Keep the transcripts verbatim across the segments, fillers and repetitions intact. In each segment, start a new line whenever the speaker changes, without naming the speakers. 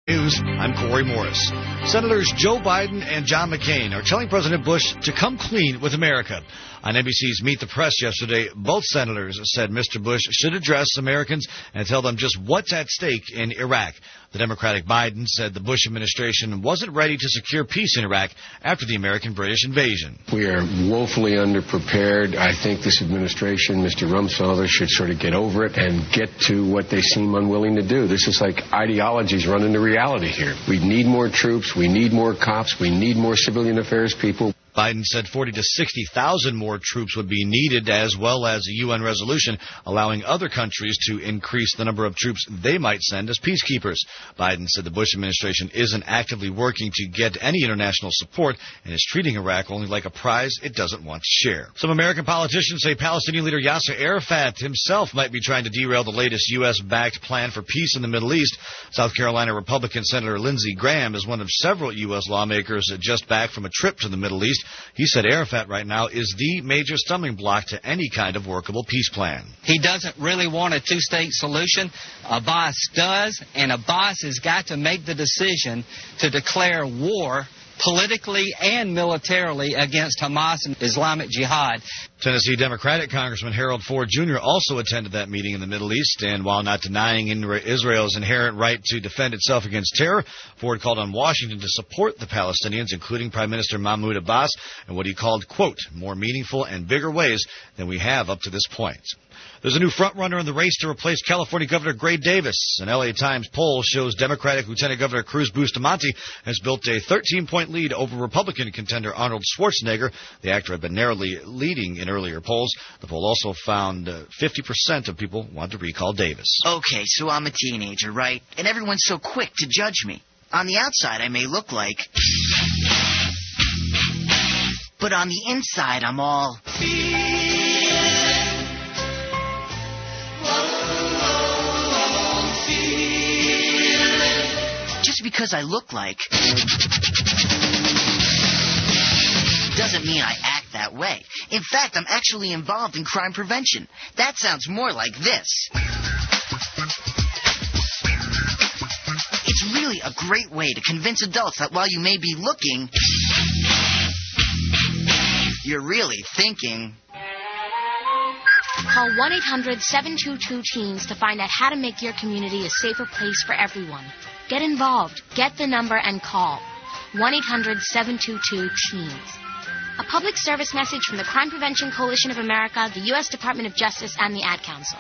News, I'm Corey Morris. Senators Joe Biden and John McCain are telling President Bush to come clean with America. On N B C's Meet the Press yesterday, both senators said Mister Bush should address Americans and tell them just what's at stake in Iraq. The Democratic Biden said the Bush administration wasn't ready to secure peace in Iraq after the American-British invasion.
We are woefully underprepared. I think this administration, Mister Rumsfelder, should sort of get over it and get to what they seem unwilling to do. This is like ideologies run into reality here. We need more troops. We need more cops. We need more civilian affairs people.
Biden said forty to sixty thousand more troops would be needed, as well as a U N resolution allowing other countries to increase the number of troops they might send as peacekeepers. Biden said the Bush administration isn't actively working to get any international support and is treating Iraq only like a prize it doesn't want to share. Some American politicians say Palestinian leader Yasser Arafat himself might be trying to derail the latest U S-backed plan for peace in the Middle East. South Carolina Republican Senator Lindsey Graham is one of several U S lawmakers just back from a trip to the Middle East. He said Arafat right now is the major stumbling block to any kind of workable peace plan.
He doesn't really want a two-state solution. Abbas does, and Abbas has got to make the decision to declare war politically and militarily against Hamas and Islamic Jihad.
Tennessee Democratic Congressman Harold Ford Junior also attended that meeting in the Middle East, and while not denying Israel's inherent right to defend itself against terror, Ford called on Washington to support the Palestinians, including Prime Minister Mahmoud Abbas, in what he called, quote, more meaningful and bigger ways than we have up to this point. There's a new front-runner in the race to replace California Governor Gray Davis. An L A Times poll shows Democratic Lieutenant Governor Cruz Bustamante has built a thirteen-point lead over Republican contender Arnold Schwarzenegger. The actor had been narrowly leading in earlier polls. The poll also found uh, fifty percent of people want to recall Davis.
Okay, so I'm a teenager, right? And everyone's so quick to judge me. On the outside, I may look like... But on the inside, I'm all... Just because I look like doesn't mean I act that way. In fact, I'm actually involved in crime prevention. That sounds more like this. It's really a great way to convince adults that while you may be looking, you're really thinking.
Call one eight hundred seven two two teens to find out how to make your community a safer place for everyone. Get involved. Get the number and call. one eight hundred seven two two teens. A public service message from the Crime Prevention Coalition of America, the U S Department of Justice, and the Ad Council.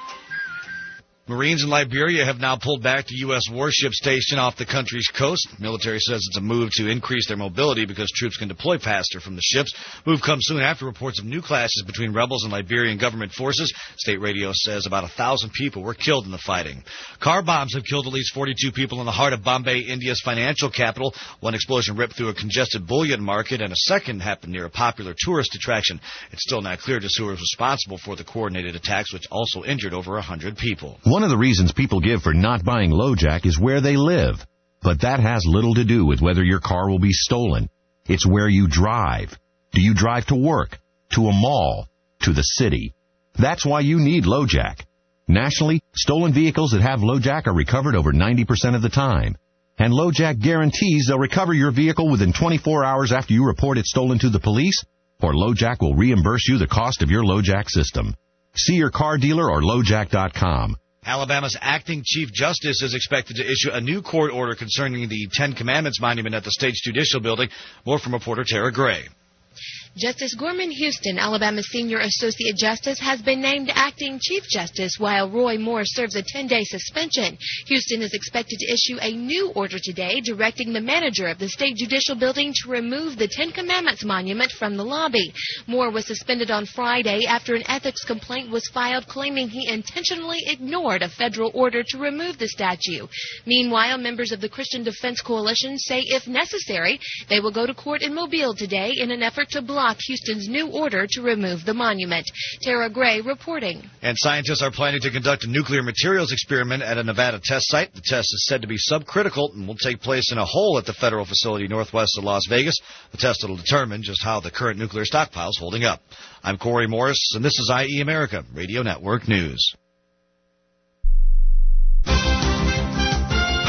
Marines in Liberia have now pulled back the U S warship station off the country's coast. The military says it's a move to increase their mobility because troops can deploy faster from the ships. Move comes soon after reports of new clashes between rebels and Liberian government forces. State radio says about a thousand people were killed in the fighting. Car bombs have killed at least forty-two people in the heart of Bombay, India's financial capital. One explosion ripped through a congested bullion market, and a second happened near a popular tourist attraction. It's still not clear just who was responsible for the coordinated attacks, which also injured over one hundred people.
One of the reasons people give for not buying LoJack is where they live. But that has little to do with whether your car will be stolen. It's where you drive. Do you drive to work, to a mall, to the city? That's why you need LoJack. Nationally, stolen vehicles that have LoJack are recovered over ninety percent of the time. And LoJack guarantees they'll recover your vehicle within twenty-four hours after you report it stolen to the police, or LoJack will reimburse you the cost of your LoJack system. See your car dealer or LoJack dot com.
Alabama's acting Chief Justice is expected to issue a new court order concerning the Ten Commandments monument at the state's judicial building. More from reporter Tara Gray.
Justice Gorman Houston, Alabama's senior associate justice, has been named acting chief justice while Roy Moore serves a ten-day suspension. Houston is expected to issue a new order today directing the manager of the state judicial building to remove the Ten Commandments monument from the lobby. Moore was suspended on Friday after an ethics complaint was filed claiming he intentionally ignored a federal order to remove the statue. Meanwhile, members of the Christian Defense Coalition say if necessary, they will go to court in Mobile today in an effort to block Houston's new order to remove the monument. Tara Gray reporting.
And scientists are planning to conduct a nuclear materials experiment at a Nevada test site. The test is said to be subcritical and will take place in a hole at the federal facility northwest of Las Vegas. The test will determine just how the current nuclear stockpile is holding up. I'm Corey Morris, and this is I E America Radio Network News.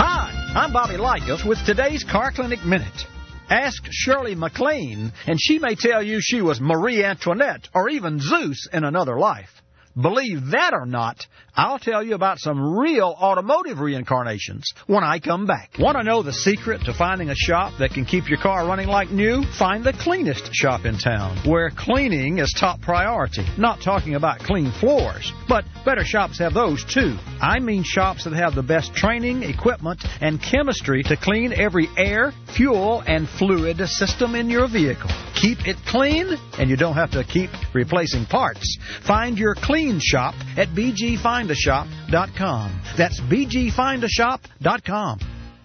I'm Bobby Likas with today's Car Clinic Minute. Ask Shirley MacLaine, and she may tell you she was Marie Antoinette or even Zeus in another life. Believe that or not, I'll tell you about some real automotive reincarnations when I come back. Want to know the secret to finding a shop that can keep your car running like new? Find the cleanest shop in town, where cleaning is top priority. Not talking about clean floors, but better shops have those too. I mean shops that have the best training, equipment, and chemistry to clean every air, fuel, and fluid system in your vehicle. Keep it clean, and you don't have to keep replacing parts. Find your clean shop at b g find a shop dot com. That's b g find a shop dot com.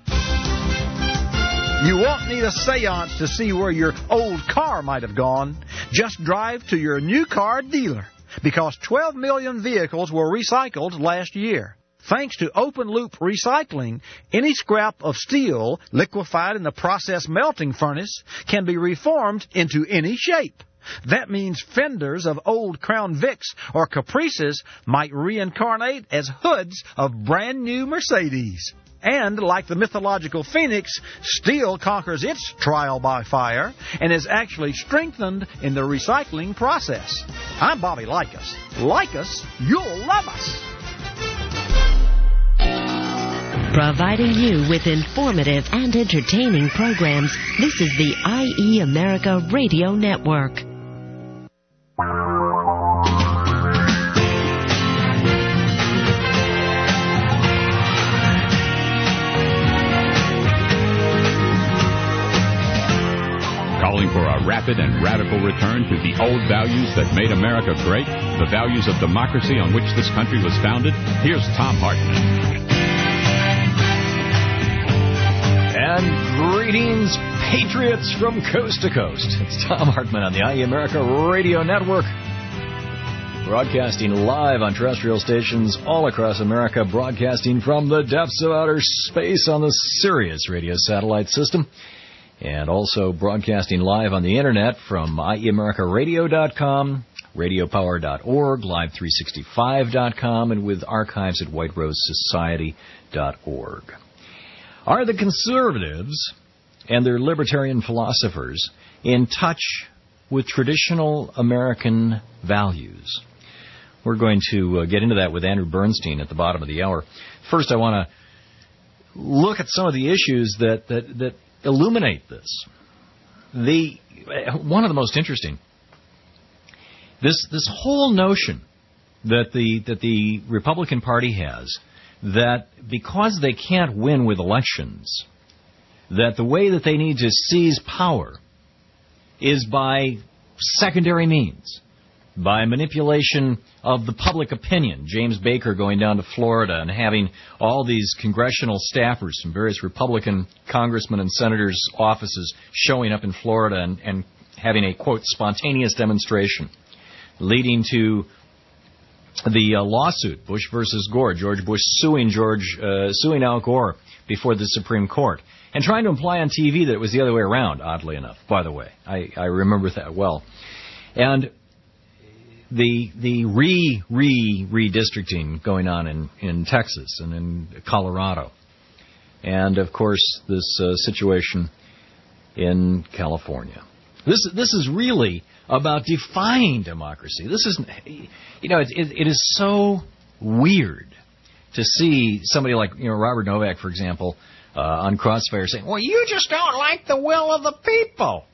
You won't need a seance to see where your old car might have gone. Just drive to your new car dealer, because twelve million vehicles were recycled last year. Thanks to open-loop recycling, any scrap of steel liquefied in the process melting furnace can be reformed into any shape. That means fenders of old Crown Vics or Caprices might reincarnate as hoods of brand-new Mercedes. And like the mythological phoenix, steel conquers its trial by fire and is actually strengthened in the recycling process. I'm Bobby Likas. Like us, you'll love us.
Providing you with informative and entertaining programs, this is the I E America Radio Network.
Calling for a rapid and radical return to the old values that made America great, the values of democracy on which this country was founded, here's Thom Hartmann.
And greetings, patriots from coast to coast. It's Thom Hartmann on the I E America Radio Network, broadcasting live on terrestrial stations all across America, broadcasting from the depths of outer space on the Sirius radio satellite system, and also broadcasting live on the Internet from I E America Radio dot com, radio power dot org, live three sixty-five dot com, and with archives at white rose society dot org. Are the conservatives and their libertarian philosophers in touch with traditional American values? We're going to uh, get into that with Andrew Bernstein at the bottom of the hour. First, I want to look at some of the issues that, that, that illuminate this. The one of the most interesting, this this whole notion that the that the Republican Party has, that because they can't win with elections, that the way that they need to seize power is by secondary means, by manipulation of the public opinion. James Baker going down to Florida and having all these congressional staffers from various Republican congressmen and senators' offices showing up in Florida and, and having a, quote, spontaneous demonstration, leading to the uh, lawsuit, Bush versus Gore, George Bush suing George uh, suing Al Gore before the Supreme Court, and trying to imply on T V that it was the other way around, oddly enough, by the way. I, I remember that well. And the the re, re, redistricting going on in, in Texas and in Colorado. And, of course, this uh, situation in California. This This is really about defying democracy. This is, you know, it, it, it is so weird to see somebody like, you know, Robert Novak, for example, uh, on Crossfire saying, well, you just don't like the will of the people.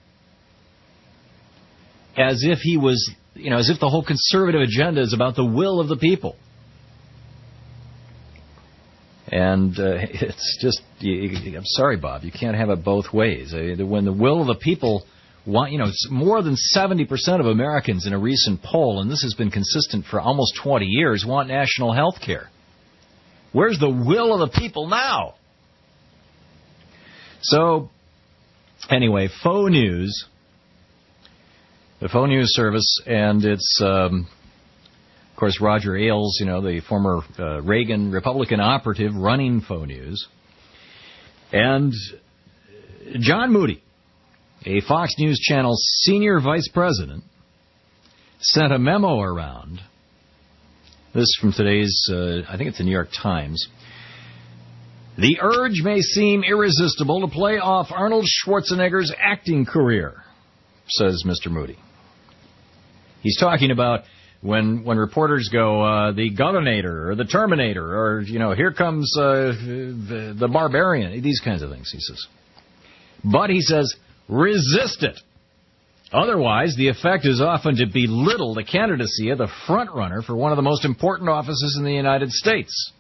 As if he was, you know, as if the whole conservative agenda is about the will of the people. And uh, it's just, you, I'm sorry, Bob, you can't have it both ways. Uh, when the will of the people want, you know, more than seventy percent of Americans in a recent poll, and this has been consistent for almost twenty years, want national health care. Where's the will of the people now? So, anyway, Faux News, the Faux News Service, and it's, um, of course, Roger Ailes, you know, the former uh, Reagan Republican operative running Faux News, and John Moody, a Fox News Channel senior vice president, sent a memo around. This is from today's, uh, I think it's the New York Times. The urge may seem irresistible to play off Arnold Schwarzenegger's acting career, says Mister Moody. He's talking about when when reporters go, uh, the Governator or the Terminator or, you know, here comes uh, the, the Barbarian, these kinds of things, he says. But, he says, resist it. Otherwise, the effect is often to belittle the candidacy of the front-runner for one of the most important offices in the United States.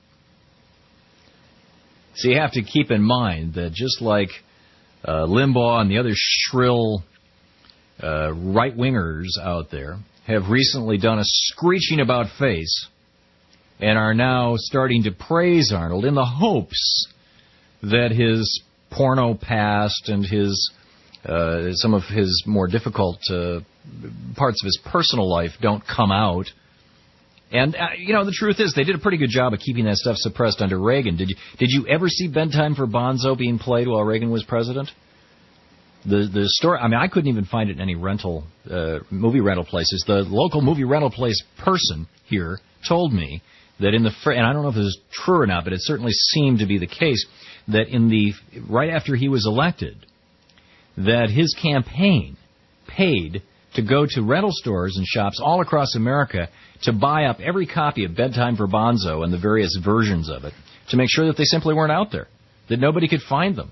So you have to keep in mind that just like uh, Limbaugh and the other shrill uh, right-wingers out there have recently done a screeching about face and are now starting to praise Arnold in the hopes that his porno past and his uh, some of his more difficult uh, parts of his personal life don't come out. And, uh, you know, the truth is they did a pretty good job of keeping that stuff suppressed under Reagan. Did you, did you ever see Bedtime for Bonzo being played while Reagan was president? The the story, I mean, I couldn't even find it in any rental, uh, movie rental places. The local movie rental place person here told me that in the, and I don't know if this is true or not, but it certainly seemed to be the case, that in the, right after he was elected, that his campaign paid to go to rental stores and shops all across America to buy up every copy of Bedtime for Bonzo and the various versions of it to make sure that they simply weren't out there, that nobody could find them.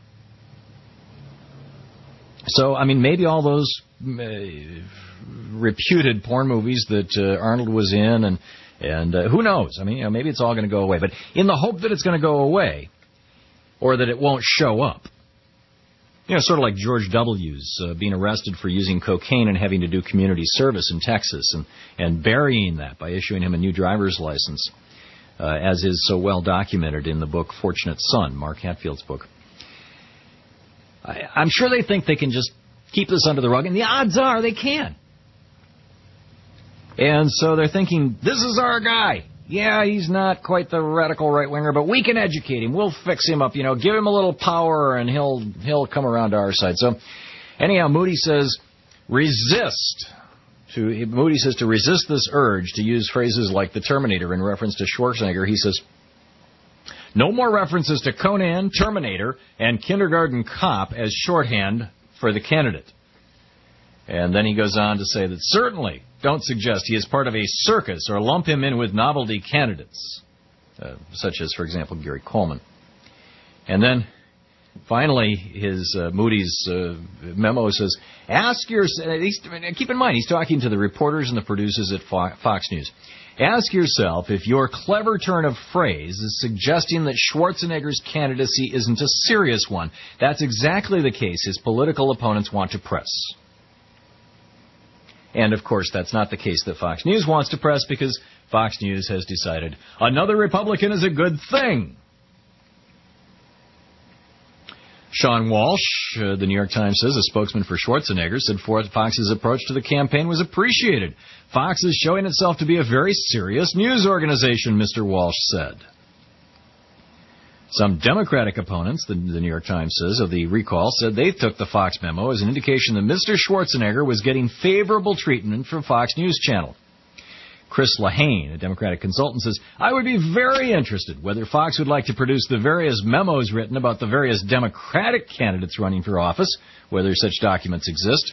So, I mean, maybe all those uh, reputed porn movies that uh, Arnold was in, and and uh, who knows? I mean, you know, maybe it's all going to go away. But in the hope that it's going to go away, or that it won't show up, you know, sort of like George W's uh, being arrested for using cocaine and having to do community service in Texas, and, and burying that by issuing him a new driver's license, uh, as is so well documented in the book Fortunate Son, Mark Hatfield's book. I, I'm sure they think they can just keep this under the rug, and the odds are they can. And so they're thinking, this is our guy. Yeah, he's not quite the radical right-winger, but we can educate him. We'll fix him up, you know, give him a little power, and he'll he'll come around to our side. So, anyhow, Moody says, resist. To Moody says to resist this urge to use phrases like the Terminator in reference to Schwarzenegger. He says, no more references to Conan, Terminator, and Kindergarten Cop as shorthand for the candidate. And then he goes on to say that certainly don't suggest he is part of a circus or lump him in with novelty candidates, uh, such as, for example, Gary Coleman. And then, finally, his uh, Moody's uh, memo says, ask yourself, keep in mind, he's talking to the reporters and the producers at Fox News. Ask yourself if your clever turn of phrase is suggesting that Schwarzenegger's candidacy isn't a serious one. That's exactly the case his political opponents want to press. And, of course, that's not the case that Fox News wants to press, because Fox News has decided another Republican is a good thing. Sean Walsh, uh, the New York Times says, a spokesman for Schwarzenegger, said Fox's approach to the campaign was appreciated. Fox is showing itself to be a very serious news organization, Mister Walsh said. Some Democratic opponents, the, the New York Times says, of the recall said they took the Fox memo as an indication that Mister Schwarzenegger was getting favorable treatment from Fox News Channel. Chris Lahane, a Democratic consultant, says, I would be very interested whether Fox would like to produce the various memos written about the various Democratic candidates running for office, whether such documents exist.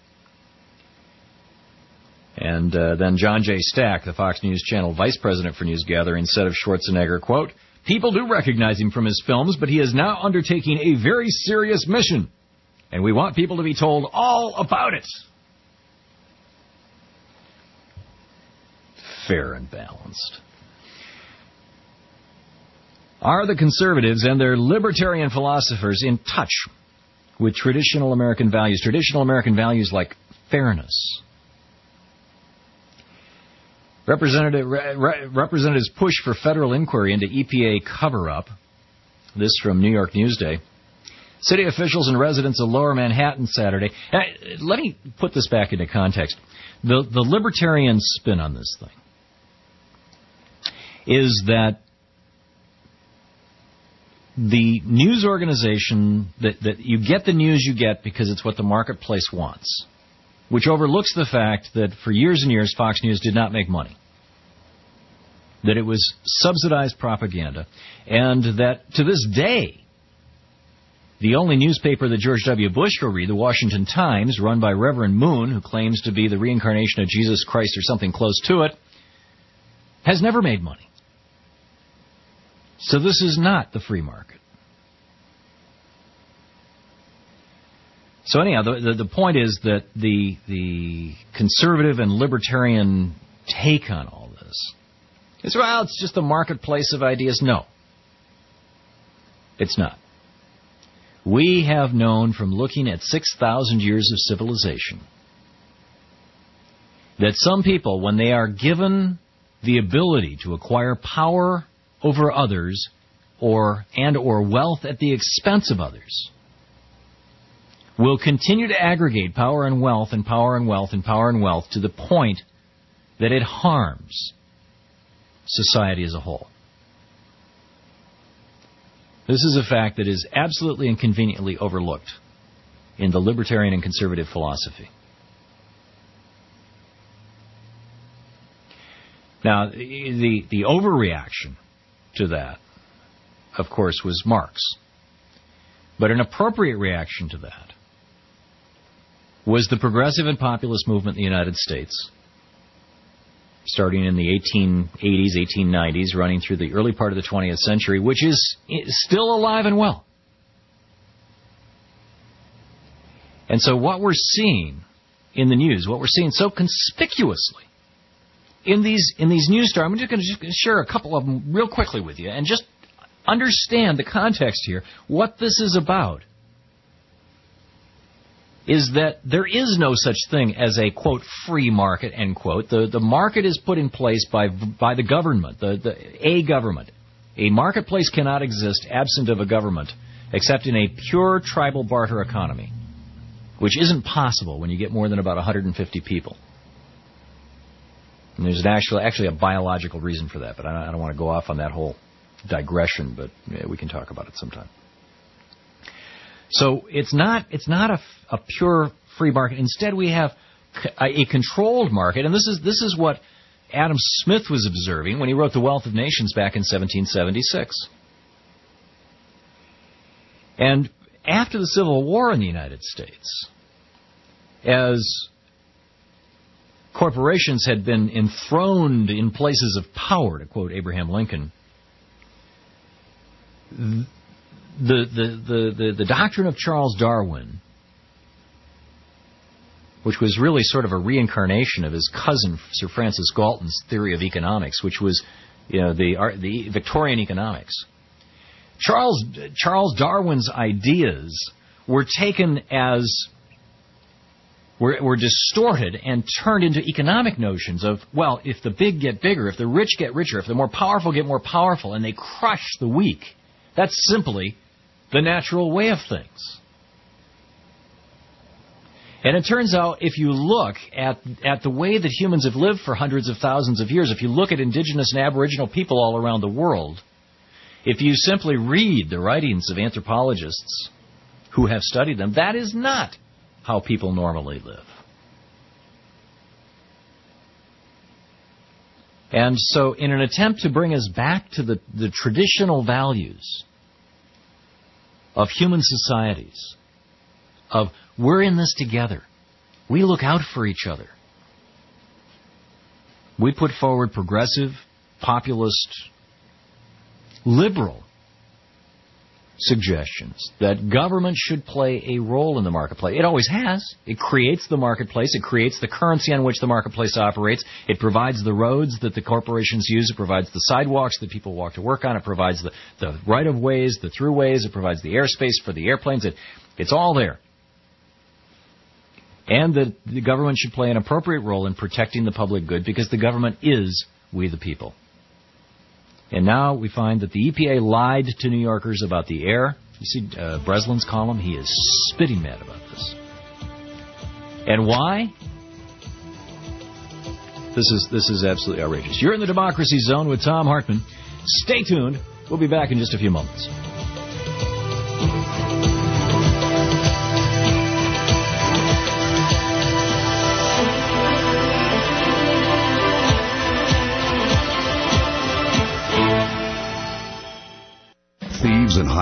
And uh, then John J. Stack, the Fox News Channel vice president for News Gathering, said of Schwarzenegger, quote, people do recognize him from his films, but he is now undertaking a very serious mission, and we want people to be told all about it. Fair and balanced. Are the conservatives and their libertarian philosophers in touch with traditional American values, traditional American values like fairness? Representative, re, representatives push for federal inquiry into E P A cover-up. This from New York Newsday. City officials and residents of Lower Manhattan Saturday. Uh, let me put this back into context. The, the libertarian spin on this thing is that the news organization, that, that you get the news you get because it's what the marketplace wants, which overlooks the fact that for years and years Fox News did not make money. that it was subsidized propaganda, and that to this day, the only newspaper that George W. Bush will read, the Washington Times, run by Reverend Moon, who claims to be the reincarnation of Jesus Christ or something close to it, has never made money. So this is not the free market. So anyhow, the, the, the point is that the, the conservative and libertarian take on all this is, well, it's just a marketplace of ideas. No, it's not. We have known from looking at six thousand years of civilization that some people, when they are given the ability to acquire power over others or and or wealth at the expense of others, will continue to aggregate power and wealth and power and wealth and power and wealth to the point that it harms society as a whole. This is a fact that is absolutely and conveniently overlooked in the libertarian and conservative philosophy. Now, the, the overreaction to that, of course, was Marx. But an appropriate reaction to that was the progressive and populist movement in the United States, starting in the eighteen eighties, eighteen nineties, running through the early part of the twentieth century, which is still alive and well. And so what we're seeing in the news, what we're seeing so conspicuously in these in these news stories, I'm just going to share a couple of them real quickly with you and just understand the context here, what this is about, is that there is no such thing as a, quote, free market, end quote. The, the market is put in place by by the government, the, the a government. A marketplace cannot exist absent of a government, except in a pure tribal barter economy, which isn't possible when you get more than about one hundred fifty people. And there's an actual, actually a biological reason for that, but I don't, I don't want to go off on that whole digression, but yeah, we can talk about it sometime. So it's not it's not a, a pure free market. Instead, we have a, a controlled market, and this is this is what Adam Smith was observing when he wrote The Wealth of Nations back in seventeen seventy-six. And after the Civil War in the United States, as corporations had been enthroned in places of power, to quote Abraham Lincoln, the, the, the, the, the doctrine of Charles Darwin, which was really sort of a reincarnation of his cousin Sir Francis Galton's theory of economics, which was, you know, the the Victorian economics. Charles Charles Darwin's ideas were taken as were, were distorted and turned into economic notions of, well, if the big get bigger, if the rich get richer, if the more powerful get more powerful, and they crush the weak, that's simply the natural way of things. And it turns out, if you look at at the way that humans have lived for hundreds of thousands of years, if you look at indigenous and aboriginal people all around the world, if you simply read the writings of anthropologists who have studied them, that is not how people normally live. And so in an attempt to bring us back to the, the traditional values of human societies, of we're in this together, we look out for each other, we put forward progressive, populist, liberal suggestions that government should play a role in the marketplace. It always has. It creates the marketplace. It creates the currency on which the marketplace operates. It provides the roads that the corporations use. It provides the sidewalks that people walk to work on. It provides the, the right-of-ways, the throughways. It provides the airspace for the airplanes. It, it's all there. And that the government should play an appropriate role in protecting the public good because the government is we the people. And now we find that the E P A lied to New Yorkers about the air. You see uh, Breslin's column? He is spitting mad about this. And why? This is this is absolutely outrageous. You're in the Democracy Zone with Thom Hartmann. Stay tuned. We'll be back in just a few moments.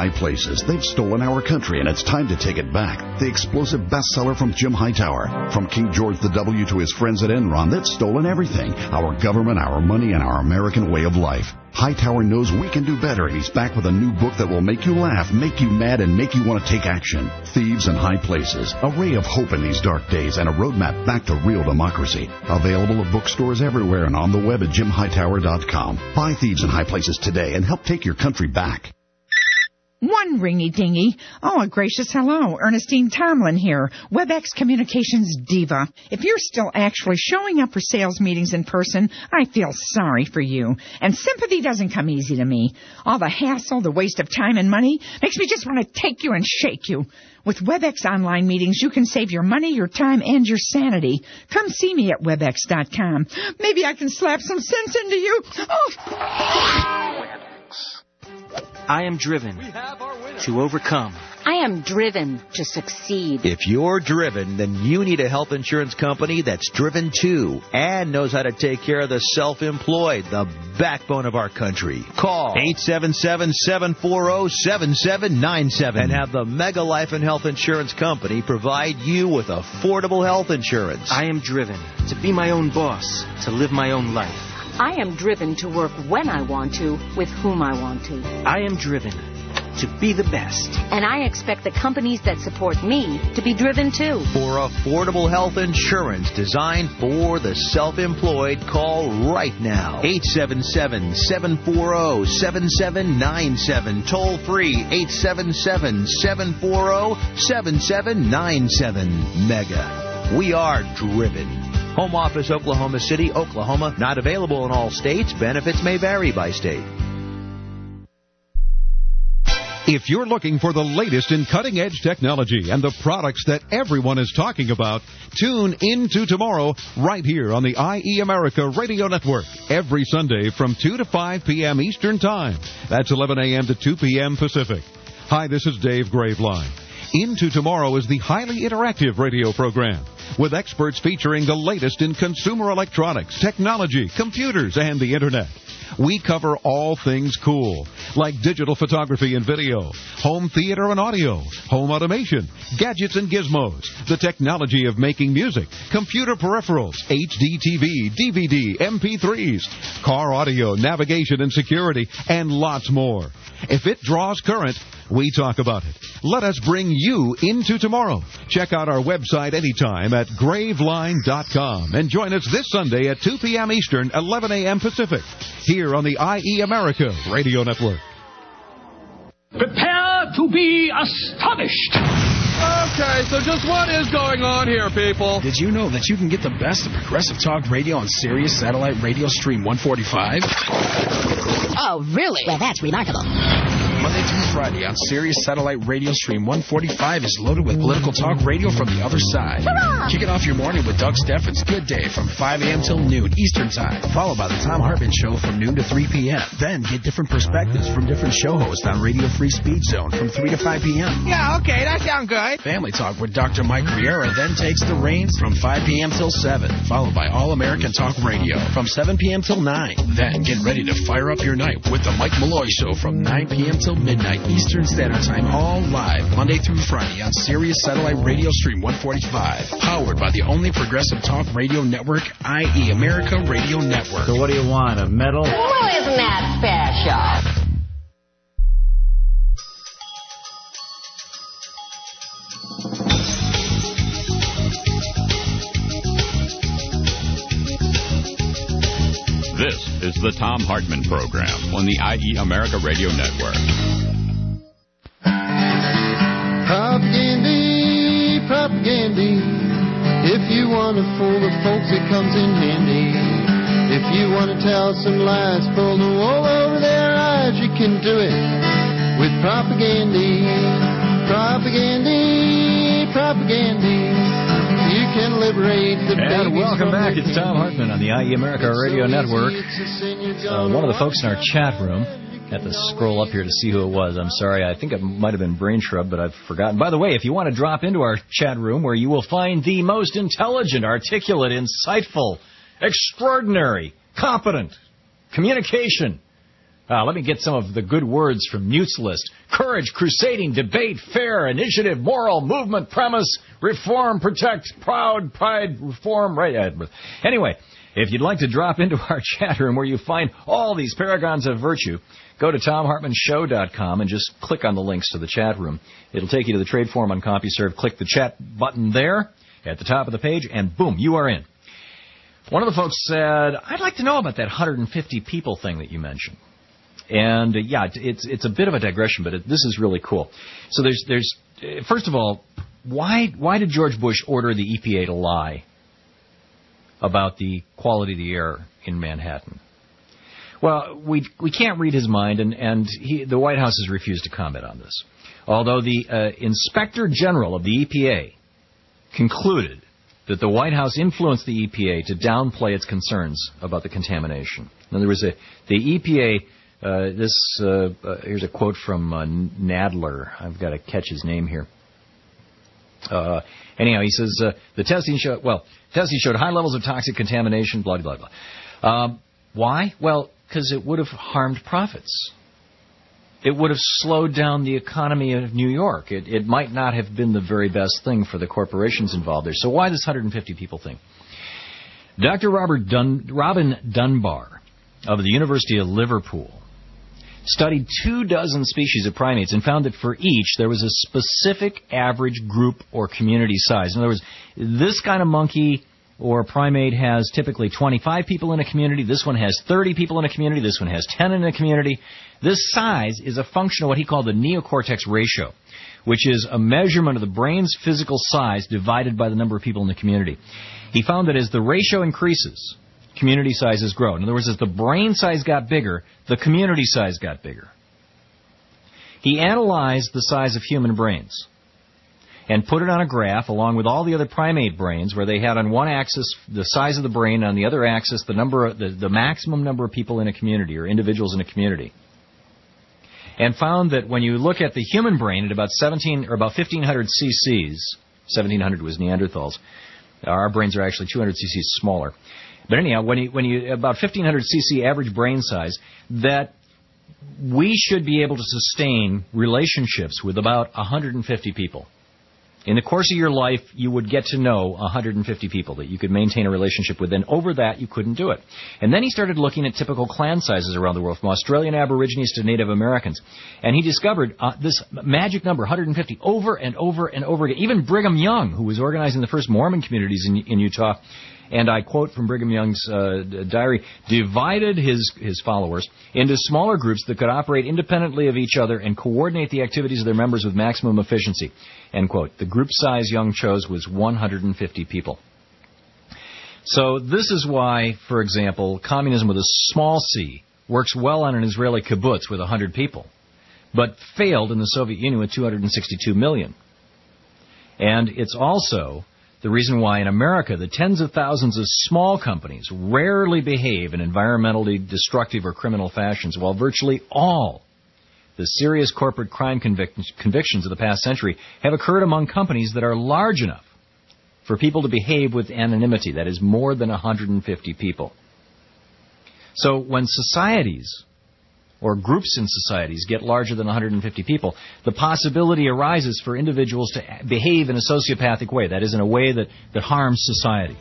High Places. They've stolen our country, and it's time to take it back. The explosive bestseller from Jim Hightower. From King George the W to his friends at Enron, they've stolen everything. Our government, our money, and our American way of life. Hightower knows we can do better, and he's back with a new book that will make you laugh, make you mad, and make you want to take action. Thieves in High Places. A ray of hope in these dark days and a roadmap back to real democracy. Available at bookstores everywhere and on the web at jim hightower dot com. Buy Thieves in High Places today and help take your country back.
One ringy dingy. Oh, a gracious hello. Ernestine Tomlin here, WebEx Communications diva. If you're still actually showing up for sales meetings in person, I feel sorry for you. And sympathy doesn't come easy to me. All the hassle, the waste of time and money makes me just want to take you and shake you. With WebEx online meetings, you can save your money, your time, and your sanity. Come see me at webex dot com. Maybe I can slap some sense into you. Oh.
I am driven to overcome.
I am driven to succeed.
If you're driven, then you need a health insurance company that's driven too and knows how to take care of the self-employed, the backbone of our country. Call eight seven seven, seven four zero, seven seven nine seven and have the Mega Life and Health Insurance Company provide you with affordable health insurance.
I am driven to be my own boss, to live my own life.
I am driven to work when I want to, with whom I want to.
I am driven to be the best.
And I expect the companies that support me to be driven too.
For affordable health insurance designed for the self-employed, call right now. eight seven seven, seven four zero, seven seven nine seven. Toll free, eight seven seven, seven four zero, seven seven nine seven. Mega. We are driven. Home office, Oklahoma City, Oklahoma. Not available in all states. Benefits may vary by state.
If you're looking for the latest in cutting-edge technology and the products that everyone is talking about, tune into tomorrow right here on the I E America Radio Network every Sunday from two to five p.m. Eastern Time. That's eleven a.m. to two p.m. Pacific. Hi, this is Dave Graveline. Into Tomorrow is the highly interactive radio program with experts featuring the latest in consumer electronics, technology, computers, and the Internet. We cover all things cool, like digital photography and video, home theater and audio, home automation, gadgets and gizmos, the technology of making music, computer peripherals, H D T V, D V D, M P threes, car audio, navigation and security, and lots more. If it draws current, we talk about it. Let us bring you into tomorrow. Check out our website anytime at graveline dot com and join us this Sunday at two p.m. Eastern, eleven a.m. Pacific, here on the I E America Radio Network.
Prepare to be astonished.
Okay, so just what is going on here, people?
Did you know that you can get the best of Progressive Talk Radio on Sirius Satellite Radio Stream one forty-five?
Oh, really? Well, that's remarkable.
Monday through Friday on Sirius Satellite Radio Stream one forty-five is loaded with political talk radio from the other side.
Hurrah!
Kick it off your morning with Doug Steffens' Good Day from five a.m. till noon Eastern Time, followed by the Tom Hartman Show from noon to three p.m. Then get different perspectives from different show hosts on Radio Free Speed Zone from three to five p.m.
Yeah, okay, that sounds good.
Family Talk with Doctor Mike Riera then takes the reins from five p.m. till seven, followed by All American Talk Radio from seven p.m. till nine. Then get ready to fire up your night with the Mike Malloy Show from nine p.m. till midnight Eastern Standard Time, all live Monday through Friday on Sirius Satellite Radio Stream one forty-five, powered by the only progressive talk radio network, I E America Radio Network.
So what do you want, a medal?
Well, isn't that special?
This is the Tom Hartman Program on the I E America Radio Network.
Propaganda, propaganda. If you want to fool the folks, it comes in handy. If you want to tell some lies, pull the wool over their eyes, you can do it with propaganda. Propaganda, propaganda. You can liberate the
And welcome back. It's Tom Hartman on the I E America Radio Network. Uh, one of the folks in our chat room, had to scroll up here to see who it was. I'm sorry. I think it might have been Brain Shrub, but I've forgotten. By the way, if you want to drop into our chat room where you will find the most intelligent, articulate, insightful, extraordinary, competent communication Uh, let me get some of the good words from Mute's list. Courage, crusading, debate, fair, initiative, moral, movement, premise, reform, protect, proud, pride, reform, right. Uh, anyway, if you'd like to drop into our chat room where you find all these paragons of virtue, go to tom hartman show dot com and just click on the links to the chat room. It'll take you to the trade forum on CompuServe. Click the chat button there at the top of the page, and boom, you are in. One of the folks said, I'd like to know about that one hundred fifty people thing that you mentioned. And, uh, yeah, it's it's a bit of a digression, but it, this is really cool. So there's, there's uh, first of all, why why did George Bush order the E P A to lie about the quality of the air in Manhattan? Well, we we can't read his mind, and, and he, the White House has refused to comment on this. Although the uh, Inspector General of the E P A concluded that the White House influenced the E P A to downplay its concerns about the contamination. Now, there was a the E P A. Uh, this uh, uh, here's a quote from uh, Nadler. I've got to catch his name here. Uh, anyhow, he says uh, the testing showed well, testing showed high levels of toxic contamination. Blah blah blah. Um, why? Well, because it would have harmed profits. It would have slowed down the economy of New York. It, it might not have been the very best thing for the corporations involved there. So why this one hundred fifty people thing? Doctor Robert Dun- Robin Dunbar of the University of Liverpool studied two dozen species of primates and found that for each there was a specific average group or community size. In other words, this kind of monkey or primate has typically twenty-five people in a community. This one has thirty people in a community. This one has ten in a community. This size is a function of what he called the neocortex ratio, which is a measurement of the brain's physical size divided by the number of people in the community. He found that as the ratio increases, community sizes grow. In other words, as the brain size got bigger, the community size got bigger. He analyzed the size of human brains and put it on a graph along with all the other primate brains, where they had on one axis the size of the brain, on the other axis the number of, the, the maximum number of people in a community or individuals in a community. And found that when you look at the human brain at about seventeen or about fifteen hundred cc's, seventeen hundred was Neanderthals. Our brains are actually two hundred cc's smaller. But anyhow, when you when you about fifteen hundred cc average brain size, that we should be able to sustain relationships with about one hundred fifty people. In the course of your life, you would get to know one hundred fifty people that you could maintain a relationship with, and over that, you couldn't do it. And then he started looking at typical clan sizes around the world, from Australian Aborigines to Native Americans. And he discovered uh, this magic number, one hundred fifty, over and over and over again. Even Brigham Young, who was organizing the first Mormon communities in, in Utah, and I quote from Brigham Young's uh, diary, divided his, his followers into smaller groups that could operate independently of each other and coordinate the activities of their members with maximum efficiency. End quote. The group size Young chose was one hundred fifty people. So this is why, for example, communism with a small c works well on an Israeli kibbutz with one hundred people, but failed in the Soviet Union with two hundred sixty-two million. And it's also the reason why in America the tens of thousands of small companies rarely behave in environmentally destructive or criminal fashions, while virtually all the serious corporate crime convic- convictions of the past century have occurred among companies that are large enough for people to behave with anonymity, that is, more than one hundred fifty people. So when societies or groups in societies get larger than one hundred fifty people, the possibility arises for individuals to behave in a sociopathic way, that is, in a way that, that harms society.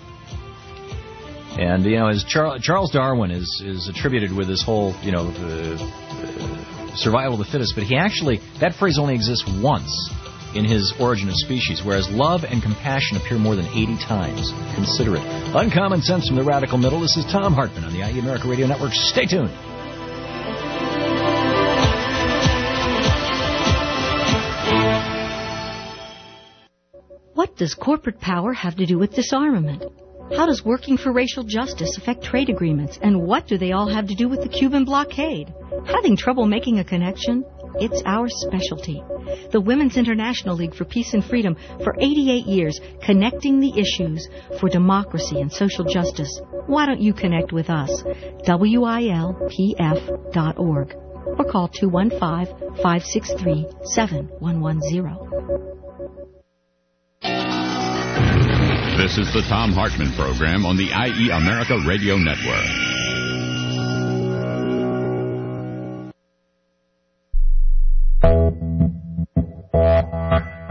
And, you know, as Char- Charles Darwin is, is attributed with this whole, you know, uh, uh, survival of the fittest, but he actually, that phrase only exists once in his Origin of Species, whereas love and compassion appear more than eighty times. Consider it. Uncommon Sense from the Radical Middle. This is Tom Hartman on the I E America Radio Network. Stay tuned.
What does corporate power have to do with disarmament? How does working for racial justice affect trade agreements? And what do they all have to do with the Cuban blockade? Having trouble making a connection? It's our specialty. The Women's International League for Peace and Freedom, for eighty-eight years, connecting the issues for democracy and social justice. Why don't you connect with us? W I L P F dot org or call two one five, five six three, seven one one zero.
This is the Tom Hartman Program on the I E America Radio Network.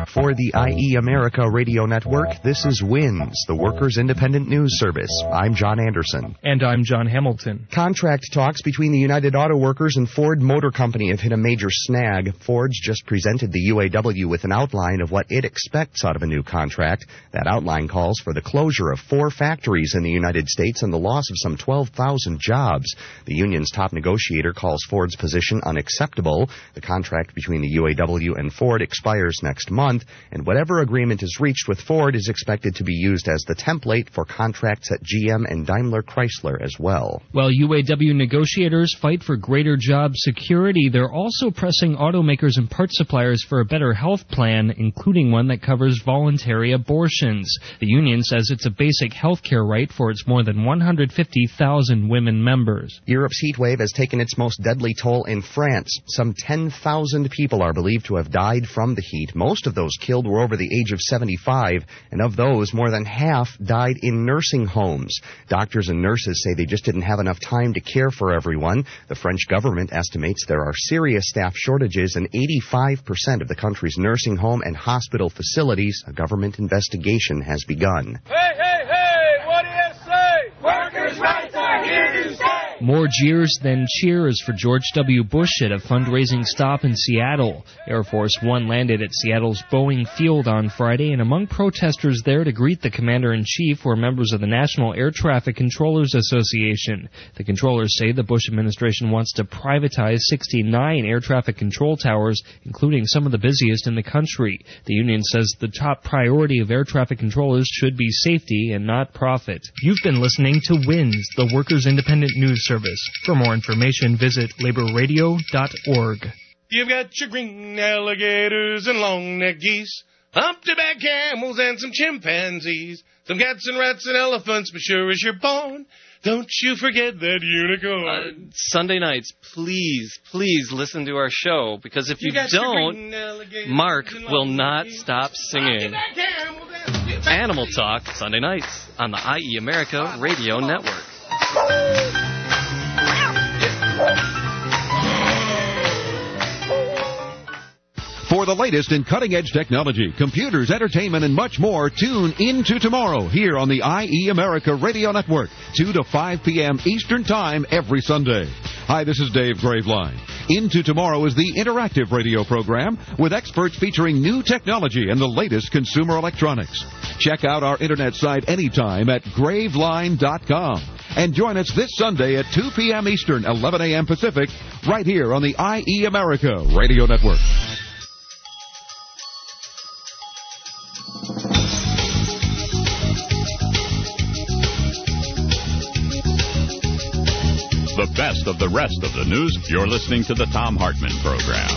For the I E America Radio Network, this is WINS, the Workers' Independent News Service. I'm John Anderson.
And I'm John Hamilton.
Contract talks between the United Auto Workers and Ford Motor Company have hit a major snag. Ford's just presented the U A W with an outline of what it expects out of a new contract. That outline calls for the closure of four factories in the United States and the loss of some twelve thousand jobs. The union's top negotiator calls Ford's position unacceptable. The contract between the U A W and Ford expires next month, and whatever agreement is reached with Ford is expected to be used as the template for contracts at G M and Daimler Chrysler as well.
While U A W negotiators fight for greater job security, they're also pressing automakers and parts suppliers for a better health plan, including one that covers voluntary abortions. The union says it's a basic health care right for its more than one hundred fifty thousand women members.
Europe's heat wave has taken its most deadly toll in France. Some ten thousand people are believed to have died from the heat. Most of those killed were over the age of seventy-five, and of those, more than half died in nursing homes. Doctors and nurses say they just didn't have enough time to care for everyone. The French government estimates there are serious staff shortages in eighty-five percent of the country's nursing home and hospital facilities. A government investigation has begun.
Hey, hey, hey! What do you say? Workers' rights are here to stay!
More jeers than cheers for George W. Bush at a fundraising stop in Seattle. Air Force One landed at Seattle's Boeing Field on Friday, and among protesters there to greet the commander-in-chief were members of the National Air Traffic Controllers Association. The controllers say the Bush administration wants to privatize sixty-nine air traffic control towers, including some of the busiest in the country. The union says the top priority of air traffic controllers should be safety and not profit. You've been listening to WINS, the Workers' Independent News Service. For more information, visit labor radio dot org.
You've got your green alligators and long-necked geese, humpty-back camels and some chimpanzees, some cats and rats and elephants, but sure as you're born, don't you forget that unicorn.
Uh, Sunday nights, please, please listen to our show, because if you, you don't, Mark will not stop singing. Animal Talk, Sunday nights on the I E America Radio Network.
For the latest in cutting-edge technology, computers, entertainment, and much more, tune into tomorrow here on the I E America Radio Network, two to five p.m. Eastern Time every Sunday. Hi, this is Dave Graveline. Into Tomorrow is the interactive radio program with experts featuring new technology and the latest consumer electronics. Check out our internet site anytime at graveline dot com. And join us this Sunday at two p.m. Eastern, eleven a.m. Pacific, right here on the I E America Radio Network.
The best of the rest of the news. You're listening to the Thom Hartmann Program.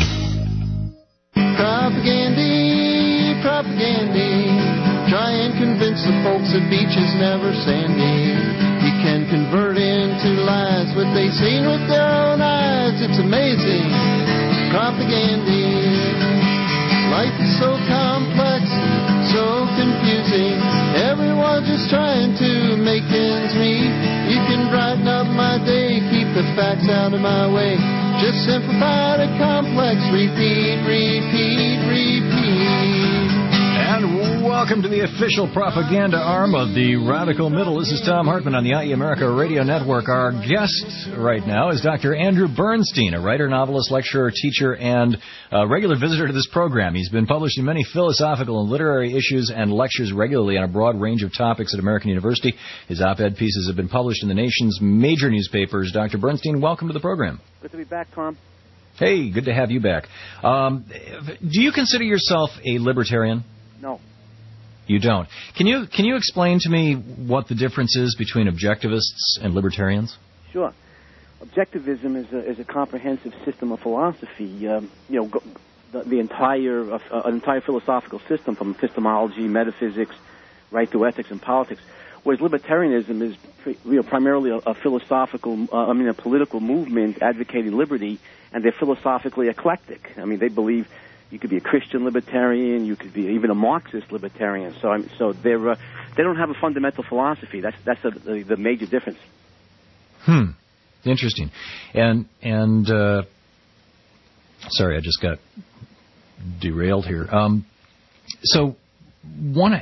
Propaganda, propaganda. Try and convince the folks that beach is never sandy. You can convert into lies what they seen with their own eyes. It's amazing. Propaganda. Life is so complex, so confusing. Everyone's just trying to make ends meet. You can brighten up my day, keep the facts out of my way. Just simplify the complex. Repeat, repeat, repeat.
And welcome to the official propaganda arm of the Radical Middle. This is Thom Hartmann on the I E America Radio Network. Our guest right now is Doctor Andrew Bernstein, a writer, novelist, lecturer, teacher, and a regular visitor to this program. He's been published in many philosophical and literary issues and lectures regularly on a broad range of topics at American University. His op-ed pieces have been published in the nation's major newspapers. Doctor Bernstein, welcome to the program.
Good to be back, Tom.
Hey, good to have you back. Um, do you consider yourself a libertarian?
No.
You don't. Can you can you explain to me what the difference is between objectivists and libertarians?
Sure. Objectivism is a, is a comprehensive system of philosophy. Um, you know, go, the, the entire uh, an entire philosophical system, from epistemology, metaphysics, right to ethics and politics. Whereas libertarianism is pre, you know, primarily a, a philosophical, uh, I mean, a political movement advocating liberty, and they're philosophically eclectic. I mean, they believe. You could be a Christian libertarian. You could be even a Marxist libertarian. So, I'm, so they're uh, they don't have a fundamental philosophy. That's that's a, the, the major difference.
Hmm. Interesting. And and uh, sorry, I just got derailed here. Um, So one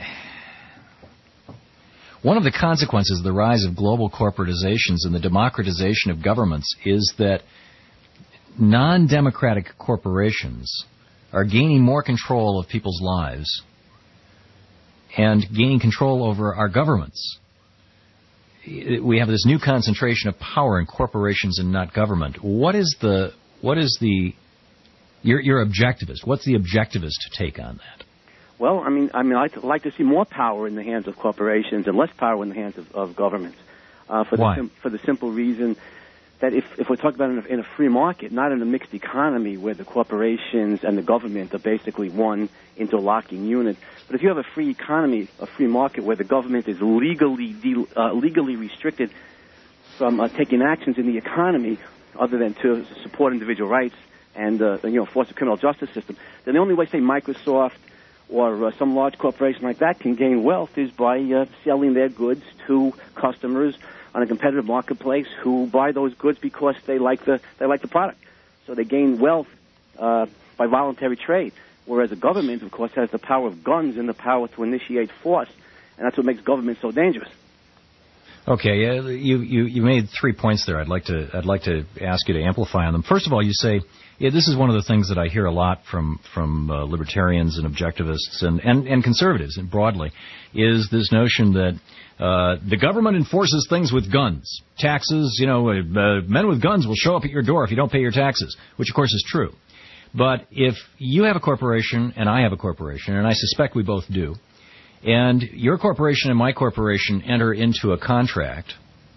one of the consequences of the rise of global corporatizations and the democratization of governments is that non-democratic corporations are gaining more control of people's lives and gaining control over our governments. We have this new concentration of power in corporations and not government. What is the what is the you're, you're objectivist? What's the objectivist take on that?
Well, I mean, I mean, I'd like to see more power in the hands of corporations and less power in the hands of, of governments. Uh, for
Why?
The sim- for the simple reason that if, if we're talking about in a, in a free market, not in a mixed economy where the corporations and the government are basically one interlocking unit, but if you have a free economy, a free market where the government is legally de- uh, legally restricted from uh, taking actions in the economy other than to support individual rights and uh, you know force the criminal justice system, then the only way, say, Microsoft or uh, some large corporation like that can gain wealth is by uh, selling their goods to customers on a competitive marketplace who buy those goods because they like the they like the product. So they gain wealth uh, by voluntary trade, whereas the government, of course, has the power of guns and the power to initiate force, and that's what makes government so dangerous.
Okay, uh, you, you you made three points there. I'd like to I'd like to ask you to amplify on them. First of all, you say yeah, this is one of the things that I hear a lot from from uh, libertarians and objectivists and, and, and conservatives and broadly, is this notion that uh, the government enforces things with guns. Taxes, you know, uh, men with guns will show up at your door if you don't pay your taxes, which of course is true. But if you have a corporation and I have a corporation, and I suspect we both do, and your corporation and my corporation enter into a contract,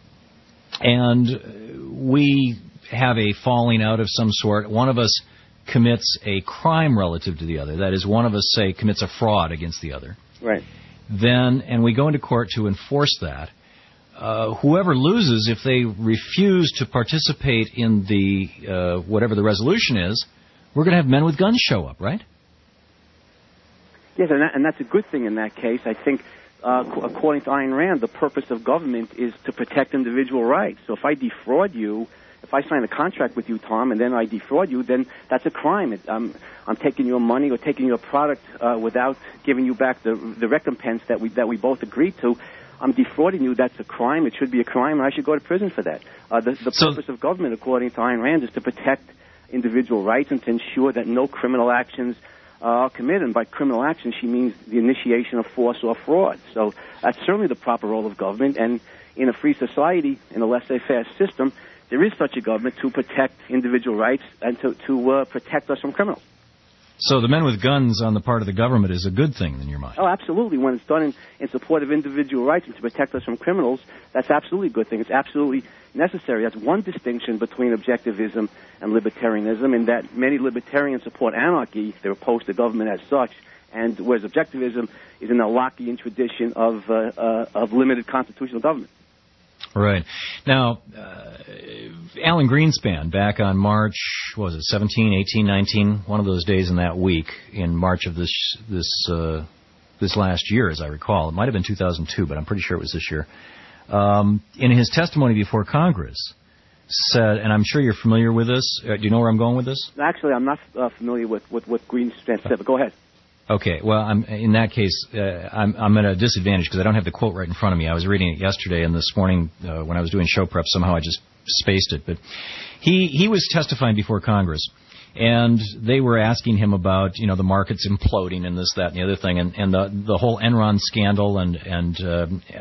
and we have a falling out of some sort, one of us commits a crime relative to the other, that is, one of us, say, commits a fraud against the other,
right?
Then, and we go into court to enforce that, uh, whoever loses, if they refuse to participate in the uh, whatever the resolution is, we're going to have men with guns show up, right?
Yes, and, that, and that's a good thing in that case. I think, uh, according to Ayn Rand, the purpose of government is to protect individual rights. So if I defraud you, if I sign a contract with you, Tom, and then I defraud you, then that's a crime. It, um, I'm taking your money or taking your product uh, without giving you back the the recompense that we that we both agreed to. I'm defrauding you. That's a crime. It should be a crime, and I should go to prison for that. Uh, the the so, purpose of government, according to Ayn Rand, is to protect individual rights and to ensure that no criminal actions uh, are committed. And by criminal action, she means the initiation of force or fraud. So that's certainly the proper role of government. And in a free society, in a laissez-faire system, there is such a government to protect individual rights and to, to uh, protect us from criminals.
So the men with guns on the part of the government is a good thing in your mind?
Oh, absolutely. When it's done in, in support of individual rights and to protect us from criminals, that's absolutely a good thing. It's absolutely necessary. That's one distinction between objectivism and libertarianism, in that many libertarians support anarchy. They're opposed to government as such, and whereas objectivism is an Lockean tradition of, uh, uh, of limited constitutional government.
Right. Now, uh, Alan Greenspan, back on March, what was it, seventeen, eighteen, nineteen, one of those days in that week, in March of this this uh, this last year, as I recall. It might have been two thousand two, but I'm pretty sure it was this year. Um, in his testimony before Congress, said, and I'm sure you're familiar with this. Uh, do you know where I'm going with this?
Actually, I'm not uh, familiar with, with what Greenspan said, but go ahead.
Okay, well, I'm, in that case, uh, I'm, I'm at a disadvantage because I don't have the quote right in front of me. I was reading it yesterday, and this morning uh, when I was doing show prep, somehow I just spaced it. But he, he was testifying before Congress, and they were asking him about, you know, the markets imploding and this, that, and the other thing, and, and the, the whole Enron scandal and, and uh,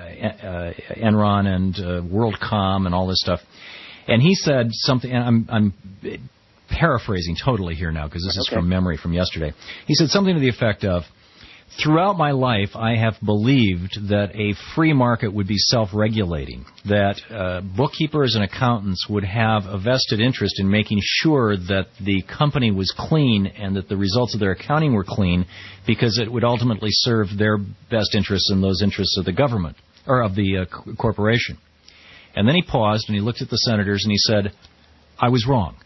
uh, Enron and uh, WorldCom and all this stuff. And he said something, and I'm... I'm paraphrasing totally here now because this is okay. From memory from yesterday. He said something to the effect of, throughout my life I have believed that a free market would be self-regulating, that uh, bookkeepers and accountants would have a vested interest in making sure that the company was clean and that the results of their accounting were clean because it would ultimately serve their best interests and those interests of the government, or of the uh, corporation. And then he paused and he looked at the senators and he said, I was wrong.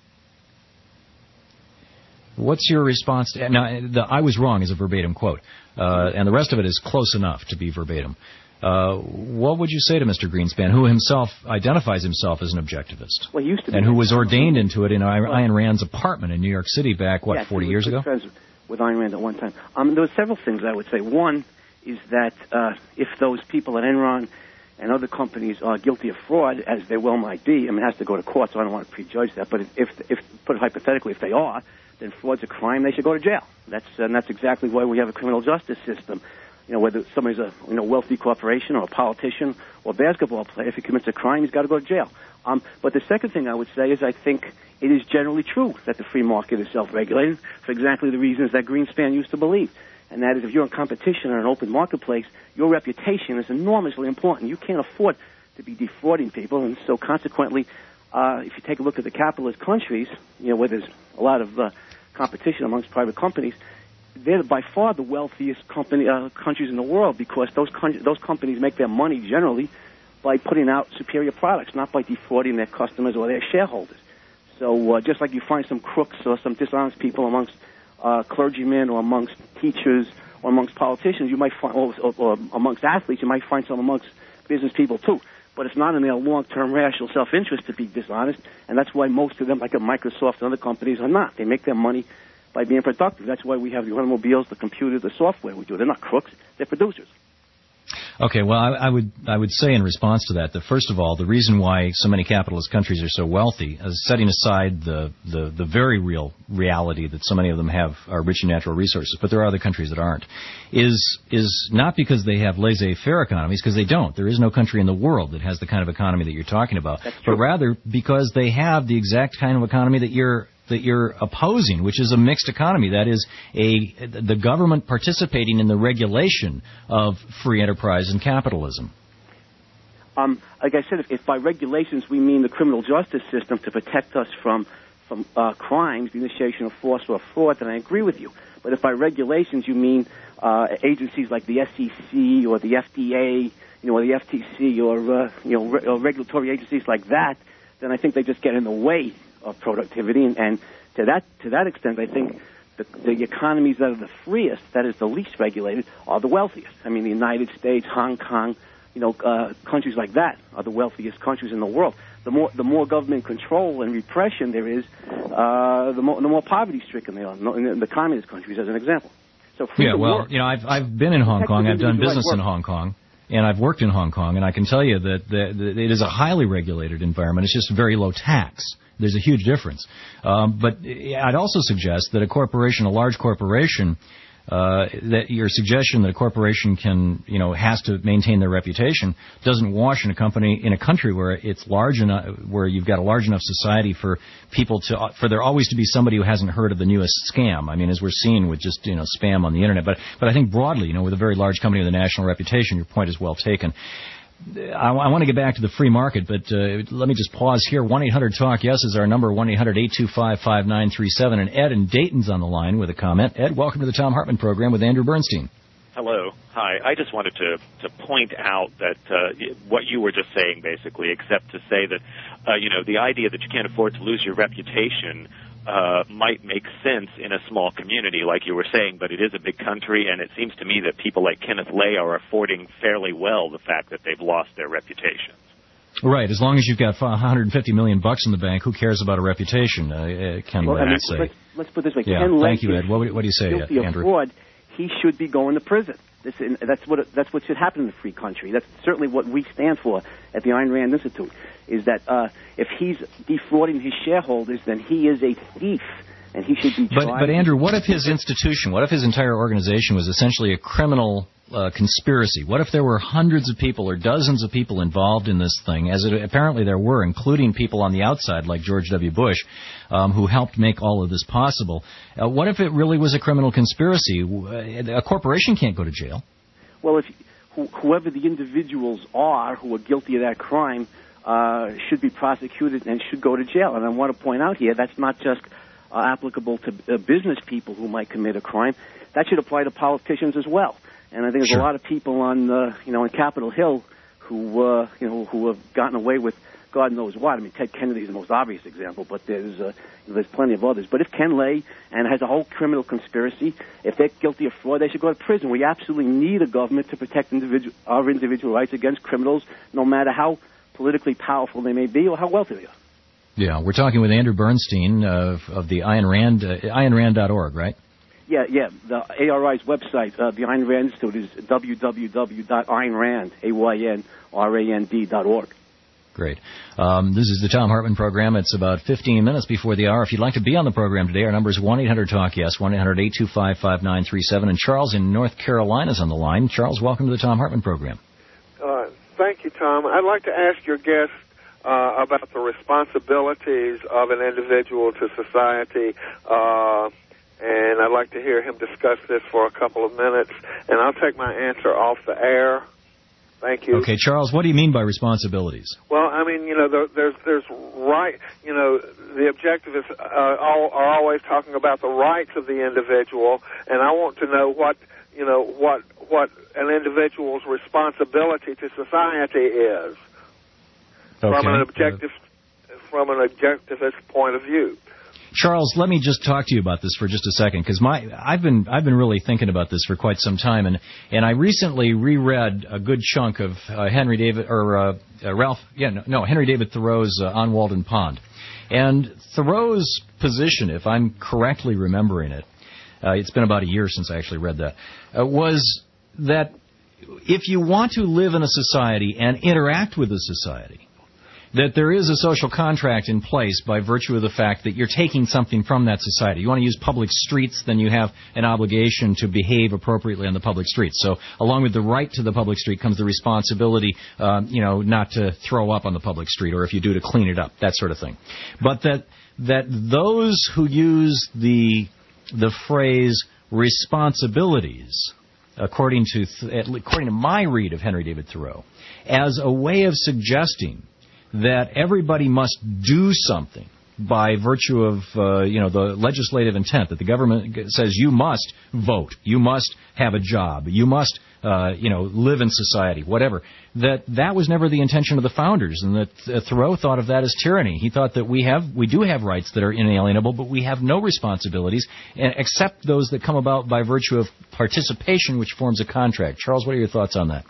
What's your response to... Now, the I was wrong is a verbatim quote, uh, and the rest of it is close enough to be verbatim. Uh, what would you say to Mister Greenspan, who himself identifies himself as an objectivist,
well, he used to be
and who was ordained into it in Ayn Rand's apartment in New York City back, what,
yes,
forty years ago?
Friends with Ayn Rand at one time. Um, there were several things I would say. One is that uh, if those people at Enron and other companies are guilty of fraud, as they well might be, I mean, it has to go to court, so I don't want to prejudge that, but if, if put it hypothetically, if they are, then fraud's a crime, they should go to jail. That's, and that's exactly why we have a criminal justice system. You know, whether somebody's a you know wealthy corporation or a politician or a basketball player, if he commits a crime, he's got to go to jail. Um, but the second thing I would say is I think it is generally true that the free market is self-regulated for exactly the reasons that Greenspan used to believe. And that is, if you're in competition in an open marketplace, your reputation is enormously important. You can't afford to be defrauding people, and so consequently, uh, if you take a look at the capitalist countries, you know, where there's a lot of uh, competition amongst private companies, they're by far the wealthiest company, uh, countries in the world, because those con- those companies make their money generally by putting out superior products, not by defrauding their customers or their shareholders. So uh, just like you find some crooks or some dishonest people amongst uh, clergymen or amongst teachers or amongst politicians, you might find, or, or, or amongst athletes, you might find some amongst business people too. But it's not in their long-term rational self-interest to be dishonest, and that's why most of them, like at Microsoft and other companies, are not. They make their money by being productive. That's why we have the automobiles, the computers, the software we do. They're not crooks. They're producers.
Okay, well, I, I would I would say in response to that that, first of all, the reason why so many capitalist countries are so wealthy, is setting aside the, the, the very real reality that so many of them have are rich in natural resources, but there are other countries that aren't, is is not because they have laissez-faire economies, because they don't. There is no country in the world that has the kind of economy that you're talking about, but rather because they have the exact kind of economy that you're that you're opposing, which is a mixed economy. That is, a the government participating in the regulation of free enterprise and capitalism.
Um, like I said, if, if by regulations we mean the criminal justice system to protect us from from uh, crimes, the initiation of force or fraud, then I agree with you. But if by regulations you mean uh, agencies like the S E C or the F D A, you know, or the F T C, or uh, you know, re- or regulatory agencies like that, then I think they just get in the way of productivity, and, and to that to that extent, I think the, the economies that are the freest, that is the least regulated, are the wealthiest. I mean, the United States, Hong Kong, you know, uh, countries like that are the wealthiest countries in the world. The more the more government control and repression there is, uh, the more the more poverty-stricken they are. In the communist countries, as an example. So
yeah, well, work, you know, I've I've been in Hong Kong. I've done business in Hong Kong. And I've worked in Hong Kong, and I can tell you that, that, that it is a highly regulated environment. It's just very low tax. There's a huge difference. Um, but I'd also suggest that a corporation, a large corporation, uh, that your suggestion that a corporation can, you know, has to maintain their reputation doesn't wash in a company, in a country where it's large enough, where you've got a large enough society for people to, for there always to be somebody who hasn't heard of the newest scam. I mean, as we're seeing with just, you know, spam on the internet. But, but I think broadly, you know, with a very large company with a national reputation, your point is well taken. I, I want to get back to the free market, but uh, let me just pause here. one eight hundred talk yes is our number, one eight hundred eight two five five nine three seven. And Ed in Dayton's on the line with a comment. Ed, welcome to the Thom Hartmann program with Andrew Bernstein.
Hello. Hi. I just wanted to, to point out that uh, what you were just saying, basically, except to say that, uh, you know, the idea that you can't afford to lose your reputation Uh, might make sense in a small community, like you were saying, but it is a big country, and it seems to me that people like Kenneth Lay are affording fairly well the fact that they've lost their reputations.
Right, as long as you've got one hundred fifty million bucks in the bank, who cares about a reputation? Uh, Ken
well,
Lay,
I mean,
I'd say.
Let's, let's put it this way.
Yeah,
Ken Lay
thank you, Ed. What, what do you say,
guilty
Andrew?
Of fraud, he should be going to prison. This, that's what that's what should happen in a free country. That's certainly what we stand for at the Ayn Rand Institute. Is that uh, if he's defrauding his shareholders, then he is a thief. And he should be
but, but, Andrew, what if his institution, what if his entire organization was essentially a criminal uh, conspiracy? What if there were hundreds of people or dozens of people involved in this thing, as it, apparently there were, including people on the outside like George W. Bush, um, who helped make all of this possible? Uh, what if it really was a criminal conspiracy? A corporation can't go to jail.
Well, if wh- whoever the individuals are who are guilty of that crime uh, should be prosecuted and should go to jail. And I want to point out here, that's not just Uh, applicable to uh, business people who might commit a crime. That should apply to politicians as well. And I think there's
sure.
a lot of people on, uh, you know, on Capitol Hill who, uh, you know, who have gotten away with God knows what. I mean, Ted Kennedy is the most obvious example, but there's uh, there's plenty of others. But if Ken Lay and has a whole criminal conspiracy, if they're guilty of fraud, they should go to prison. We absolutely need a government to protect individual, our individual rights against criminals, no matter how politically powerful they may be or how wealthy they are.
Yeah, we're talking with Andrew Bernstein of, of the Ayn Rand, uh, Ayn Rand dot org, right?
Yeah, yeah. The A R I's website, uh, the Ayn Rand Institute, is w w w dot ayn rand, A Y N R A N D dot org.
Great. Um, this is the Thom Hartmann program. It's about fifteen minutes before the hour. If you'd like to be on the program today, our number is one eight hundred talk yes, one eight hundred eight two five five nine three seven. And Charles in North Carolina is on the line. Charles, welcome to the Thom Hartmann program.
Uh, thank you, Tom. I'd like to ask your guest uh, about the responsibilities of an individual to society, uh, and I'd like to hear him discuss this for a couple of minutes, and I'll take my answer off the air. Thank you.
Okay, Charles, what do you mean by responsibilities?
Well, I mean, you know, there, there's there's right, you know, the objectivists uh, all, are always talking about the rights of the individual, and I want to know what, you know, what what an individual's responsibility to society is
okay.
from an objective uh, from an objectivist point of view.
Charles, let me just talk to you about this for just a second, because my I've been I've been really thinking about this for quite some time, and, and I recently reread a good chunk of uh, Henry David or uh, uh, Ralph yeah no, no Henry David Thoreau's uh, On Walden Pond, and Thoreau's position, if I'm correctly remembering it, uh, it's been about a year since I actually read that, uh, was that if you want to live in a society and interact with a society, that there is a social contract in place by virtue of the fact that you're taking something from that society. You want to use public streets, then you have an obligation to behave appropriately on the public streets. So along with the right to the public street comes the responsibility, um, you know, not to throw up on the public street, or if you do, to clean it up, that sort of thing. But that that those who use the the phrase responsibilities, according to according to my read of Henry David Thoreau, as a way of suggesting that everybody must do something by virtue of, uh, you know, the legislative intent, that the government says you must vote, you must have a job, you must, uh, you know, live in society, whatever, that that was never the intention of the founders, and that uh, Thoreau thought of that as tyranny. He thought that we have, we do have rights that are inalienable, but we have no responsibilities, except those that come about by virtue of participation, which forms a contract. Charles, what are your thoughts on that?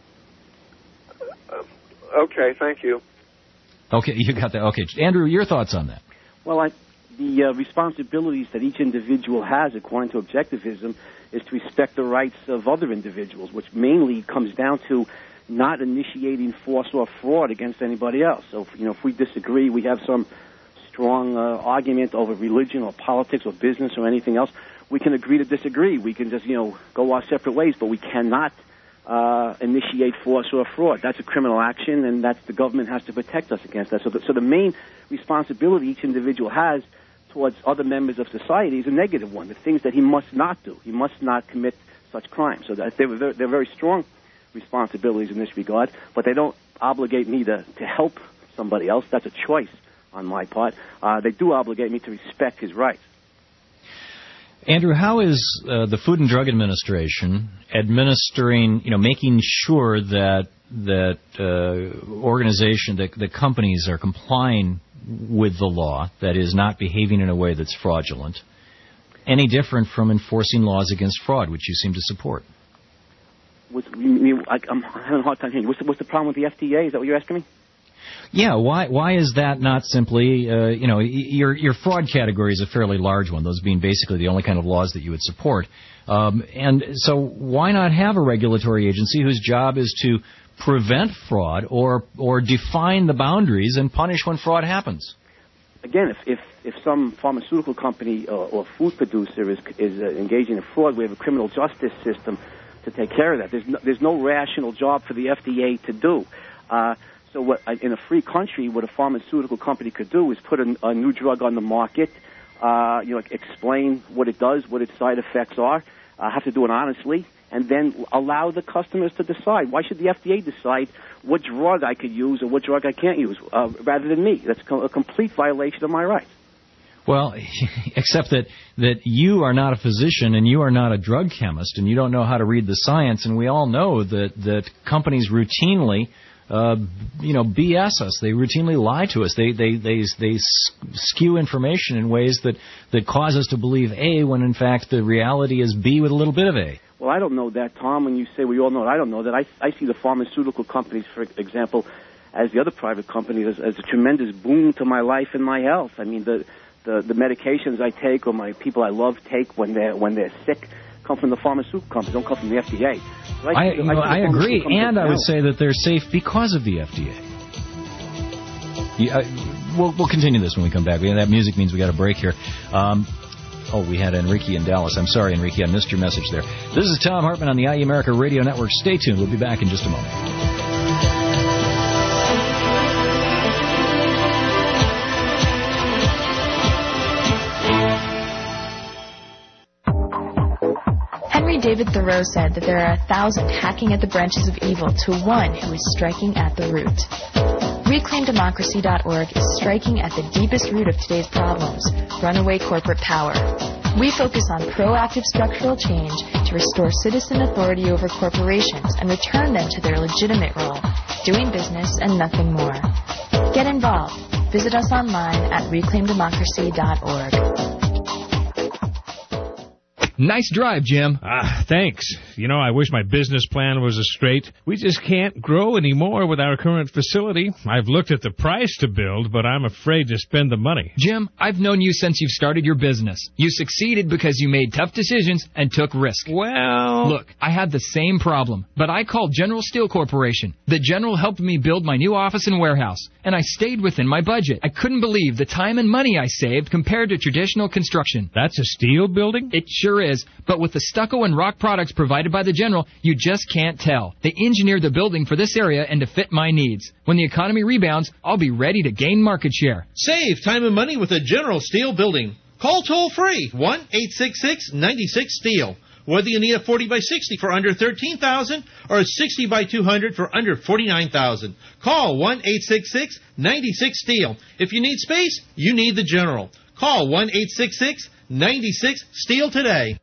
Okay, thank you.
Okay, you got that. Okay, Andrew, your thoughts on that?
Well, I, the uh, responsibilities that each individual has, according to objectivism, is to respect the rights of other individuals, which mainly comes down to not initiating force or fraud against anybody else. So, you know, if we disagree, we have some strong uh, argument over religion or politics or business or anything else, we can agree to disagree. We can just, you know, go our separate ways, but we cannot Uh, initiate force or fraud. That's a criminal action, and that's the government has to protect us against that. So the, so the main responsibility each individual has towards other members of society is a negative one, the things that he must not do. He must not commit such crimes. So that they're, they're, they're very strong responsibilities in this regard, but they don't obligate me to, to help somebody else. That's a choice on my part. Uh, they do obligate me to respect his rights.
Andrew, how is uh, the Food and Drug Administration administering, you know, making sure that that uh, organization, that the companies are complying with the law, that is, not behaving in a way that's fraudulent, any different from enforcing laws against fraud, which you seem to support?
What's, you mean, I, I'm having a hard time hearing you. What's the, what's the problem with the F D A? Is that what you're asking me?
Yeah, why why is that not simply, uh, you know, your your fraud category is a fairly large one, those being basically the only kind of laws that you would support. Um, and so why not have a regulatory agency whose job is to prevent fraud or or define the boundaries and punish when fraud happens?
Again, if if, if some pharmaceutical company or, or food producer is is uh, engaging in fraud, we have a criminal justice system to take care of that. There's no, there's no rational job for the F D A to do. Uh, So what, in a free country, what a pharmaceutical company could do is put a, a new drug on the market, uh, you know, explain what it does, what its side effects are, uh, have to do it honestly, and then allow the customers to decide. Why should the F D A decide what drug I could use or what drug I can't use, uh, rather than me? That's a complete violation of my rights.
Well, except that, that you are not a physician and you are not a drug chemist and you don't know how to read the science, and we all know that, that companies routinely Uh, you know, B S us. They routinely lie to us. They they they they skew information in ways that, that cause us to believe A when in fact the reality is B with a little bit of A.
Well, I don't know that, Tom. When you say we all know it, I don't know that. I I see the pharmaceutical companies, for example, as the other private companies, as, as a tremendous boon to my life and my health. I mean, the the, the medications I take or my people I love take when they're when they're sick come from the pharmaceutical companies, don't come from the F D A. So I,
I,
think,
you know, I,
I
agree, and I would
out.
say that they're safe because of the F D A. Yeah, uh, we'll, we'll continue this when we come back. That music means we got a break here. Um, oh, we had Enrique in Dallas. I'm sorry, Enrique, I missed your message there. This is Tom Hartman on the I E America Radio Network. Stay tuned. We'll be back in just a moment.
Henry David Thoreau said that there are a thousand hacking at the branches of evil to one who is striking at the root. reclaim democracy dot org is striking at the deepest root of today's problems, runaway corporate power. We focus on proactive structural change to restore citizen authority over corporations and return them to their legitimate role, doing business and nothing more. Get involved. Visit us online at reclaim democracy dot org.
Nice drive, Jim. Ah, thanks. You know, I wish my business plan was as straight. We just can't grow anymore with our current facility. I've looked at the price to build, but I'm afraid to spend the money.
Jim, I've known you since you've started your business. You succeeded because you made tough decisions and took risk.
Well...
Look, I had the same problem, but I called General Steel Corporation. The General helped me build my new office and warehouse, and I stayed within my budget. I couldn't believe the time and money I saved compared to traditional construction.
That's a steel building?
It sure is, but with the stucco and rock products provided by the General, you just can't tell. They engineered the building for this area and to fit my needs. When the economy rebounds, I'll be ready to gain market share.
Save time and money with a General Steel building. Call toll-free, one eight six six, nine six, STEEL. Whether you need a forty by sixty for under thirteen thousand dollars or a sixty by two hundred for under forty-nine thousand dollars. Call one eight six six, nine six, STEEL. If you need space, you need the General. Call one eight six six, nine six, STEEL today.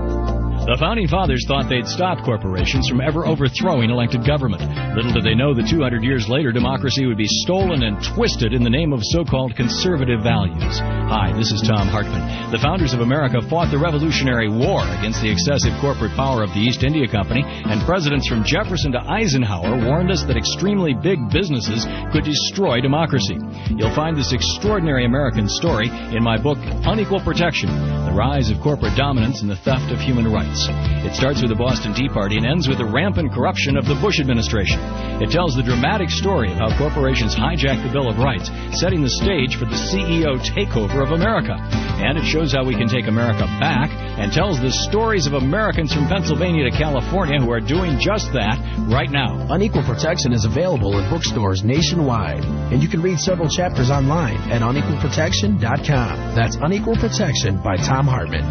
The Founding Fathers thought they'd stop corporations from ever overthrowing elected government. Little did they know that two hundred years later, democracy would be stolen and twisted in the name of so-called conservative values. Hi, this is Tom Hartman. The founders of America fought the Revolutionary War against the excessive corporate power of the East India Company, and presidents from Jefferson to Eisenhower warned us that extremely big businesses could destroy democracy. You'll find this extraordinary American story in my book, Unequal Protection, The Rise of Corporate Dominance and the Theft of Human Rights. It starts with the Boston Tea Party and ends with the rampant corruption of the Bush administration. It tells the dramatic story of how corporations hijacked the Bill of Rights, setting the stage for the C E O takeover of America. And it shows how we can take America back and tells the stories of Americans from Pennsylvania to California who are doing just that right now.
Unequal Protection is available in bookstores nationwide, and you can read several chapters online at unequal protection dot com. That's Unequal Protection by Tom Hartman.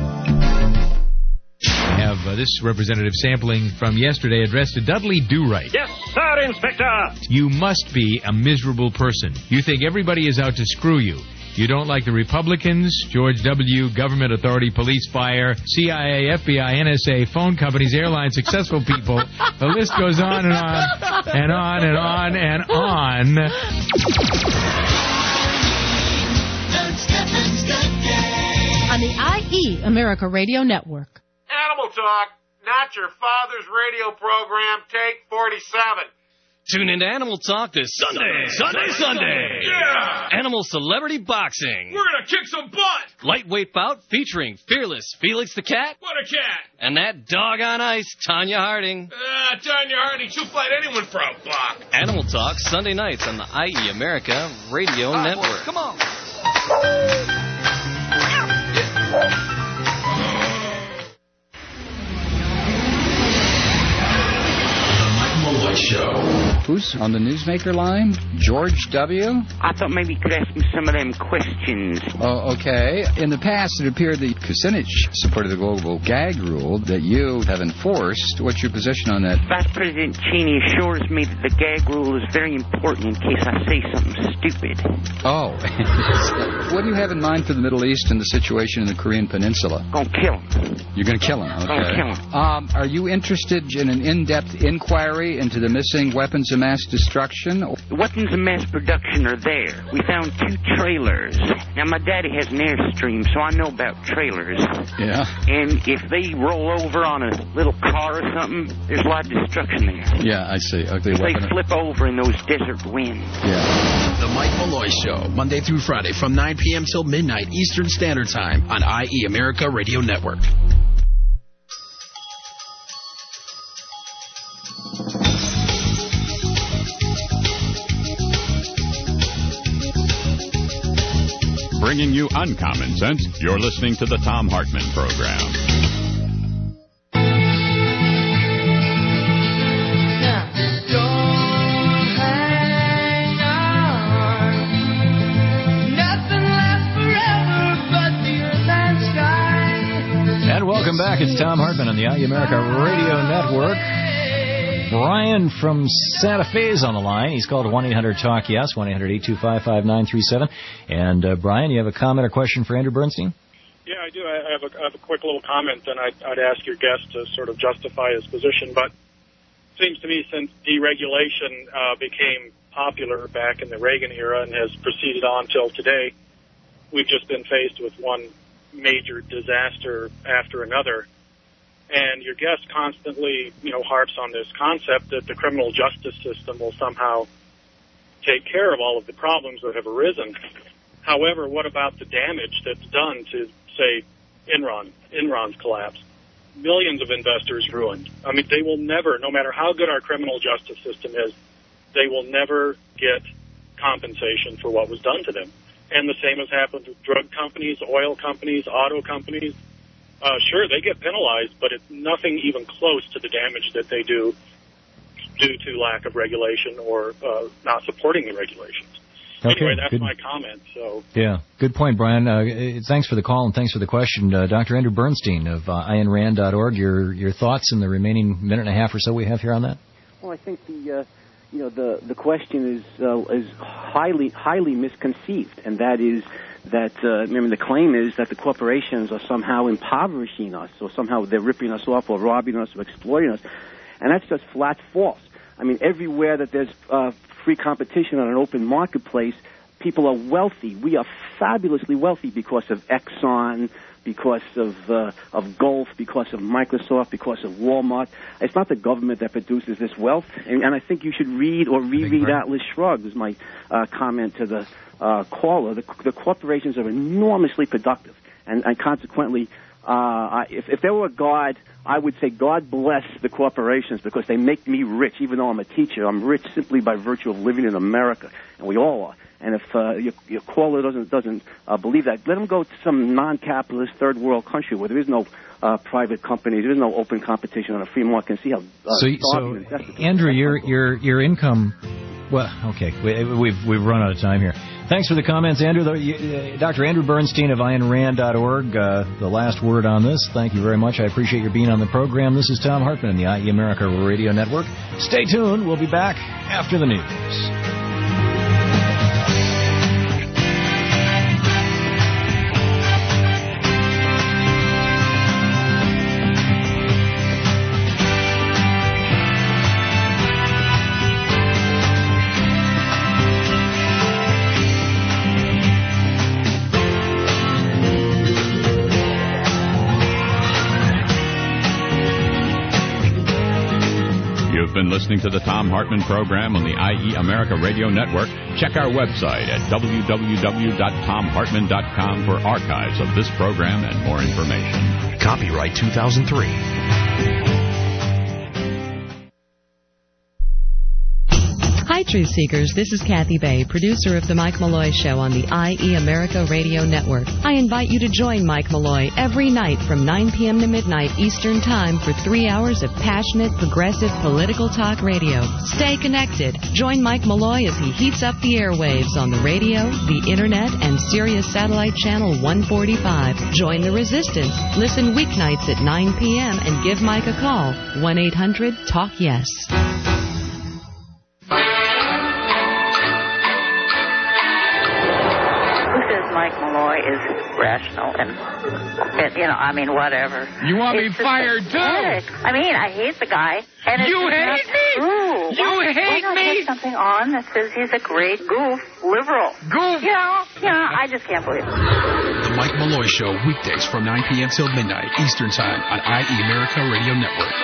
We have uh, this representative sampling from yesterday addressed to Dudley Do-Right.
Yes, sir, Inspector.
You must be a miserable person. You think everybody is out to screw you. You don't like the Republicans, George W., government authority, police, fire, C I A, F B I, N S A, phone companies, airlines, successful people. The list goes on and on and on and on and on.
On the I E America Radio Network.
Animal Talk, not your father's radio program, take forty-seven.
Tune into Animal Talk this Sunday, Sunday, Sunday. Sunday.
Yeah!
Animal Celebrity Boxing.
We're going to kick some butt.
Lightweight bout featuring fearless Felix the Cat.
What a cat.
And that dog on ice, Tanya Harding.
Ah, uh, Tanya Harding, she'll fight anyone for a buck.
Animal Talk, Sunday nights on the I E America Radio
All right,
Network.
boys, come on.
Show. Who's on the newsmaker line? George W.?
I thought maybe you could ask me some of them questions.
Oh, okay. In the past, it appeared that Kucinich supported the global gag rule that you have enforced. What's your position on that?
Vice President Cheney assures me that the gag rule is very important in case I say something stupid.
Oh. What do you have in mind for the Middle East and the situation in the Korean Peninsula?
Gonna kill him.
You're gonna kill him, okay.
Gonna kill him.
Um, are you interested in an in-depth inquiry into the missing weapons of mass destruction?
The weapons of mass production are there. We found two trailers. Now, my daddy has an Airstream, so I know about trailers.
Yeah.
And if they roll over on a little car or something, there's a lot of destruction there.
Yeah, I see. Okay,
they flip over in those desert winds.
Yeah.
The Mike Malloy Show, Monday through Friday from nine p.m. till midnight Eastern Standard Time on I E America Radio Network.
Bringing you uncommon sense, you're listening to the Thom Hartmann Program.
And welcome back. It's Thom Hartmann on the I E America Radio Network. Brian from Santa Fe is on the line. He's called one eight hundred talk yes, one eight hundred eight two five five nine three seven. And, uh, Brian, you have a comment or question for Andrew Bernstein?
Yeah, I do. I have a, I have a quick little comment, and I'd, I'd ask your guest to sort of justify his position. But it seems to me since deregulation uh, became popular back in the Reagan era and has proceeded on till today, we've just been faced with one major disaster after another. And your guest constantly, you know, harps on this concept that the criminal justice system will somehow take care of all of the problems that have arisen. However, what about the damage that's done to, say, Enron, Enron's collapse? Millions of investors ruined. I mean, they will never, no matter how good our criminal justice system is, they will never get compensation for what was done to them. And the same has happened with drug companies, oil companies, auto companies. Uh, sure, they get penalized, but it's nothing even close to the damage that they do due to lack of regulation or uh, not supporting the regulations.
Okay,
anyway, that's
good.
my comment. So
Yeah, good point, Brian. Uh, thanks for the call and thanks for the question. Uh, Doctor Andrew Bernstein of uh, I N Rand dot org, your, your thoughts in the remaining minute and a half or so we have here on that?
Well, I think the uh, you know the the question is uh, is highly highly misconceived, and that is that uh, I mean the claim is that the corporations are somehow impoverishing us, or somehow they're ripping us off, or robbing us, or exploiting us, and that's just flat false. I mean, everywhere that there's uh, free competition on an open marketplace, people are wealthy. We are fabulously wealthy because of Exxon, because of uh, of Gulf, because of Microsoft, because of Walmart. It's not the government that produces this wealth. And, and I think you should read or reread Atlas Shrugged, is my uh, comment to the uh, caller. The, the corporations are enormously productive, and, and consequently, uh, if, if there were a God, I would say God bless the corporations because they make me rich. Even though I'm a teacher, I'm rich simply by virtue of living in America, and we all are. And if uh, your, your caller doesn't doesn't uh, believe that, let him go to some non-capitalist third world country where there is no uh, private company, there is no open competition on a free market, and see how. Uh,
so, so Andrew, your your your income. Well, okay, we, we've we've run out of time here. Thanks for the comments, Andrew. Uh, Doctor Andrew Bernstein of I N Rand dot org. Uh, the last word on this. Thank you very much. I appreciate your being on the program. This is Thom Hartmann in the I E America Radio Network. Stay tuned. We'll be back after the news.
Been listening to the Thom Hartmann Program on the I E America Radio Network. Check our website at w w w dot thom hartmann dot com for archives of this program and more information.
Copyright two thousand three.
Hi, Truth Seekers. This is Kathy Bay, producer of The Mike Malloy Show on the I E America Radio Network. I invite you to join Mike Malloy every night from nine p.m. to midnight Eastern Time for three hours of passionate, progressive, political talk radio. Stay connected. Join Mike Malloy as he heats up the airwaves on the radio, the Internet, and Sirius Satellite Channel one forty-five. Join the resistance. Listen weeknights at nine p.m. and give Mike a call. one eight hundred talk yes.
Mike Malloy is rational and, and, you know, I mean, whatever.
You want
it's
me fired, too?
Pathetic. I mean, I hate the guy. And
you
it's
hate me?
True.
You why, hate why me? Put something on that says he's a great goof liberal.
Goof?
You know, you know, I just can't believe it.
The Mike Malloy Show, weekdays from nine p.m. till midnight Eastern Time on I E America Radio Network.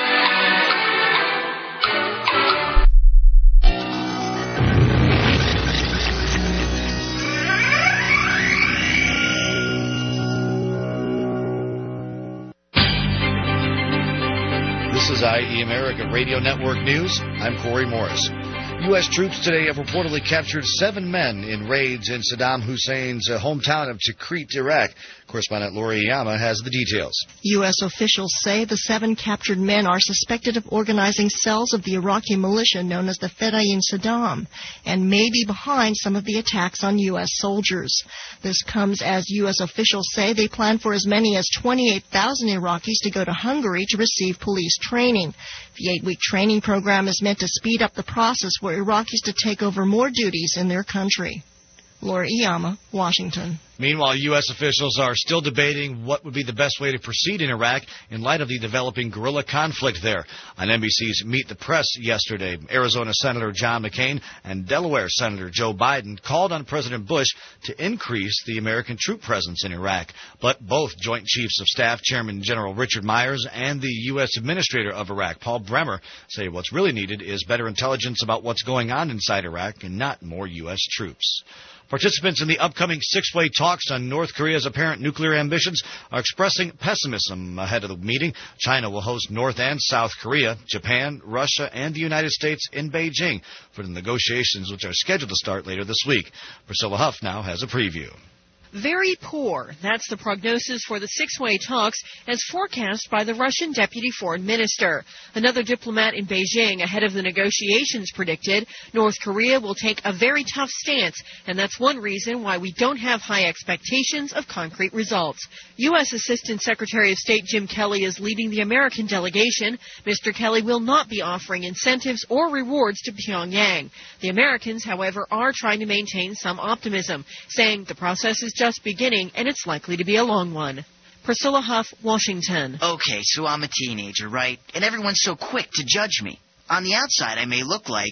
This is I E America Radio Network News. I'm Corey Morris. U S troops today have reportedly captured seven men in raids in Saddam Hussein's uh, hometown of Tikrit, Iraq. Correspondent Lori Iyama has the details.
U S officials say the seven captured men are suspected of organizing cells of the Iraqi militia known as the Fedayeen Saddam and may be behind some of the attacks on U S soldiers. This comes as U S officials say they plan for as many as twenty-eight thousand Iraqis to go to Hungary to receive police training. The eight-week training program is meant to speed up the process for Iraqis to take over more duties in their country. Laura Iyama, Washington.
Meanwhile, U S officials are still debating what would be the best way to proceed in Iraq in light of the developing guerrilla conflict there. On N B C's Meet the Press yesterday, Arizona Senator John McCain and Delaware Senator Joe Biden called on President Bush to increase the American troop presence in Iraq. But both Joint Chiefs of Staff Chairman General Richard Myers and the U S Administrator of Iraq, Paul Bremer, say what's really needed is better intelligence about what's going on inside Iraq and not more U S troops. Participants in the upcoming six-way talks on North Korea's apparent nuclear ambitions are expressing pessimism ahead of the meeting. China will host North and South Korea, Japan, Russia, and the United States in Beijing for the negotiations, which are scheduled to start later this week. Priscilla Huff now has a preview.
Very poor. That's the prognosis for the six-way talks as forecast by the Russian Deputy Foreign Minister. Another diplomat in Beijing ahead of the negotiations predicted North Korea will take a very tough stance, and that's one reason why we don't have high expectations of concrete results. U S Assistant Secretary of State Jim Kelly is leading the American delegation. Mister Kelly will not be offering incentives or rewards to Pyongyang. The Americans, however, are trying to maintain some optimism, saying the process is just beginning, and it's likely to be a long one. Priscilla Huff, Washington.
Okay, so I'm a teenager, right? And everyone's so quick to judge me. On the outside, I may look like...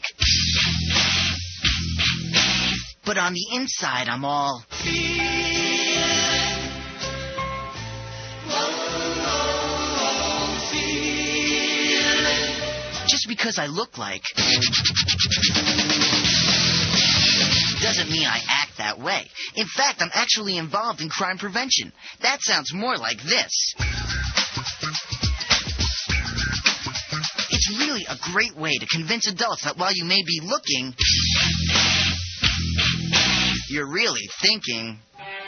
But on the inside, I'm all... Just because I look like... doesn't mean I act that way. In fact, I'm actually involved in crime prevention. That sounds more like this. It's really a great way to convince adults that while you may be looking, you're really thinking.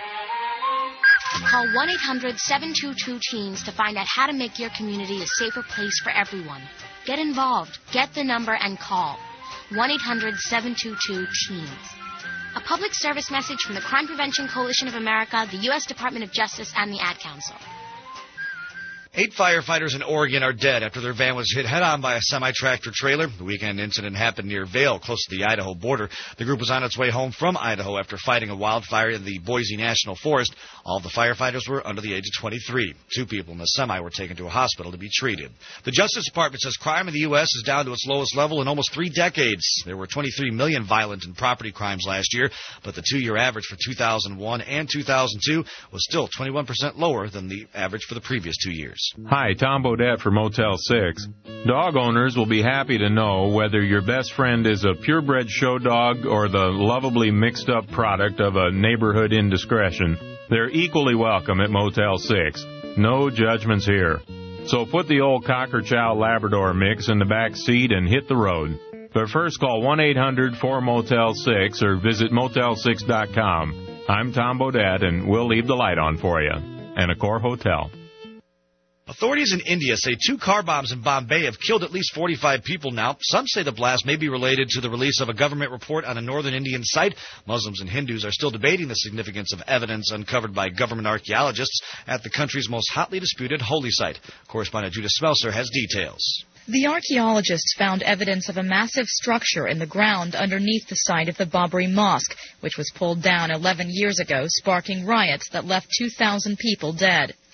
Call one eight hundred seven two two teens to find out how to make your community a safer place for everyone. Get involved. Get the number and call. one eight hundred seven two two teens. A public service message from the Crime Prevention Coalition of America, the U S Department of Justice, and the Ad Council.
Eight firefighters in Oregon are dead after their van was hit head-on by a semi-tractor trailer. The weekend incident happened near Vail, close to the Idaho border. The group was on its way home from Idaho after fighting a wildfire in the Boise National Forest. All of the firefighters were under the age of twenty-three. Two people in the semi were taken to a hospital to be treated. The Justice Department says crime in the U S is down to its lowest level in almost three decades. There were twenty-three million violent and property crimes last year, but the two-year average for two thousand one and two thousand two was still twenty-one percent lower than the average for the previous two years.
Hi, Tom Bodette for Motel six. Dog owners will be happy to know whether your best friend is a purebred show dog or the lovably mixed-up product of a neighborhood indiscretion. They're equally welcome at Motel six. No judgments here. So put the old Cocker Chow Labrador mix in the back seat and hit the road. But first call one eight hundred four motel six or visit motel six dot com. I'm Tom Bodette, and we'll leave the light on for you. And Accor Hotel.
Authorities in India say two car bombs in Bombay have killed at least forty-five people now. Some say the blast may be related to the release of a government report on a northern Indian site. Muslims and Hindus are still debating the significance of evidence uncovered by government archaeologists at the country's most hotly disputed holy site. Correspondent Judith Smelser has details.
The archaeologists found evidence of a massive structure in the ground underneath the site of the Babri Mosque, which was pulled down eleven years ago, sparking riots that left two thousand people dead.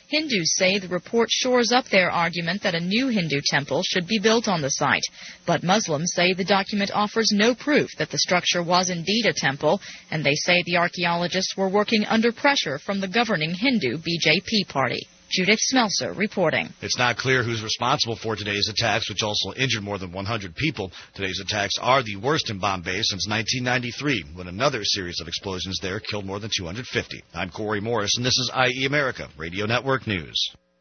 Hindus say the report shores up their argument that a new Hindu temple should be built on the site. But Muslims say the document offers no proof that the structure was indeed a temple, and they say the archaeologists were working under pressure from the governing Hindu B J P party. Judith Smelser reporting.
It's not clear who's responsible for today's attacks, which also injured more than one hundred people. Today's attacks are the worst in Bombay since nineteen ninety-three, when another series of explosions there killed more than two hundred fifty. I'm Corey Morris, and this is I E America Radio Network News.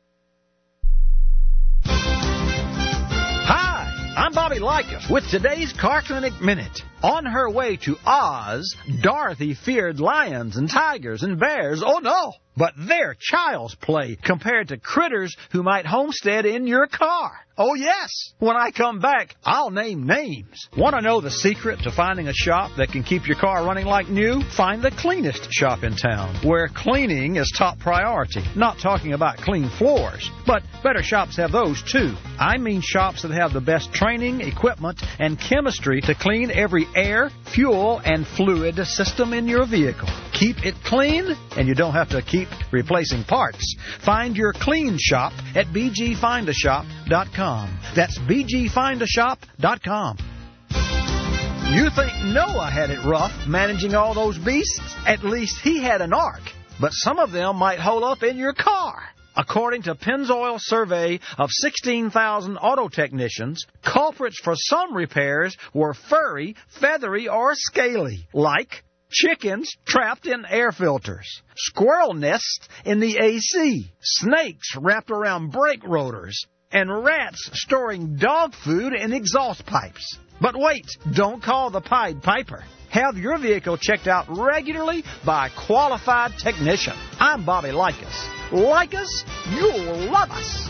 Hi, I'm Bobby Likas with today's Car Clinic Minute. On her way to Oz, Dorothy feared lions and tigers and bears. Oh, no! But they're child's play compared to critters who might homestead in your car. Oh, yes. When I come back, I'll name names. Want to know the secret to finding a shop that can keep your car running like new? Find the cleanest shop in town, where cleaning is top priority. Not talking about clean floors, but better shops have those, too. I mean shops that have the best training, equipment, and chemistry to clean every air, fuel, and fluid system in your vehicle. Keep it clean, and you don't have to keep replacing parts. Find your clean shop at b g find a shop dot com. That's b g find a shop dot com. You think Noah had it rough managing all those beasts? At least he had an ark, but some of them might hole up in your car. According to Pennzoil's survey of sixteen thousand auto technicians, culprits for some repairs were furry, feathery, or scaly, like chickens trapped in air filters, squirrel nests in the A C, snakes wrapped around brake rotors, and rats storing dog food in exhaust pipes. But wait, don't call the Pied Piper. Have your vehicle checked out regularly by a qualified technician. I'm Bobby Likas. Like us, you'll love us.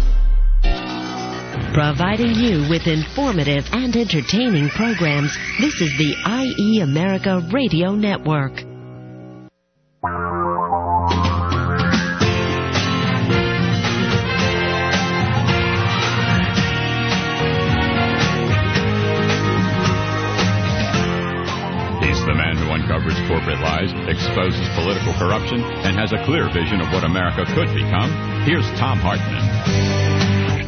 Providing you with informative and entertaining programs, this is the I E America Radio Network.
He's the man who uncovers corporate lies, exposes political corruption, and has a clear vision of what America could become. Here's Thom Hartmann.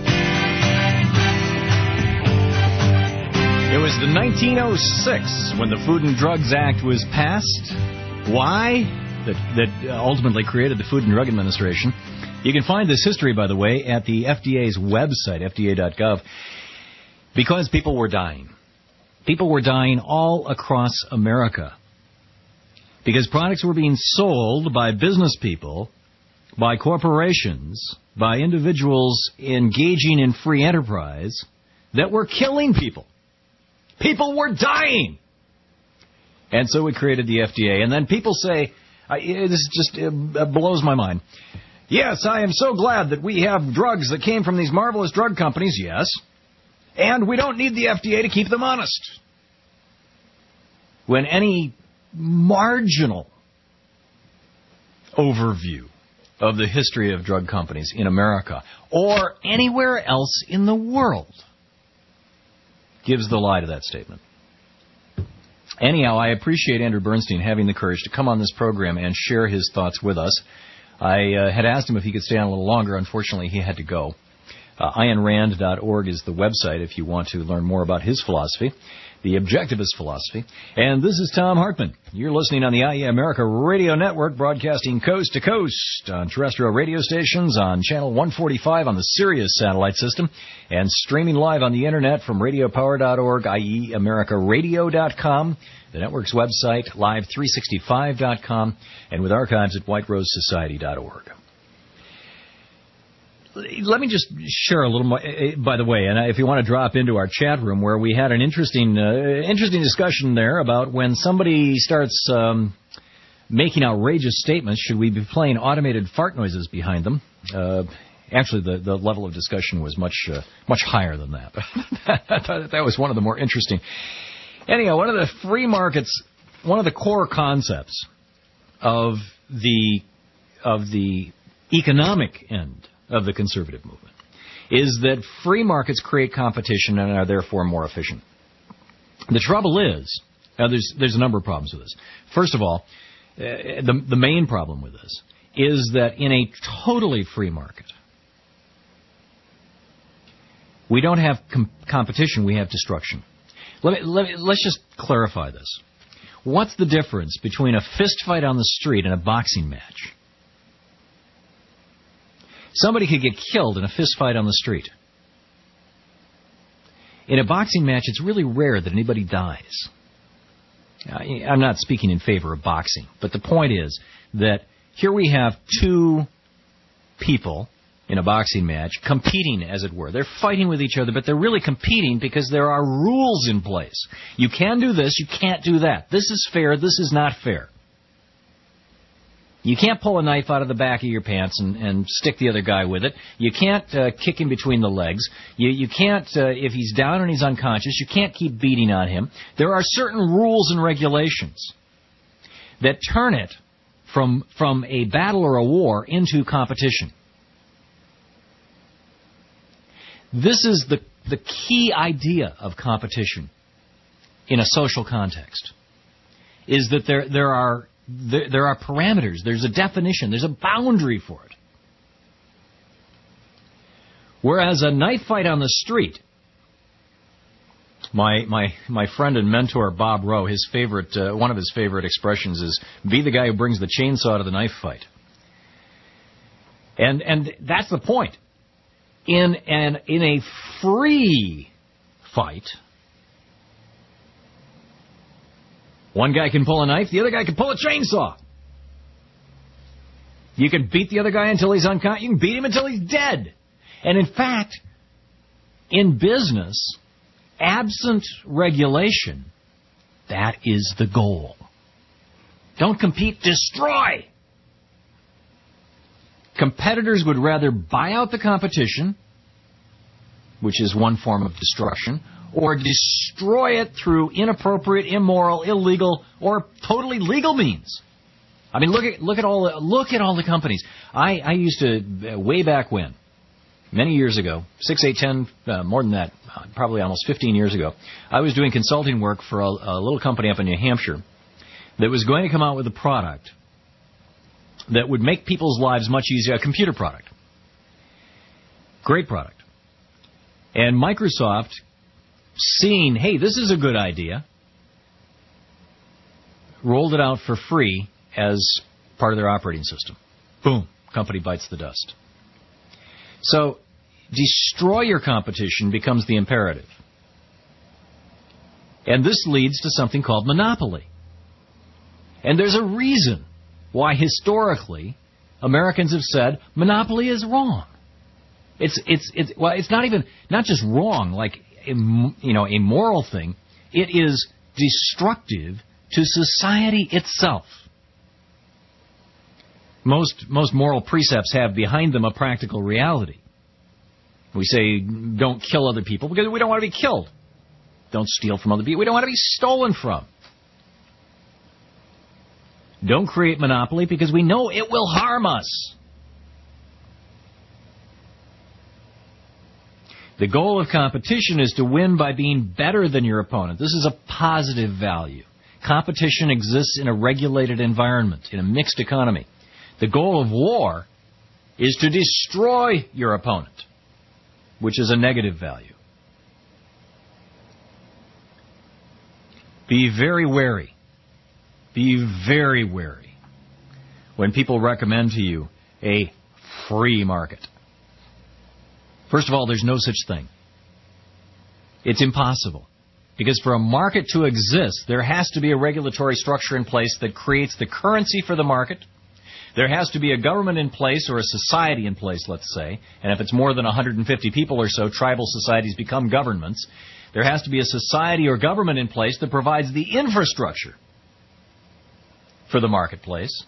It was the nineteen oh six when the Food and Drugs Act was passed. Why? That, that ultimately created the Food and Drug Administration. You can find this history, by the way, at the F D A's website, F D A dot gov, because people were dying. People were dying all across America because products were being sold by business people, by corporations, by individuals engaging in free enterprise that were killing people. People were dying. And so we created the F D A. And then people say, I, this just it blows my mind. Yes, I am so glad that we have drugs that came from these marvelous drug companies, yes. And we don't need the F D A to keep them honest. When any marginal overview of the history of drug companies in America or anywhere else in the world gives the lie to that statement. Anyhow, I appreciate Andrew Bernstein having the courage to come on this program and share his thoughts with us. I uh, had asked him if he could stay on a little longer. Unfortunately, he had to go. Uh, Ayn Rand dot org is the website if you want to learn more about his philosophy, the objectivist philosophy. And this is Thom Hartmann. You're listening on the I E America Radio Network, broadcasting coast to coast on terrestrial radio stations, on channel one forty-five on the Sirius satellite system, and streaming live on the Internet from radio power dot org, I E America Radio dot com, the network's website, live three sixty-five dot com, and with archives at White Rose Society dot org. Let me just share a little more, by the way, and if you want to drop into our chat room where we had an interesting uh, interesting discussion there about when somebody starts um, making outrageous statements, should we be playing automated fart noises behind them? Uh, actually, the, the level of discussion was much uh, much higher than that. I thought that was one of the more interesting. Anyhow, one of the free markets, one of the core concepts of the of the economic end of the conservative movement is that free markets create competition and are therefore more efficient. The trouble is, now there's there's a number of problems with this. First of all, uh, the the main problem with this is that in a totally free market, we don't have com- competition, we have destruction. Let me, let me, let's just clarify this. What's the difference between a fist fight on the street and a boxing match? Somebody could get killed in a fist fight on the street. In a boxing match, it's really rare that anybody dies. I'm not speaking in favor of boxing, but the point is that here we have two people in a boxing match competing, as it were. They're fighting with each other, but they're really competing because there are rules in place. You can do this, you can't do that. This is fair, this is not fair. You can't pull a knife out of the back of your pants and, and stick the other guy with it. You can't uh, kick him between the legs. You, you can't, uh, if he's down and he's unconscious, you can't keep beating on him. There are certain rules and regulations that turn it from, from a battle or a war into competition. This is the, the key idea of competition in a social context, is that there, there are There, there are parameters. There's a definition. There's a boundary for it. Whereas a knife fight on the street, my my my friend and mentor Bob Rowe, his favorite uh, one of his favorite expressions is "be the guy who brings the chainsaw to the knife fight." And and that's the point. In an in a free fight, one guy can pull a knife, the other guy can pull a chainsaw. You can beat the other guy until he's unconscious. You can beat him until he's dead. And in fact, in business, absent regulation, that is the goal. Don't compete, destroy. Competitors would rather buy out the competition, which is one form of destruction, or destroy it through inappropriate, immoral, illegal, or totally legal means. I mean, look at look at all the, look at all the companies. I, I used to uh, way back when, many years ago, six, eight, ten, uh, more than that, uh, probably almost fifteen years ago. I was doing consulting work for a, a little company up in New Hampshire that was going to come out with a product that would make people's lives much easier. A computer product, great product, and Microsoft, seeing, hey, this is a good idea, rolled it out for free as part of their operating system. Boom, company bites the dust. So, destroy your competition becomes the imperative. And this leads to something called monopoly. And there's a reason why historically Americans have said monopoly is wrong. It's it's it's well, it's not even not just wrong, like you know, a moral thing. It is destructive to society itself. Most most moral precepts have behind them a practical reality. We say don't kill other people because we don't want to be killed. Don't steal from other people. We don't want to be stolen from. Don't create monopoly because we know it will harm us. The goal of competition is to win by being better than your opponent. This is a positive value. Competition exists in a regulated environment, in a mixed economy. The goal of war is to destroy your opponent, which is a negative value. Be very wary. Be very wary when people recommend to you a free market. First of all, there's no such thing. It's impossible. Because for a market to exist, there has to be a regulatory structure in place that creates the currency for the market. There has to be a government in place or a society in place, let's say. And if it's more than one hundred fifty people or so, tribal societies become governments. There has to be a society or government in place that provides the infrastructure for the marketplace.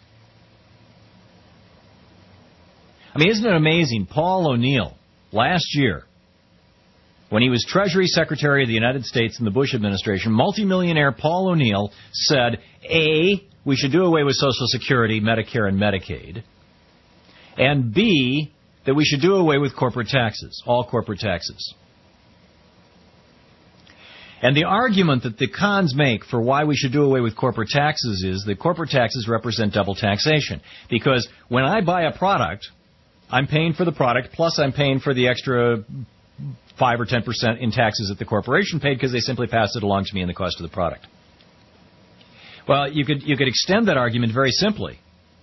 I mean, isn't it amazing? Paul O'Neill, last year, when he was Treasury Secretary of the United States in the Bush administration, multimillionaire Paul O'Neill said, A, we should do away with Social Security, Medicare, and Medicaid, and B, that we should do away with corporate taxes, all corporate taxes. And the argument that the cons make for why we should do away with corporate taxes is that corporate taxes represent double taxation. Because when I buy a product, I'm paying for the product, plus I'm paying for the extra five or ten percent in taxes that the corporation paid because they simply passed it along to me in the cost of the product. Well, you could you could extend that argument very simply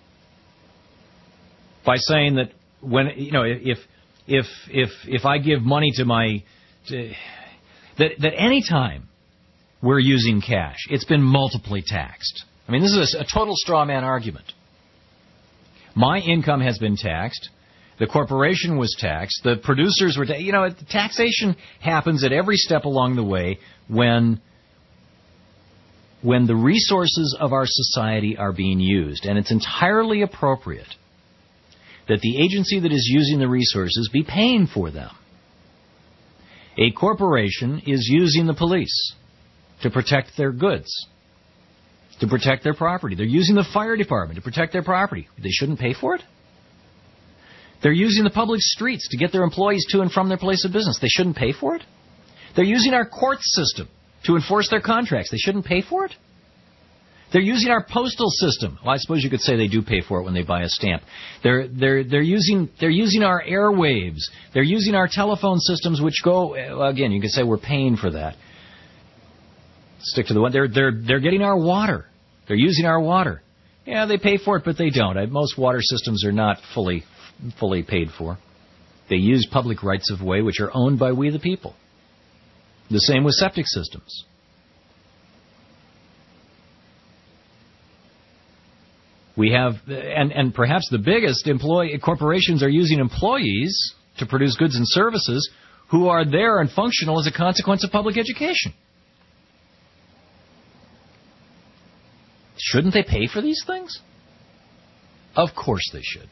by saying that when you know if if if if I give money to my to, that that any time we're using cash, it's been multiply taxed. I mean, this is a, a total straw man argument. My income has been taxed. The corporation was taxed. The producers were taxed. You know, taxation happens at every step along the way when when the resources of our society are being used. And it's entirely appropriate that the agency that is using the resources be paying for them. A corporation is using the police to protect their goods, to protect their property. They're using the fire department to protect their property. They shouldn't pay for it? They're using the public streets to get their employees to and from their place of business. They shouldn't pay for it? They're using our court system to enforce their contracts. They shouldn't pay for it? They're using our postal system. Well, I suppose you could say they do pay for it when they buy a stamp. They're they're they're using they're using our airwaves. They're using our telephone systems, which go well, again. You could say we're paying for that. Stick to the one. They're they're they're getting our water. They're using our water. Yeah, they pay for it, but they don't. Most water systems are not fully fully paid for. They use public rights of way, which are owned by we the people. The same with septic systems. We have, and, and perhaps the biggest, employee corporations are using employees to produce goods and services who are there and functional as a consequence of public education. Shouldn't they pay for these things? Of course they should.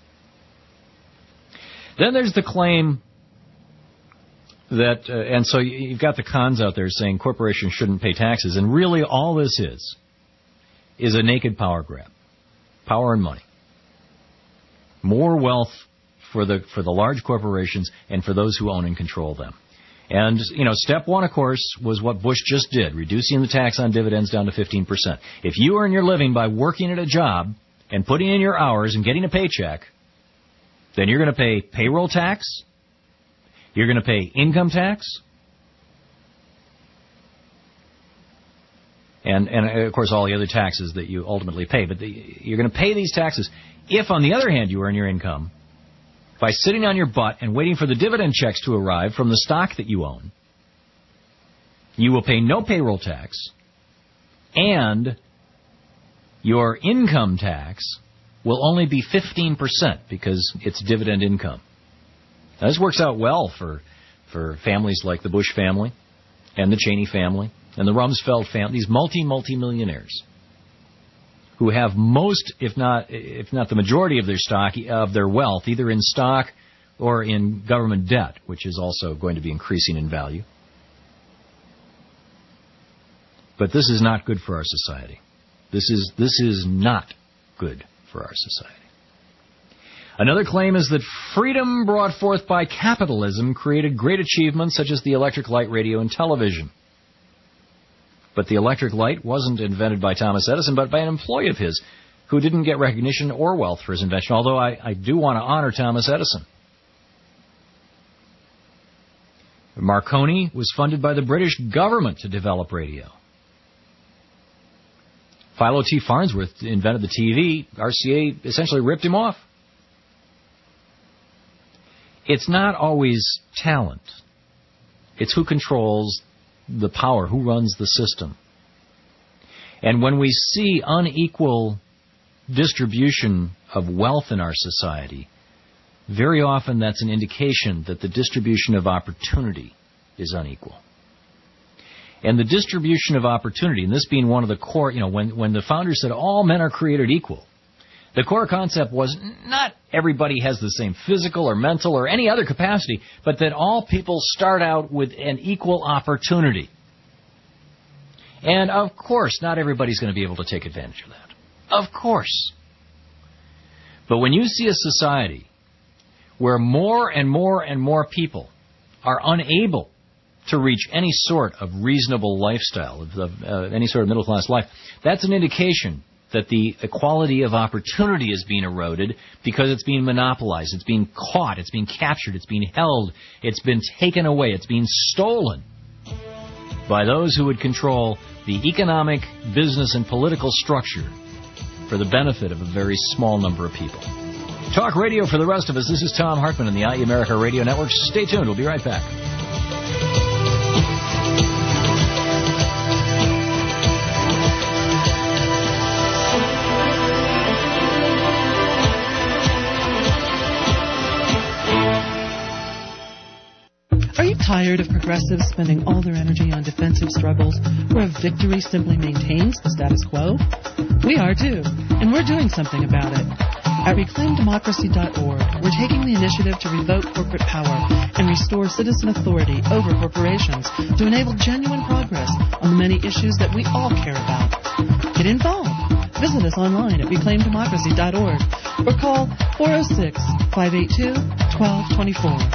Then there's the claim that, uh, and so you've got the cons out there saying corporations shouldn't pay taxes, and really all this is, is a naked power grab. Power and money. More wealth for the for the large corporations and for those who own and control them. And, you know, step one, of course, was what Bush just did, reducing the tax on dividends down to fifteen percent. If you earn your living by working at a job and putting in your hours and getting a paycheck, then you're going to pay payroll tax, you're going to pay income tax, and, and of course, all the other taxes that you ultimately pay. But the, you're going to pay these taxes if, on the other hand, you earn your income by sitting on your butt and waiting for the dividend checks to arrive from the stock that you own. You will pay no payroll tax, and your income tax will only be fifteen percent because it's dividend income. Now, this works out well for, for families like the Bush family and the Cheney family and the Rumsfeld family, these multi-multi-millionaires who have most, if not if not the majority of their stock, of their wealth, either in stock or in government debt, which is also going to be increasing in value. But this is not good for our society. This is this is not good for our society. Another claim is that freedom brought forth by capitalism created great achievements such as the electric light, radio, and television. But the electric light wasn't invented by Thomas Edison, but by an employee of his who didn't get recognition or wealth for his invention, although I, I do want to honor Thomas Edison. Marconi was funded by the British government to develop radio. Philo T. Farnsworth invented the T V. R C A essentially ripped him off. It's not always talent. It's who controls the power, who runs the system. And when we see unequal distribution of wealth in our society, very often that's an indication that the distribution of opportunity is unequal. And the distribution of opportunity, and this being one of the core, you know, when, when the founders said all men are created equal, the core concept was not everybody has the same physical or mental or any other capacity, but that all people start out with an equal opportunity. And of course, not everybody's going to be able to take advantage of that. Of course. But when you see a society where more and more and more people are unable to reach any sort of reasonable lifestyle, of, of uh, any sort of middle-class life, that's an indication that the equality of opportunity is being eroded because it's being monopolized, it's being caught, it's being captured, it's being held, it's been taken away, it's being stolen by those who would control the economic, business, and political structure for the benefit of a very small number of people. Talk radio for the rest of us. This is Tom Hartman on the I E America Radio Network. Stay tuned. We'll be right back.
Are you tired of progressives spending all their energy on defensive struggles where a victory simply maintains the status quo? We are too, and we're doing something about it. At reclaim democracy dot org, we're taking the initiative to revoke corporate power and restore citizen authority over corporations to enable genuine progress on the many issues that we all care about. Get involved. Visit us online at reclaim democracy dot org or call four oh six, five eight two, one two two four.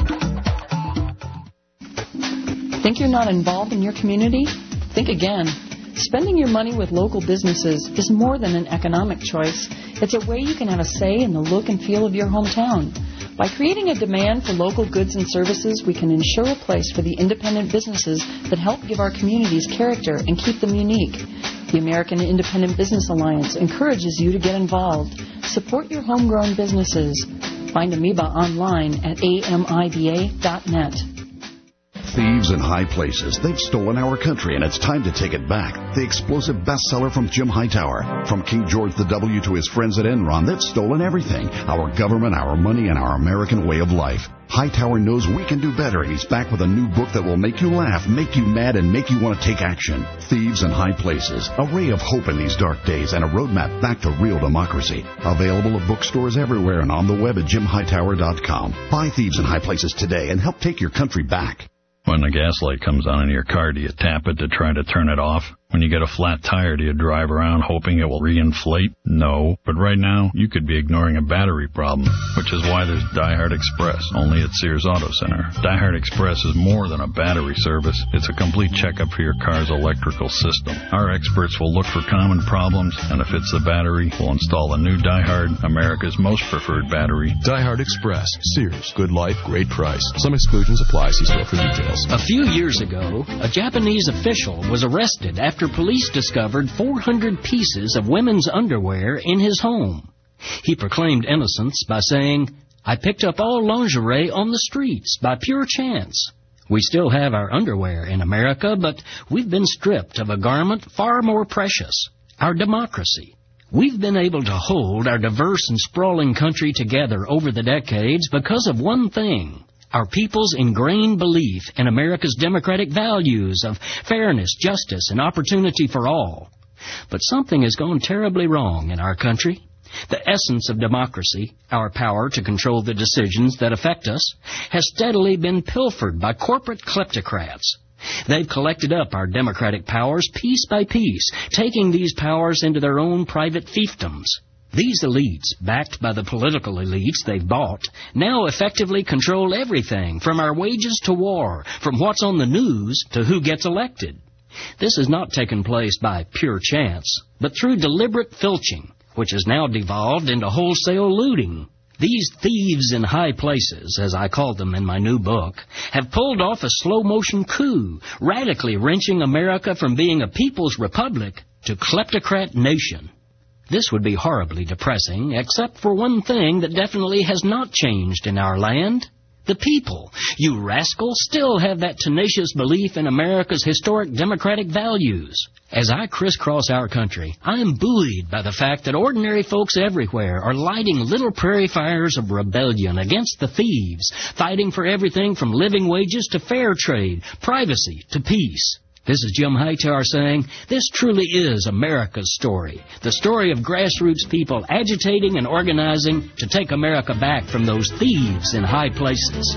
Think you're not involved in your community? Think again. Spending your money with local businesses is more than an economic choice. It's a way you can have a say in the look and feel of your hometown. By creating a demand for local goods and services, we can ensure a place for the independent businesses that help give our communities character and keep them unique. The American Independent Business Alliance encourages you to get involved. Support your homegrown businesses. Find Amoeba online at A M I B A dot net.
Thieves in high places. They've stolen our country, and it's time to take it back. The explosive bestseller from Jim Hightower. From King George the W to his friends at Enron, they've stolen everything. Our government, our money, and our American way of life. Hightower knows we can do better, and he's back with a new book that will make you laugh, make you mad, and make you want to take action. Thieves in High Places. A ray of hope in these dark days and a roadmap back to real democracy. Available at bookstores everywhere and on the web at jim hightower dot com. Buy Thieves in High Places today and help take your country back.
When the gas light comes on in your car, do you tap it to try to turn it off? When you get a flat tire, do you drive around hoping it will reinflate? No. But right now, you could be ignoring a battery problem, which is why there's Diehard Express, only at Sears Auto Center. Diehard Express is more than a battery service. It's a complete checkup for your car's electrical system. Our experts will look for common problems, and if it's the battery, we'll install the new Diehard, America's most preferred battery.
Diehard Express. Sears. Good life, great price. Some exclusions apply. See store for details.
A few years ago, a Japanese official was arrested after police discovered four hundred pieces of women's underwear in his home. He proclaimed innocence by saying, "I picked up all lingerie on the streets by pure chance." We still have our underwear in America, but we've been stripped of a garment far more precious, our democracy. We've been able to hold our diverse and sprawling country together over the decades because of one thing: our people's ingrained belief in America's democratic values of fairness, justice, and opportunity for all. But something has gone terribly wrong in our country. The essence of democracy, our power to control the decisions that affect us, has steadily been pilfered by corporate kleptocrats. They've collected up our democratic powers piece by piece, taking these powers into their own private fiefdoms. These elites, backed by the political elites they've bought, now effectively control everything from our wages to war, from what's on the news to who gets elected. This has not taken place by pure chance, but through deliberate filching, which has now devolved into wholesale looting. These thieves in high places, as I call them in my new book, have pulled off a slow-motion coup, radically wrenching America from being a people's republic to kleptocrat nation. This would be horribly depressing, except for one thing that definitely has not changed in our land. The people, you rascals, still have that tenacious belief in America's historic democratic values. As I crisscross our country, I am buoyed by the fact that ordinary folks everywhere are lighting little prairie fires of rebellion against the thieves, fighting for everything from living wages to fair trade, privacy to peace. This is Jim Hightower saying, this truly is America's story, the story of grassroots people agitating and organizing to take America back from those thieves in high places.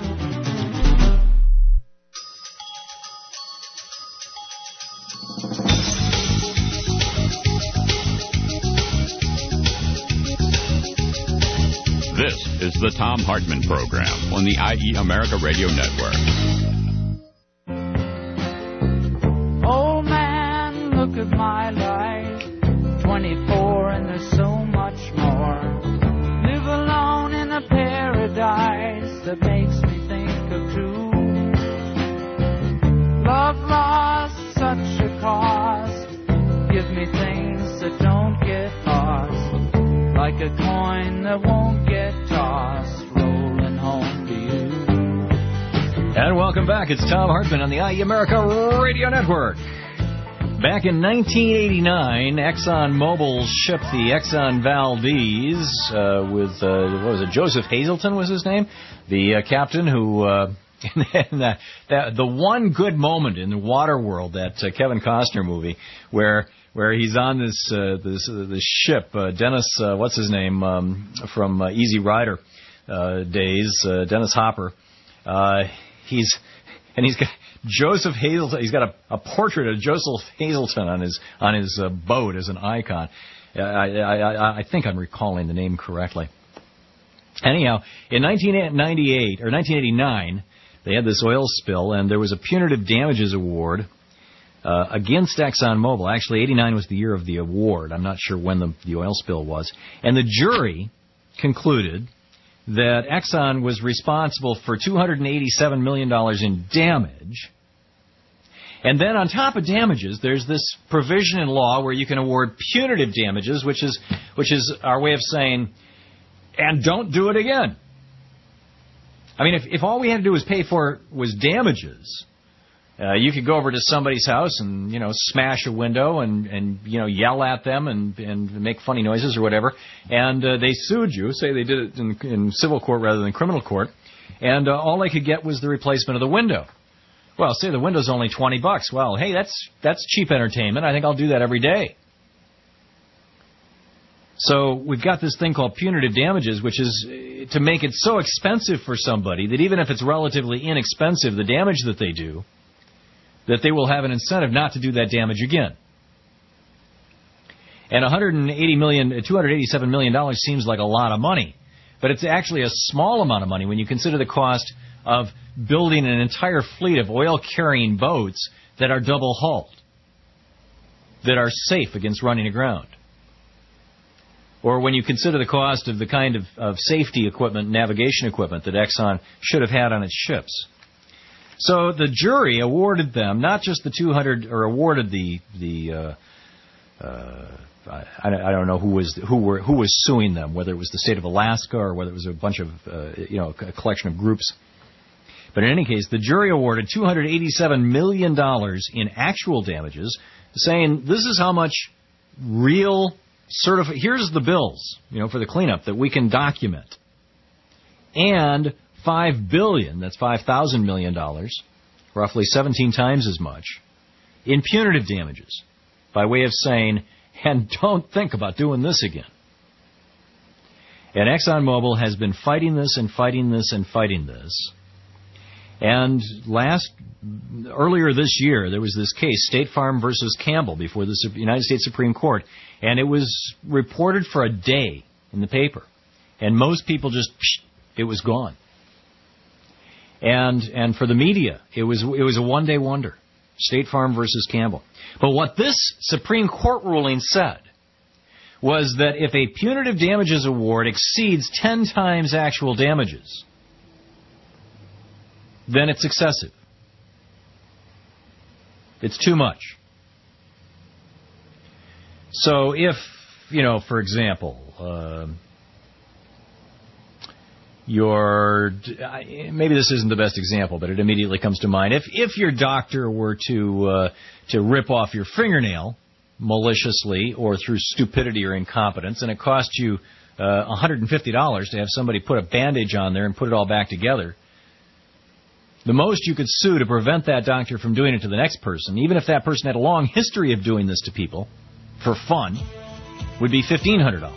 This is the Tom Hartman Program on the I E America Radio Network.
of my life. twenty-four and there's so much more. Live alone in a paradise that makes me think of two. Love lost, such a cost. Give me things that don't get lost. Like a coin that won't get tossed. Rolling home to you.
And welcome back. It's Tom Hartman on the I E America Radio Network. Back in nineteen eighty-nine, ExxonMobil shipped the Exxon Valdez uh, with, uh, what was it, Joseph Hazelton was his name? The uh, captain who... Uh, And the, the, the one good moment in the water world, that uh, Kevin Costner movie, where where he's on this uh, this uh, this ship, uh, Dennis, uh, what's his name, um, from uh, Easy Rider uh, days, uh, Dennis Hopper. Uh, he's and he's got Joseph Hazelton. He's got a, a portrait of Joseph Hazelton on his on his uh, boat as an icon. I, I, I, I think I'm recalling the name correctly. Anyhow, in nineteen ninety-eight or nineteen eighty-nine. They had this oil spill, and there was a punitive damages award uh, against ExxonMobil. Actually, eighty-nine was the year of the award. I'm not sure when the, the oil spill was. And the jury concluded that Exxon was responsible for two hundred eighty-seven million dollars in damage. And then on top of damages, there's this provision in law where you can award punitive damages, which is which is our way of saying, and don't do it again. I mean, if, if all we had to do was pay for was damages, uh, you could go over to somebody's house and, you know, smash a window and, and you know, yell at them and, and make funny noises or whatever, and uh, they sued you, say they did it in, in civil court rather than criminal court, and uh, all they could get was the replacement of the window. Well, say the window's only twenty bucks. Well, hey, that's that's cheap entertainment. I think I'll do that every day. So we've got this thing called punitive damages, which is to make it so expensive for somebody that even if it's relatively inexpensive, the damage that they do, that they will have an incentive not to do that damage again. And one hundred eighty million dollars, two hundred eighty-seven million dollars seems like a lot of money, but it's actually a small amount of money when you consider the cost of building an entire fleet of oil-carrying boats that are double-hulled, that are safe against running aground. Or when you consider the cost of the kind of, of safety equipment, navigation equipment that Exxon should have had on its ships. So the jury awarded them not just the two hundred, or awarded the the uh, uh, I, I don't know who was who were who was suing them, whether it was the state of Alaska or whether it was a bunch of uh, you know a collection of groups. But in any case, the jury awarded two hundred eighty-seven million dollars in actual damages, saying this is how much real certifi- here's the bills, you know, for the cleanup that we can document. And five billion dollars, that's five thousand million dollars, roughly seventeen times as much, in punitive damages, by way of saying, and don't think about doing this again. And ExxonMobil has been fighting this and fighting this and fighting this. And last, earlier this year, there was this case, State Farm versus Campbell, before the United States Supreme Court, and it was reported for a day in the paper. And most people just, psh, it was gone. And and for the media, it was it was a one-day wonder, State Farm versus Campbell. But what this Supreme Court ruling said was that if a punitive damages award exceeds ten times actual damages, then it's excessive. It's too much. So if, you know, for example, uh, your, maybe this isn't the best example, but it immediately comes to mind. If if your doctor were to uh, to rip off your fingernail maliciously or through stupidity or incompetence, and it cost you uh, one hundred fifty dollars to have somebody put a bandage on there and put it all back together, the most you could sue to prevent that doctor from doing it to the next person, even if that person had a long history of doing this to people for fun, would be fifteen hundred dollars.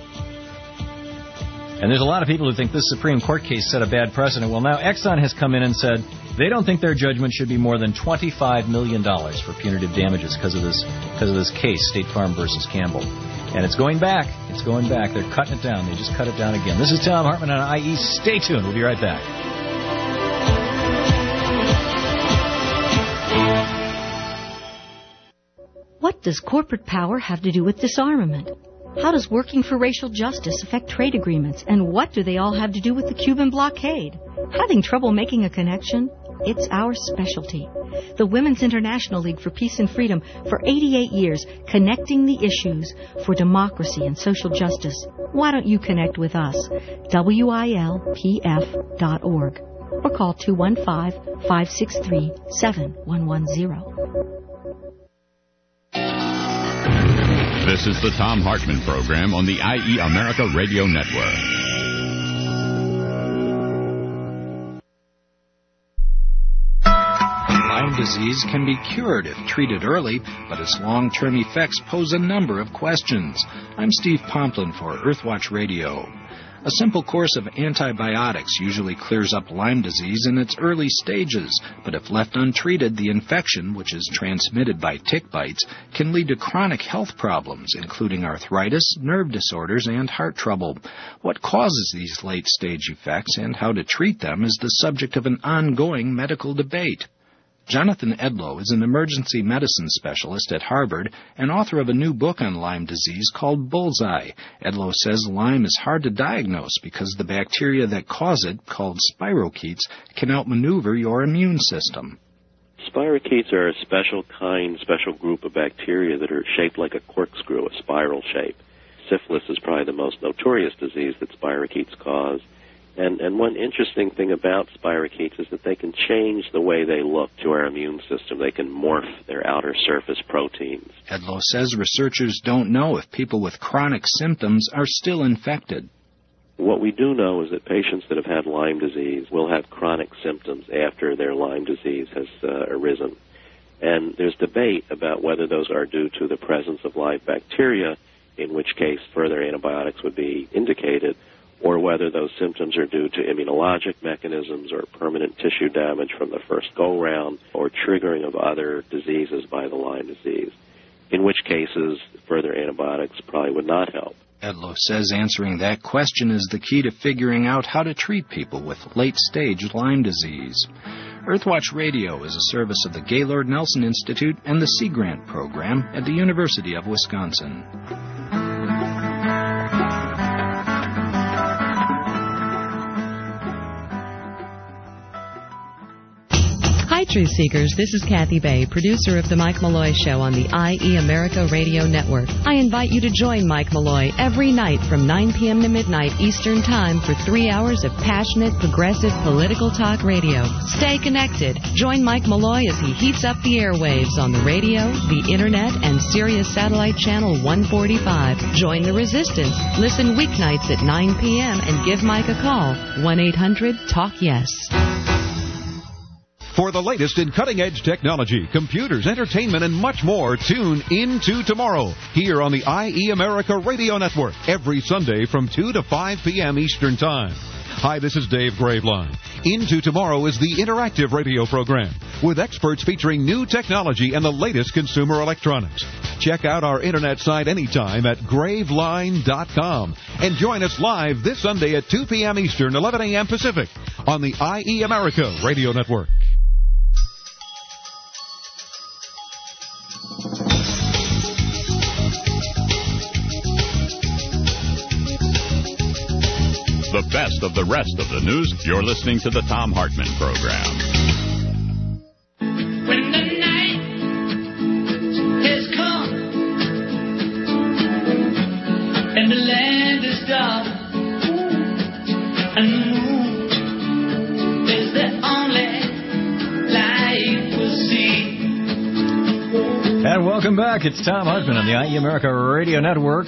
And there's a lot of people who think this Supreme Court case set a bad precedent. Well, now Exxon has come in and said they don't think their judgment should be more than twenty-five million dollars for punitive damages because of this because of this case, State Farm versus Campbell. And it's going back. It's going back. They're cutting it down. They just cut it down again. This is Tom Hartman on I E. Stay tuned. We'll be right back.
What does corporate power have to do with disarmament? How does working for racial justice affect trade agreements? And what do they all have to do with the Cuban blockade? Having trouble making a connection? It's our specialty. The Women's International League for Peace and Freedom for eighty-eight years, connecting the issues for democracy and social justice. Why don't you connect with us? W I L P F dot org or call two one five, five six three, seven one one zero.
This is the Thom Hartmann Program on the I E America Radio Network.
Lyme disease can be cured if treated early, but its long-term effects pose a number of questions. I'm Steve Pomplin for Earthwatch Radio. A simple course of antibiotics usually clears up Lyme disease in its early stages, but if left untreated, the infection, which is transmitted by tick bites, can lead to chronic health problems, including arthritis, nerve disorders, and heart trouble. What causes these late-stage effects and how to treat them is the subject of an ongoing medical debate. Jonathan Edlow is an emergency medicine specialist at Harvard and author of a new book on Lyme disease called Bullseye. Edlow says Lyme is hard to diagnose because the bacteria that cause it, called spirochetes, can outmaneuver your immune system.
Spirochetes are a special kind, special group of bacteria that are shaped like a corkscrew, a spiral shape. Syphilis is probably the most notorious disease that spirochetes cause. And, and one interesting thing about spirochetes is that they can change the way they look to our immune system. They can morph their outer surface proteins.
Edlow says researchers don't know if people with chronic symptoms are still infected.
What we do know is that patients that have had Lyme disease will have chronic symptoms after their Lyme disease has uh, arisen. And there's debate about whether those are due to the presence of live bacteria, in which case further antibiotics would be indicated, or whether those symptoms are due to immunologic mechanisms or permanent tissue damage from the first go-round or triggering of other diseases by the Lyme disease, in which cases further antibiotics probably would not help.
Edlow says answering that question is the key to figuring out how to treat people with late-stage Lyme disease. Earthwatch Radio is a service of the Gaylord Nelson Institute and the Sea Grant Program at the University of Wisconsin.
Hi, Truth Seekers. This is Kathy Bay, producer of The Mike Malloy Show on the I E America Radio Network. I invite you to join Mike Malloy every night from nine p.m. to midnight Eastern Time for three hours of passionate, progressive political talk radio. Stay connected. Join Mike Malloy as he heats up the airwaves on the radio, the Internet, and Sirius Satellite Channel one forty-five. Join the resistance. Listen weeknights at nine p.m. and give Mike a call. one eight hundred talk yes.
For the latest in cutting-edge technology, computers, entertainment, and much more, tune Into Tomorrow here on the I E America Radio Network every Sunday from two to five p.m. Eastern Time. Hi, this is Dave Graveline. Into Tomorrow is the interactive radio program with experts featuring new technology and the latest consumer electronics. Check out our internet site anytime at graveline dot com and join us live this Sunday at two p.m. Eastern, eleven a.m. Pacific on the I E America Radio Network.
The best of the rest of the news. You're listening to the Thom Hartmann Program.
When the night has come and the land is dark and the moon is the only light we'll see.
And welcome back. It's Thom Hartmann on the I E America Radio Network.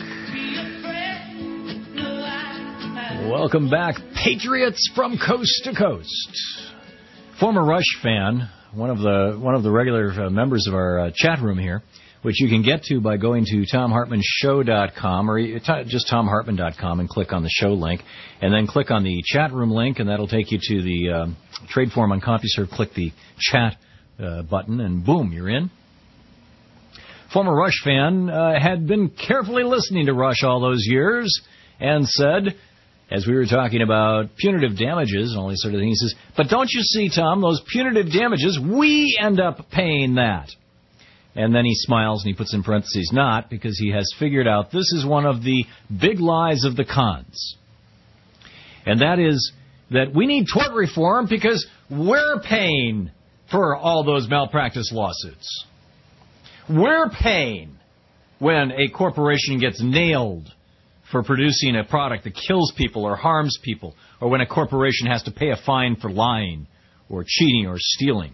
Welcome back, Patriots from coast to coast. Former Rush fan, one of the one of the regular uh, members of our uh, chat room here, which you can get to by going to tom hartmann show dot com or you, t- just tom hartmann dot com and click on the show link, and then click on the chat room link, and that'll take you to the uh, trade form on CompuServe. Click the chat uh, button, and boom, you're in. Former Rush fan uh, had been carefully listening to Rush all those years and said, as we were talking about punitive damages and all these sort of things, he says, but don't you see, Tom, those punitive damages, we end up paying that. And then he smiles and he puts in parentheses not, because he has figured out this is one of the big lies of the cons. And that is that we need tort reform because we're paying for all those malpractice lawsuits. We're paying when a corporation gets nailed for producing a product that kills people or harms people, or when a corporation has to pay a fine for lying or cheating or stealing.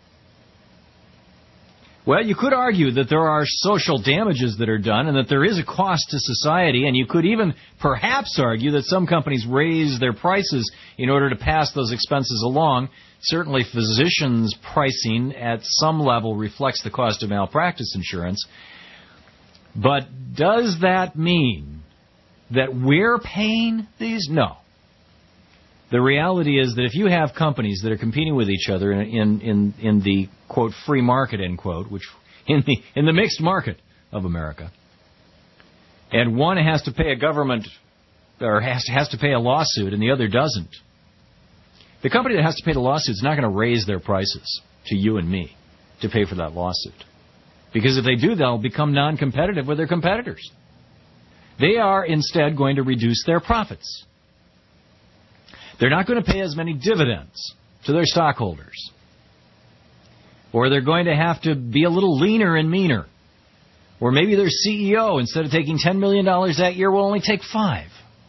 Well, you could argue that there are social damages that are done and that there is a cost to society, and you could even perhaps argue that some companies raise their prices in order to pass those expenses along. Certainly physicians' pricing at some level reflects the cost of malpractice insurance. But does that mean that we're paying these? No. The reality is that if you have companies that are competing with each other in in in, in the, quote, free market, end quote, which in the in the mixed market of America, and one has to pay a government or has has to pay a lawsuit and the other doesn't, the company that has to pay the lawsuit is not going to raise their prices to you and me to pay for that lawsuit. Because if they do, they'll become non-competitive with their competitors. They are instead going to reduce their profits. They're not going to pay as many dividends to their stockholders. Or they're going to have to be a little leaner and meaner. Or maybe their C E O, instead of taking ten million dollars that year, will only take five.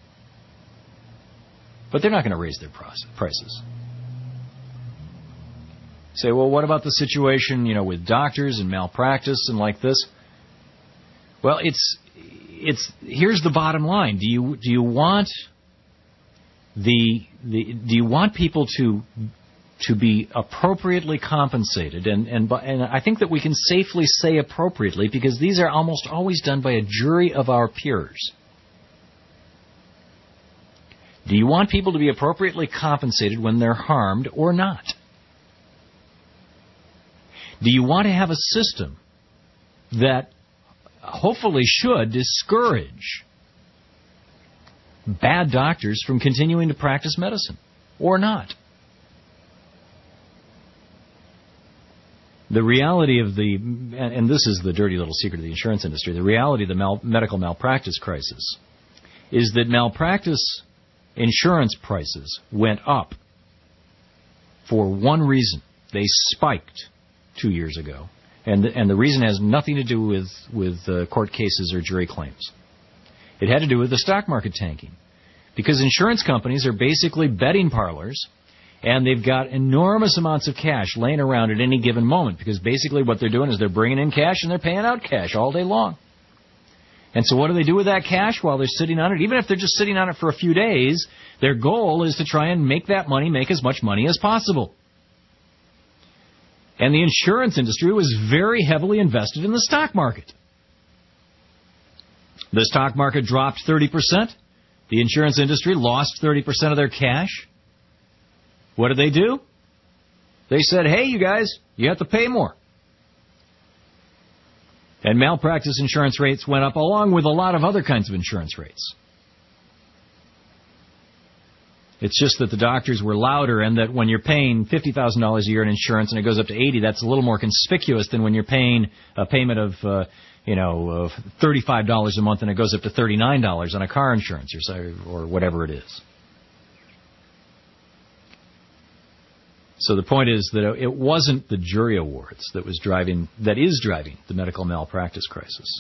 But they're not going to raise their prices. Say, well, what about the situation, you know, with doctors and malpractice and like this? Well, it's it's here's the bottom line. Do you do you want the the do you want people to to be appropriately compensated? And and and I think that we can safely say appropriately, because these are almost always done by a jury of our peers. Do you want people to be appropriately compensated when they're harmed or not? Do you want to have a system that hopefully should discourage bad doctors from continuing to practice medicine or not? The reality of the, and this is the dirty little secret of the insurance industry, the reality of the mal- medical malpractice crisis is that malpractice insurance prices went up for one reason. They spiked two years ago. And the, and the reason has nothing to do with, with uh, court cases or jury claims. It had to do with the stock market tanking. Because insurance companies are basically betting parlors, and they've got enormous amounts of cash laying around at any given moment. Because basically what they're doing is they're bringing in cash and they're paying out cash all day long. And so what do they do with that cash while they're sitting on it? Even if they're just sitting on it for a few days, their goal is to try and make that money make as much money as possible. And the insurance industry was very heavily invested in the stock market. The stock market dropped thirty percent. The insurance industry lost thirty percent of their cash. What did they do? They said, hey, you guys, you have to pay more. And malpractice insurance rates went up along with a lot of other kinds of insurance rates. It's just that the doctors were louder, and that when you're paying fifty thousand dollars a year in insurance and it goes up to eighty, that's a little more conspicuous than when you're paying a payment of, uh, you know, of thirty-five dollars a month and it goes up to thirty-nine dollars on a car insurance or, or whatever it is. So the point is that it wasn't the jury awards that was driving, that is driving the medical malpractice crisis.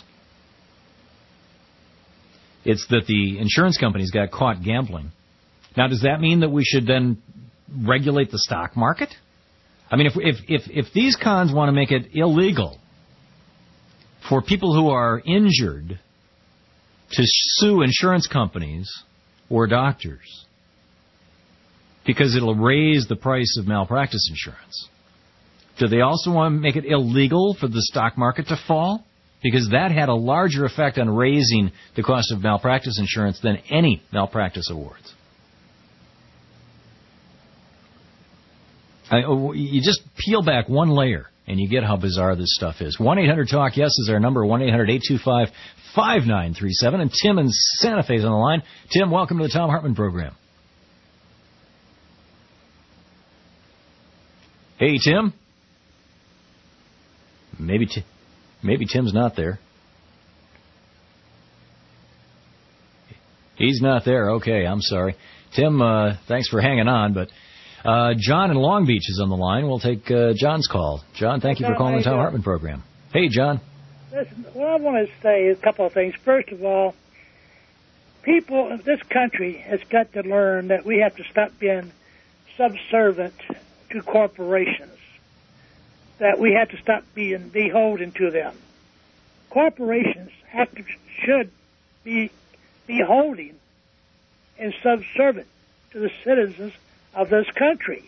It's that the insurance companies got caught gambling. Now, does that mean that we should then regulate the stock market? I mean, if if if, if these cons want to make it illegal for people who are injured to sue insurance companies or doctors because it'll raise the price of malpractice insurance, do they also want to make it illegal for the stock market to fall? Because that had a larger effect on raising the cost of malpractice insurance than any malpractice awards. I, you just peel back one layer and you get how bizarre this stuff is. one eight hundred talk yes is our number, one eight hundred eight two five five nine three seven. And Tim in Santa Fe is on the line. Tim, welcome to the Thom Hartmann program. Hey, Tim. Maybe Tim. Maybe Tim's not there. He's not there. Okay, I'm sorry. Tim, uh, thanks for hanging on, but uh, John in Long Beach is on the line. We'll take uh, John's call. John, thank you for calling the Tom Hartman program. Hey, John.
Listen, what I want to say is a couple of things. First of all, people in this country has got to learn that we have to stop being subservient to corporations, that we have to stop being beholden to them. Corporations have to, should be beholding and subservient to the citizens of this country.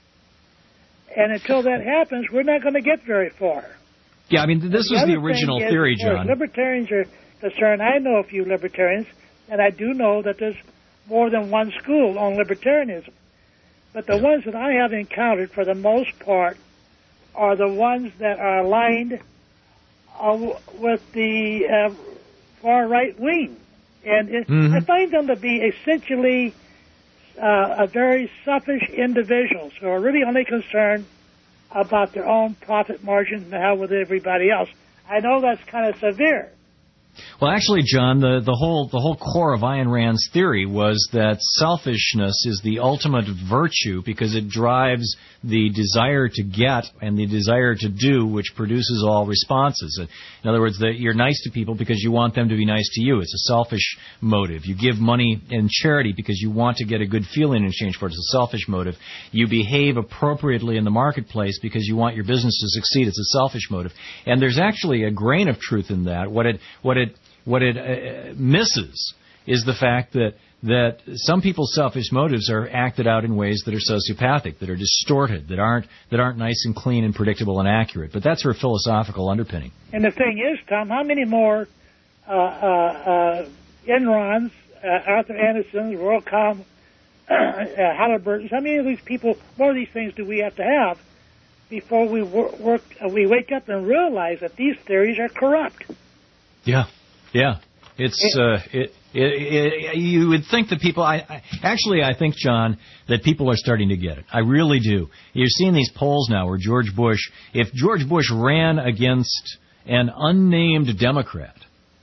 And until that happens, we're not going to get very far.
Yeah, I mean, this was the original theory, John.
As libertarians are concerned, I know a few libertarians, and I do know that there's more than one school on libertarianism. But the ones that I have encountered, for the most part, are the ones that are aligned uh, with the uh, far right wing. And it, mm-hmm. I find them to be essentially uh, a very selfish individuals who are really only concerned about their own profit margin and how with everybody else. I know that's kind of severe.
Well, actually, John, the, the whole the whole core of Ayn Rand's theory was that selfishness is the ultimate virtue because it drives the desire to get and the desire to do, which produces all responses. In other words, that you're nice to people because you want them to be nice to you. It's a selfish motive. You give money in charity because you want to get a good feeling in exchange for it. It's a selfish motive. You behave appropriately in the marketplace because you want your business to succeed. It's a selfish motive. And there's actually a grain of truth in that. What it what it What it uh, misses is the fact that that some people's selfish motives are acted out in ways that are sociopathic, that are distorted, that aren't that aren't nice and clean and predictable and accurate. But that's her philosophical underpinning.
And the thing is, Tom, how many more uh, uh, uh, Enrons, uh, Arthur Andersons, WorldCom, uh, Halliburtons, how many of these people, more of these things do we have to have before we wor- work, uh, we wake up and realize that these theories are corrupt?
Yeah. Yeah, it's uh, it, it, it. You would think that people. I, I actually, I think, John, that people are starting to get it. I really do. You're seeing these polls now where George Bush, if George Bush ran against an unnamed Democrat,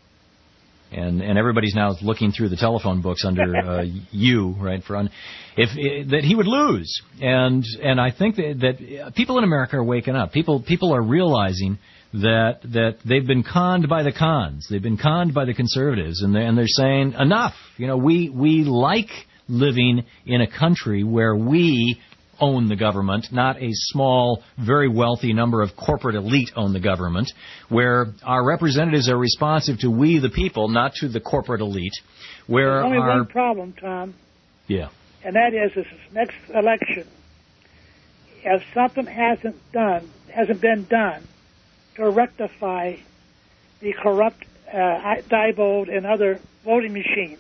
and and everybody's now looking through the telephone books under uh, you, right? For un, if that he would lose, and and I think that, that people in America are waking up. People people are realizing that that they've been conned by the cons. They've been conned by the conservatives, and they're, and they're saying, enough. You know, we we like living in a country where we own the government, not a small, very wealthy number of corporate elite own the government, where our representatives are responsive to we the people, not to the corporate elite, where
There's only
our...
one problem, Tom.
Yeah.
And that is this next election, if something hasn't done, hasn't been done to rectify the corrupt uh, Diebold and other voting machines.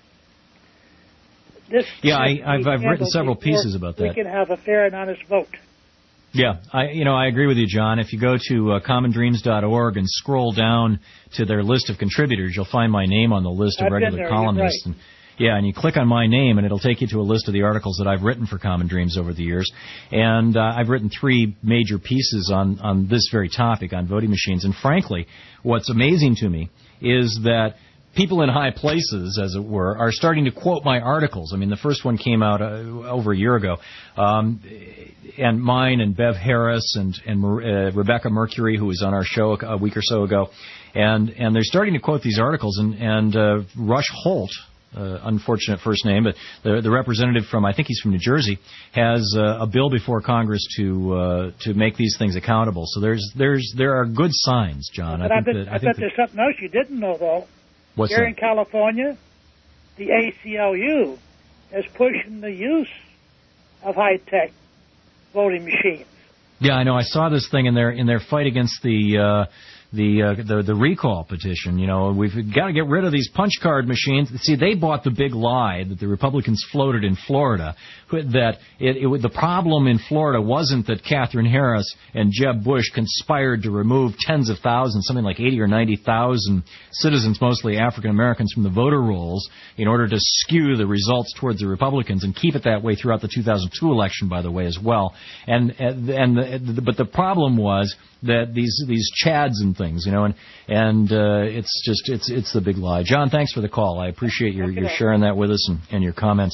This
yeah, I, I've, I've written several pieces about that.
We can have a fair and honest vote.
Yeah, I you know I agree with you, John. If you go to uh, common dreams dot org and scroll down to their list of contributors, you'll find my name on the list of
I've
regular
been there,
columnists.
you're right.
And, yeah, and you click on my name, and it'll take you to a list of the articles that I've written for Common Dreams over the years. And uh, I've written three major pieces on, on this very topic, on voting machines. And frankly, what's amazing to me is that people in high places, as it were, are starting to quote my articles. I mean, the first one came out uh, over a year ago. Um, and mine and Bev Harris and, and uh, Rebecca Mercury, who was on our show a, a week or so ago. And, and they're starting to quote these articles. And, and uh, Rush Holt, Uh, unfortunate first name, but the, the representative from, I think he's from New Jersey, has uh, a bill before Congress to uh, to make these things accountable. So there's there's there are good signs, John.
But
I
I,
think
bet,
that, I,
I
think
bet
that,
there's something else you didn't know, though.
What's
Here
that?
in California, the A C L U is pushing the use of high-tech voting machines.
Yeah, I know. I saw this thing in their in their fight against the uh, the, uh, the the recall petition. You know, we've got to get rid of these punch card machines. See, they bought the big lie that the Republicans floated in Florida, that it, it, the problem in Florida wasn't that Katherine Harris and Jeb Bush conspired to remove tens of thousands, something like eighty or ninety thousand citizens, mostly African Americans, from the voter rolls in order to skew the results towards the Republicans and keep it that way throughout the two thousand two election, by the way, as well. And and, and the, but the problem was that these these chads and things, you know, and and uh, it's just it's it's the big lie. John, thanks for the call. I appreciate your your sharing that with us and, and your comments.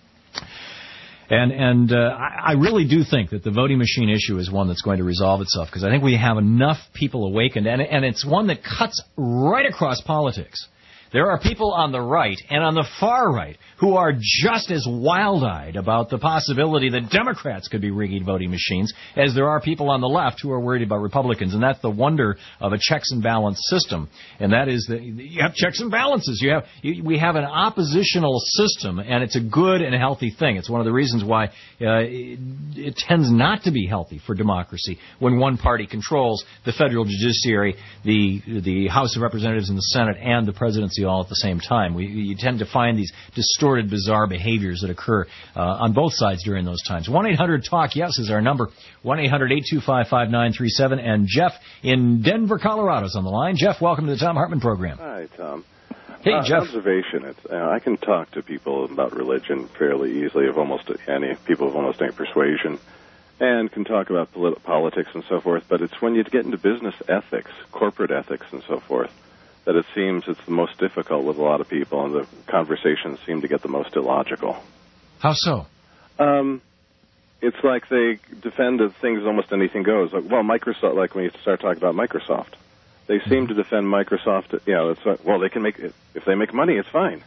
And and uh, I, I really do think that the voting machine issue is one that's going to resolve itself, because I think we have enough people awakened, and and it's one that cuts right across politics. There are people on the right and on the far right who are just as wild-eyed about the possibility that Democrats could be rigging voting machines as there are people on the left who are worried about Republicans. And that's the wonder of a checks and balance system. And that is that you have checks and balances. You have you, we have an oppositional system, and it's a good and healthy thing. It's one of the reasons why uh, it, it tends not to be healthy for democracy when one party controls the federal judiciary, the the House of Representatives and the Senate, and the presidency all at the same time. We, you tend to find these distorted, bizarre behaviors that occur uh, on both sides during those times. one eight hundred talk yes is our number. one eight hundred eight two five five nine three seven. And Jeff in Denver, Colorado is on the line. Jeff, welcome to the Thom Hartmann program.
Hi, Tom.
Hey,
uh,
Jeff.
Observation. It's, uh, I can talk to people about religion fairly easily, of almost any people of almost any persuasion, and can talk about polit- politics and so forth, but it's when you get into business ethics, corporate ethics and so forth, that it seems it's the most difficult with a lot of people, and the conversations seem to get the most illogical.
How so?
Um, it's like they defend that things almost anything goes. Like, well, Microsoft, like when you start talking about Microsoft, they seem to defend Microsoft. You know, it's like, well, they can make it, if they make money, it's fine.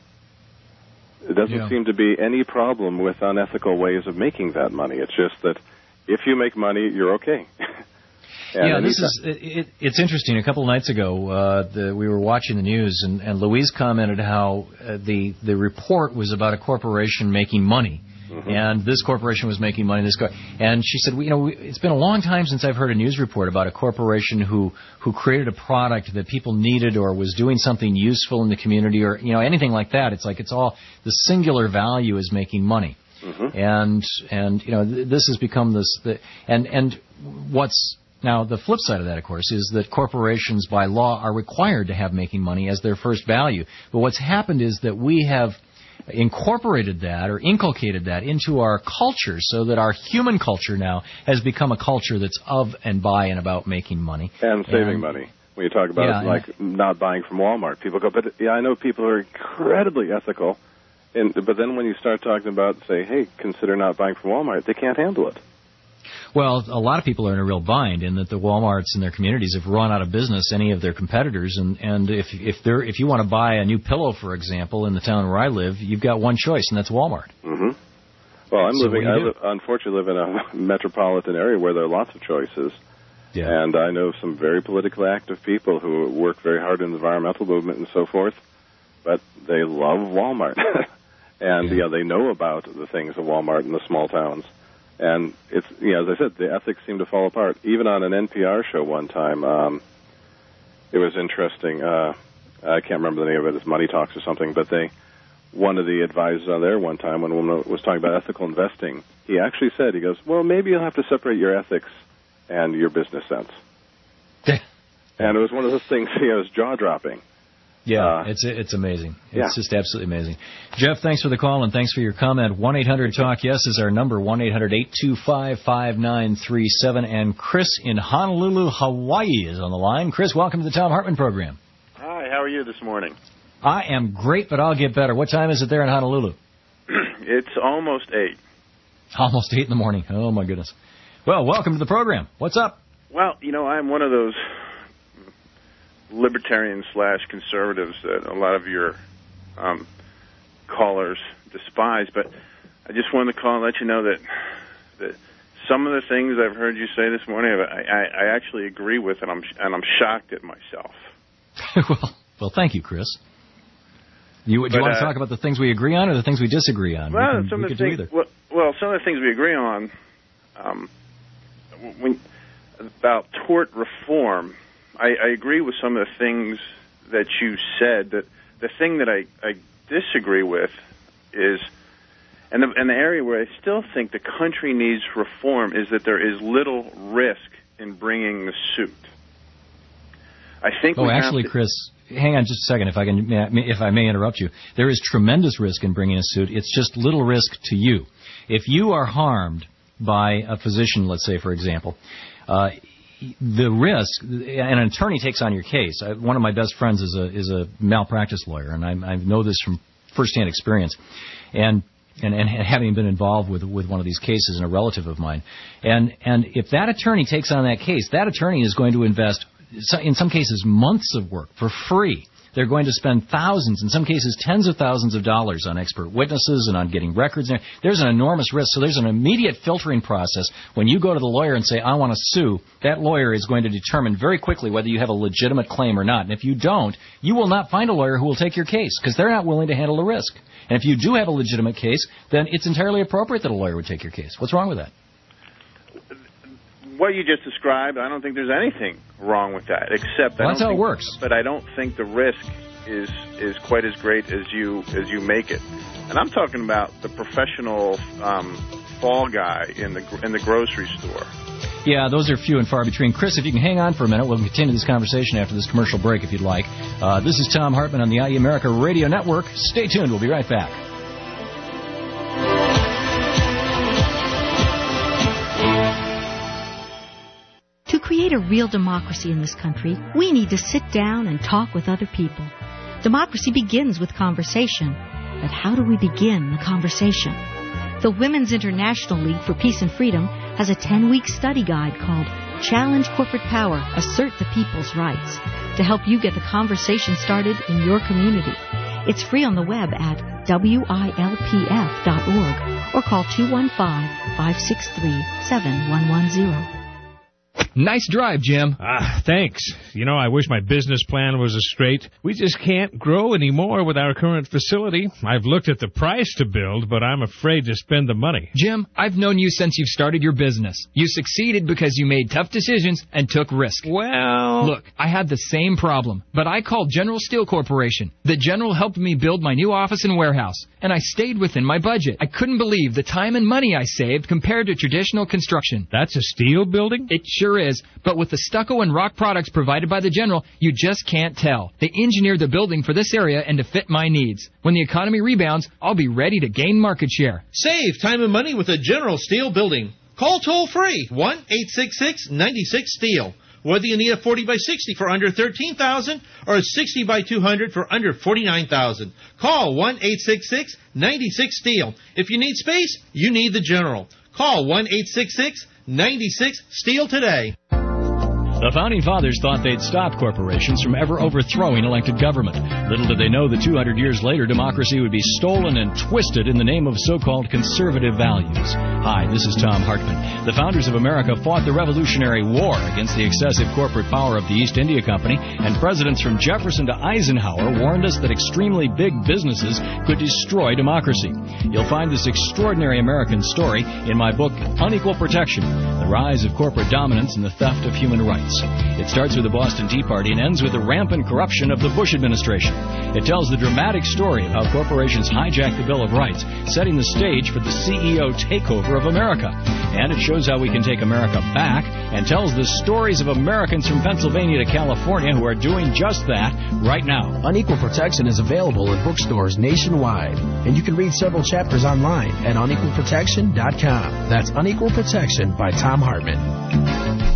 It doesn't
Yeah.
seem to be any problem with unethical ways of making that money. It's just that if you make money, you're okay. And
yeah, this is it, it, it's interesting. A couple of nights ago, uh, the, we were watching the news, and, and Louise commented how uh, the the report was about a corporation making money, mm-hmm. and this corporation was making money. This co- and she said, well, you know, we, it's been a long time since I've heard a news report about a corporation who who created a product that people needed or was doing something useful in the community, or you know anything like that. It's like it's all the singular value is making money, mm-hmm. and and you know th- this has become this the, and and what's Now, the flip side of that, of course, is that corporations by law are required to have making money as their first value. But what's happened is that we have incorporated that or inculcated that into our culture so that our human culture now has become a culture that's of and by and about making money.
And saving
and,
money. When you talk about
yeah,
it, like not buying from Walmart, people go, but yeah, I know people are incredibly ethical, and but then when you start talking about, say, hey, consider not buying from Walmart, they can't handle it.
Well, a lot of people are in a real bind in that the Walmarts in their communities have run out of business any of their competitors, and, and if if they're if you want to buy a new pillow, for example, in the town where I live, you've got one choice, and that's Walmart.
Mm-hmm. Well, I'm
so
living, I
li-
unfortunately live in a metropolitan area where there are lots of choices,
yeah.
and I know some very politically active people who work very hard in the environmental movement and so forth, but they love Walmart, and yeah. yeah, they know about the things of Walmart in the small towns. And it's, you know, as I said, the ethics seem to fall apart. Even on an N P R show one time, um, it was interesting. Uh, I can't remember the name of it. It's Money Talks or something. But they, one of the advisors on there one time, when a woman was talking about ethical investing, he actually said, he goes, well, maybe you'll have to separate your ethics and your business sense. And it was one of those things, you know, it was jaw-dropping.
Yeah,
uh,
it's it's amazing. It's
yeah.
just absolutely amazing. Jeff, thanks for the call and thanks for your comment. one eight hundred talk yes is our number, one eight hundred eight two five five nine three seven. And Chris in Honolulu, Hawaii is on the line. Chris, welcome to the Thom Hartmann program.
Hi, how are you this morning?
I am great, but I'll get better. What time is it there in Honolulu?
It's almost eight.
Almost eight in the morning. Oh, my goodness. Well, welcome to the program. What's up?
Well, you know, I'm one of those libertarian slash conservatives that a lot of your um, callers despise, but I just wanted to call and let you know that that some of the things I've heard you say this morning, I, I, I actually agree with, and I'm and I'm shocked at myself.
well, well, thank you, Chris. You, do
but,
you want
uh,
to talk about the things we agree on or the things we disagree on?
Well,
we can,
some
we
of the
could do
things.
either.
Well, well, some of the things we agree on um, when about tort reform. I, I agree with some of the things that you said. That the thing that I, I disagree with is, and the, and the area where I still think the country needs reform is that there is little risk in bringing the suit. I think.
Oh,
we
actually,
have to,
Chris, hang on just a second, if I can, if I may interrupt you. There is tremendous risk in bringing a suit. It's just little risk to you. If you are harmed by a physician, let's say, for example. Uh, the risk, and an attorney takes on your case. I, one of my best friends is a is a malpractice lawyer, and I, I know this from firsthand experience. And And, and having been involved with with one of these cases and a relative of mine, and and if that attorney takes on that case, that attorney is going to invest, in some cases, months of work for free. They're going to spend thousands, in some cases tens of thousands of dollars on expert witnesses and on getting records. There's an enormous risk. So there's an immediate filtering process. When you go to the lawyer and say, I want to sue, that lawyer is going to determine very quickly whether you have a legitimate claim or not. And if you don't, you will not find a lawyer who will take your case because they're not willing to handle the risk. And if you do have a legitimate case, then it's entirely appropriate that a lawyer would take your case. What's wrong with that?
What you just described, I don't think there's anything wrong with that, except
well,
I don't
that's how
think,
it works.
But I don't think the risk is is quite as great as you as you make it. And I'm talking about the professional um, fall guy in the in the grocery store.
Yeah, those are few and far between. Chris, if you can hang on for a minute, we'll continue this conversation after this commercial break, if you'd like. Uh, this is Tom Hartman on the I E America Radio Network. Stay tuned. We'll be right back.
To create a real democracy in this country, we need to sit down and talk with other people. Democracy begins with conversation. But how do we begin the conversation? The Women's International League for Peace and Freedom has a ten-week study guide called Challenge Corporate Power, Assert the People's Rights, to help you get the conversation started in your community. It's free on the web at W I L P F dot org or call two one five, five six three, seven one one zero.
Nice drive, Jim.
Ah, thanks. You know, I wish my business plan was as straight. We just can't grow anymore with our current facility. I've looked at the price to build, but I'm afraid to spend the money.
Jim, I've known you since you've started your business. You succeeded because you made tough decisions and took risk.
Well...
Look, I had the same problem, but I called General Steel Corporation. The General helped me build my new office and warehouse, and I stayed within my budget. I couldn't believe the time and money I saved compared to traditional construction.
That's a steel building?
It sure is. But with the stucco and rock products provided by the General, you just can't tell. They engineered the building for this area and to fit my needs. When the economy rebounds, I'll be ready to gain market share.
Save time and money with a General Steel building. Call toll-free, one eight six six, nine six, STEEL. Whether you need a forty by sixty for under thirteen thousand dollars or a sixty by two hundred for under forty-nine thousand dollars. Call one eight six six, nine six, STEEL. If you need space, you need the General. Call one eight six six, nine six, STEEL today.
The Founding Fathers thought they'd stop corporations from ever overthrowing elected government. Little did they know that two hundred years later, democracy would be stolen and twisted in the name of so-called conservative values. Hi, this is Tom Hartman. The founders of America fought the Revolutionary War against the excessive corporate power of the East India Company, and presidents from Jefferson to Eisenhower warned us that extremely big businesses could destroy democracy. You'll find this extraordinary American story in my book, Unequal Protection, The Rise of Corporate Dominance and the Theft of Human Rights. It starts with the Boston Tea Party and ends with the rampant corruption of the Bush administration. It tells the dramatic story of how corporations hijacked the Bill of Rights, setting the stage for the C E O takeover of America. And it shows how we can take America back and tells the stories of Americans from Pennsylvania to California who are doing just that right now.
Unequal Protection is available in bookstores nationwide, and you can read several chapters online at unequal protection dot com. That's Unequal Protection by Tom Hartman.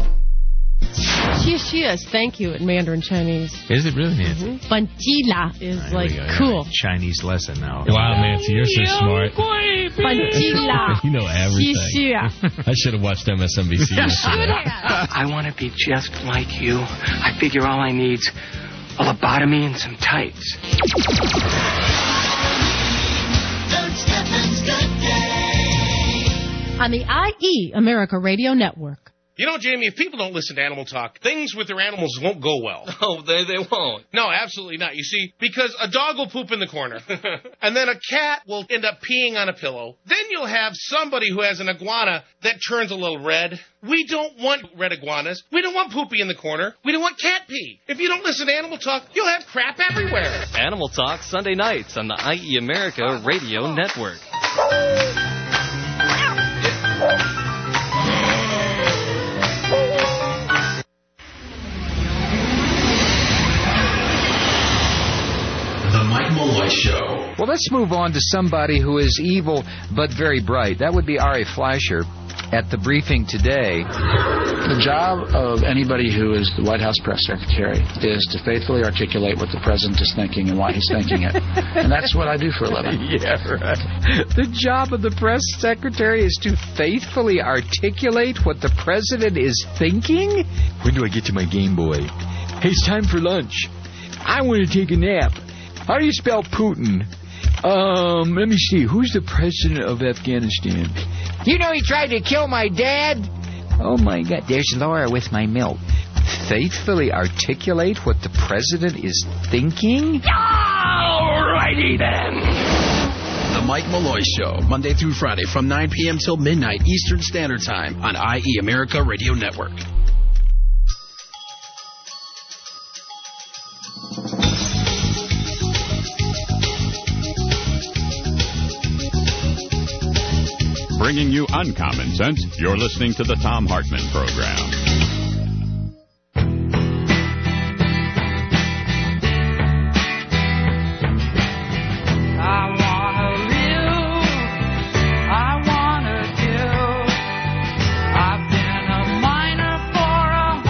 Xie thank you in Mandarin Chinese.
Is it really, Nancy?
Mm-hmm. Banjila is
right,
like
go,
cool.
Chinese lesson now.
Wow, Nancy, you're so smart.
Banjila.
You know everything. I should have watched M S N B C yesterday.
I want to be just like you. I figure all I need's a lobotomy and some tights.
On the I E America Radio Network.
You know, Jamie, if people don't listen to animal talk, things with their animals won't go well.
Oh, they they won't.
No, absolutely not. You see, because a dog will poop in the corner, and then a cat will end up peeing on a pillow. Then you'll have somebody who has an iguana that turns a little red. We don't want red iguanas. We don't want poopy in the corner. We don't want cat pee. If you don't listen to animal talk, you'll have crap everywhere.
Animal Talk, Sunday nights on the I E America Radio Network.
The Mike Malloy Show.
Well, let's move on to somebody who is evil but very bright. That would be Ari Fleischer. At the briefing today,
the job of anybody who is the White House press secretary is to faithfully articulate what the president is thinking and why he's thinking it. And that's what I do for a living.
Yeah, right. The job of the press secretary is to faithfully articulate what the president is thinking? When do I get to my Game Boy? Hey, it's time for lunch. I want to take a nap. How do you spell Putin? Um, let me see. Who's the president of Afghanistan? You know he tried to kill my dad? Oh, my God. There's Laura with my milk. Faithfully articulate what the president is thinking? All righty, then.
The Mike Malloy Show, Monday through Friday from nine p.m. till midnight Eastern Standard Time on I E America Radio Network.
Bringing you uncommon sense, you're listening to the Thom Hartmann Program.
I wanna live, I wanna do. I've been a miner for a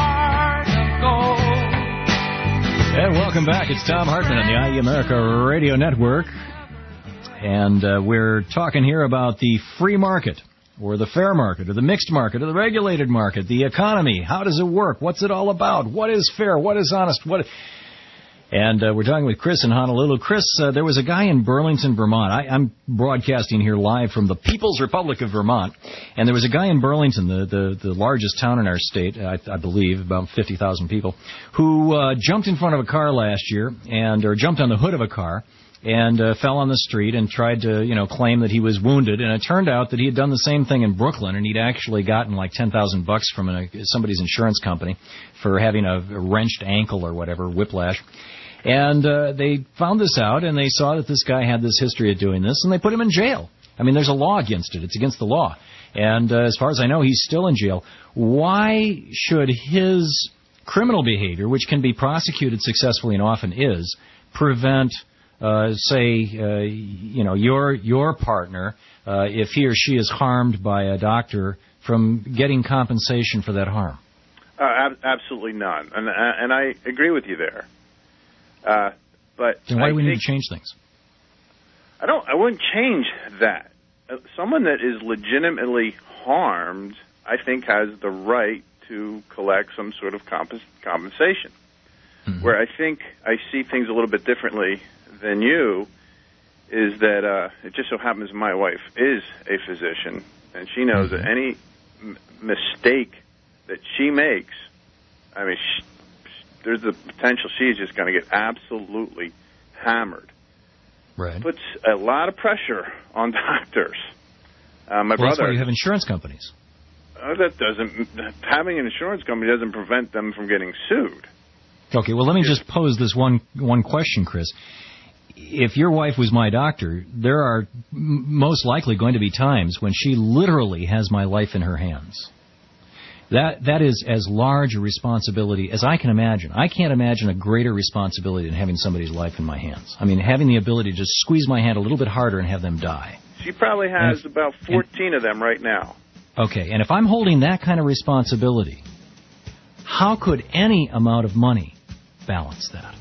heart of gold.
And welcome back. It's Thom Hartmann on the I E America Radio Network. And uh, we're talking here about the free market, or the fair market, or the mixed market, or the regulated market, the economy. How does it work? What's it all about? What is fair? What is honest? What? And uh, we're talking with Chris in Honolulu. Chris, uh, there was a guy in Burlington, Vermont. I, I'm broadcasting here live from the People's Republic of Vermont. And there was a guy in Burlington, the, the, the largest town in our state, I, I believe, about fifty thousand people, who uh, jumped in front of a car last year, and or jumped on the hood of a car, and uh, fell on the street and tried to, you know, claim that he was wounded. And it turned out that he had done the same thing in Brooklyn, and he'd actually gotten like ten thousand bucks from a, somebody's insurance company for having a, a wrenched ankle or whatever, whiplash. And uh, they found this out, and they saw that this guy had this history of doing this, and they put him in jail. I mean, there's a law against it. It's against the law. And uh, as far as I know, he's still in jail. Why should his criminal behavior, which can be prosecuted successfully and often is, prevent... Uh, say, uh, you know, your your partner, uh, if he or she is harmed by a doctor, from getting compensation for that harm?
Uh, ab- absolutely none, and and I agree with you there. Uh, but
then why
I
do we
think,
need to change things?
I don't. I wouldn't change that. Uh, someone that is legitimately harmed, I think, has the right to collect some sort of comp- compensation. Mm-hmm. Where I think I see things a little bit differently than you is that uh, it just so happens my wife is a physician, and she knows that any m- mistake that she makes, I mean, she, there's the potential she's just going to get absolutely hammered.
Right.
Puts a lot of pressure on doctors. Uh, my
well,
brother.
That's why you have insurance companies.
Uh, that doesn't. Having an insurance company doesn't prevent them from getting sued.
Okay. Well, let me just pose this one one question, Chris. If your wife was my doctor, there are m- most likely going to be times when she literally has my life in her hands. That that is as large a responsibility as I can imagine. I can't imagine a greater responsibility than having somebody's life in my hands. I mean, having the ability to just squeeze my hand a little bit harder and have them die.
She probably has
if,
about fourteen and, of them right now.
Okay, and if I'm holding that kind of responsibility, how could any amount of money balance that?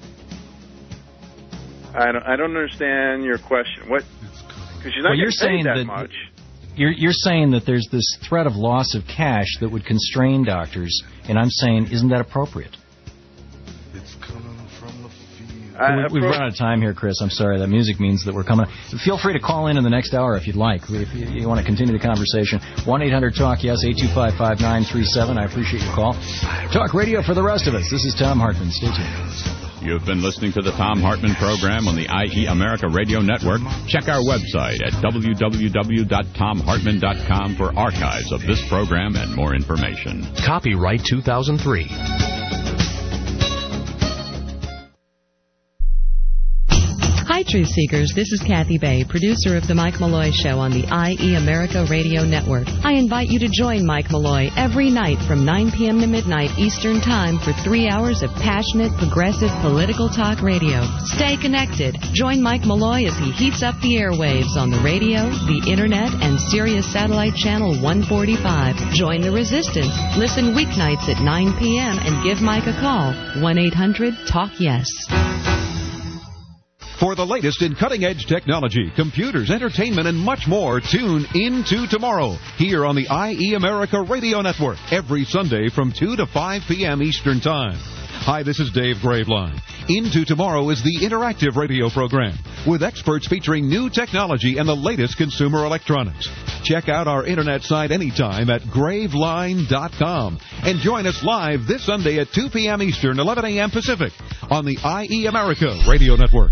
I don't, I don't understand your question. What? Because you're not
well, you're
getting paid
saying
that,
that
much.
You're, you're saying that there's this threat of loss of cash that would constrain doctors, and I'm saying, isn't that appropriate?
Uh,
we, we've run out of time here, Chris. I'm sorry. That music means that we're coming. Feel free to call in in the next hour if you'd like. If you, you want to continue the conversation, one eight hundred talk yes, eight two five, five nine three seven. I appreciate your call. Talk radio for the rest of us. This is Thom Hartmann. Stay tuned.
You've been listening to the Thom Hartmann Program on the I E America Radio Network. Check our website at w w w dot tom hartmann dot com for archives of this program and more information.
Copyright two thousand three.
Hi, Truth Seekers. This is Kathy Bay, producer of The Mike Malloy Show on the I E America Radio Network. I invite you to join Mike Malloy every night from nine p.m. to midnight Eastern Time for three hours of passionate, progressive, political talk radio. Stay connected. Join Mike Malloy as he heats up the airwaves on the radio, the internet, and Sirius Satellite Channel one forty-five. Join the resistance. Listen weeknights at nine p.m. and give Mike a call. one eight hundred talk yes.
For the latest in cutting-edge technology, computers, entertainment, and much more, tune into tomorrow here on the I E America Radio Network every Sunday from two to five p.m. Eastern Time. Hi, this is Dave Graveline. Into Tomorrow is the interactive radio program with experts featuring new technology and the latest consumer electronics. Check out our internet site anytime at graveline dot com and join us live this Sunday at two p.m. Eastern, eleven a.m. Pacific on the I E America Radio Network.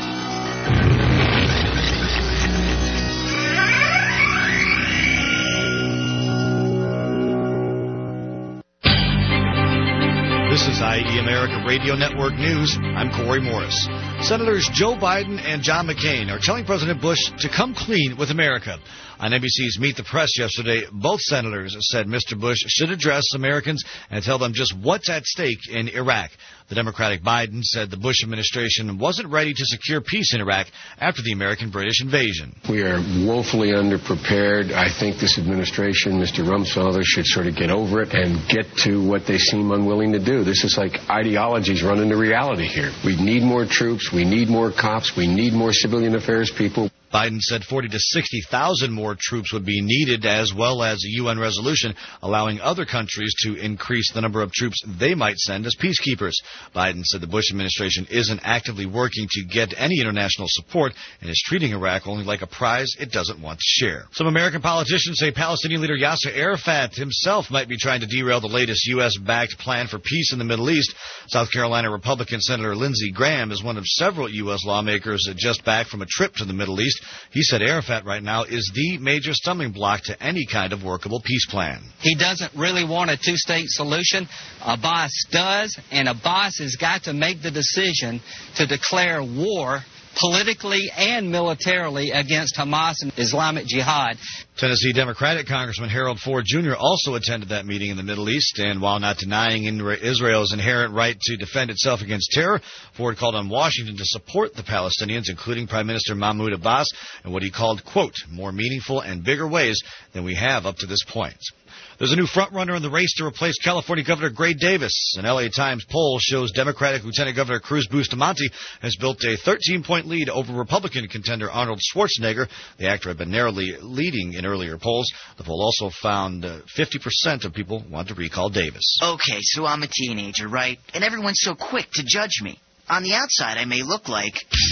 This is I E America Radio Network News. I'm Corey Morris. Senators Joe Biden and John McCain are telling President Bush to come clean with America. On N B C's Meet the Press yesterday, both senators said Mister Bush should address Americans and tell them just what's at stake in Iraq. The Democratic Biden said the Bush administration wasn't ready to secure peace in Iraq after the American-British invasion.
We are woefully underprepared. I think this administration, Mister Rumsfelder, should sort of get over it and get to what they seem unwilling to do. This is like ideologies run into reality here. We need more troops. We need more cops. We need more civilian affairs people.
Biden said forty to sixty thousand more troops would be needed, as well as a U N resolution allowing other countries to increase the number of troops they might send as peacekeepers. Biden said the Bush administration isn't actively working to get any international support and is treating Iraq only like a prize it doesn't want to share. Some American politicians say Palestinian leader Yasser Arafat himself might be trying to derail the latest U S-backed plan for peace in the Middle East. South Carolina Republican Senator Lindsey Graham is one of several U S lawmakers just back from a trip to the Middle East. He said Arafat right now is the major stumbling block to any kind of workable peace plan.
He doesn't really want a two-state solution. Abbas does, and Abbas has got to make the decision to declare war politically and militarily against Hamas and Islamic Jihad.
Tennessee Democratic Congressman Harold Ford Junior also attended that meeting in the Middle East, and while not denying Israel's inherent right to defend itself against terror, Ford called on Washington to support the Palestinians, including Prime Minister Mahmoud Abbas, in what he called, quote, more meaningful and bigger ways than we have up to this point. There's a new frontrunner in the race to replace California Governor Gray Davis. An L A Times poll shows Democratic Lieutenant Governor Cruz Bustamante has built a thirteen-point lead over Republican contender Arnold Schwarzenegger. The actor had been narrowly leading in earlier polls. The poll also found uh, fifty percent of people want to recall Davis.
Okay, so I'm a teenager, right? And everyone's so quick to judge me. On the outside, I may look like...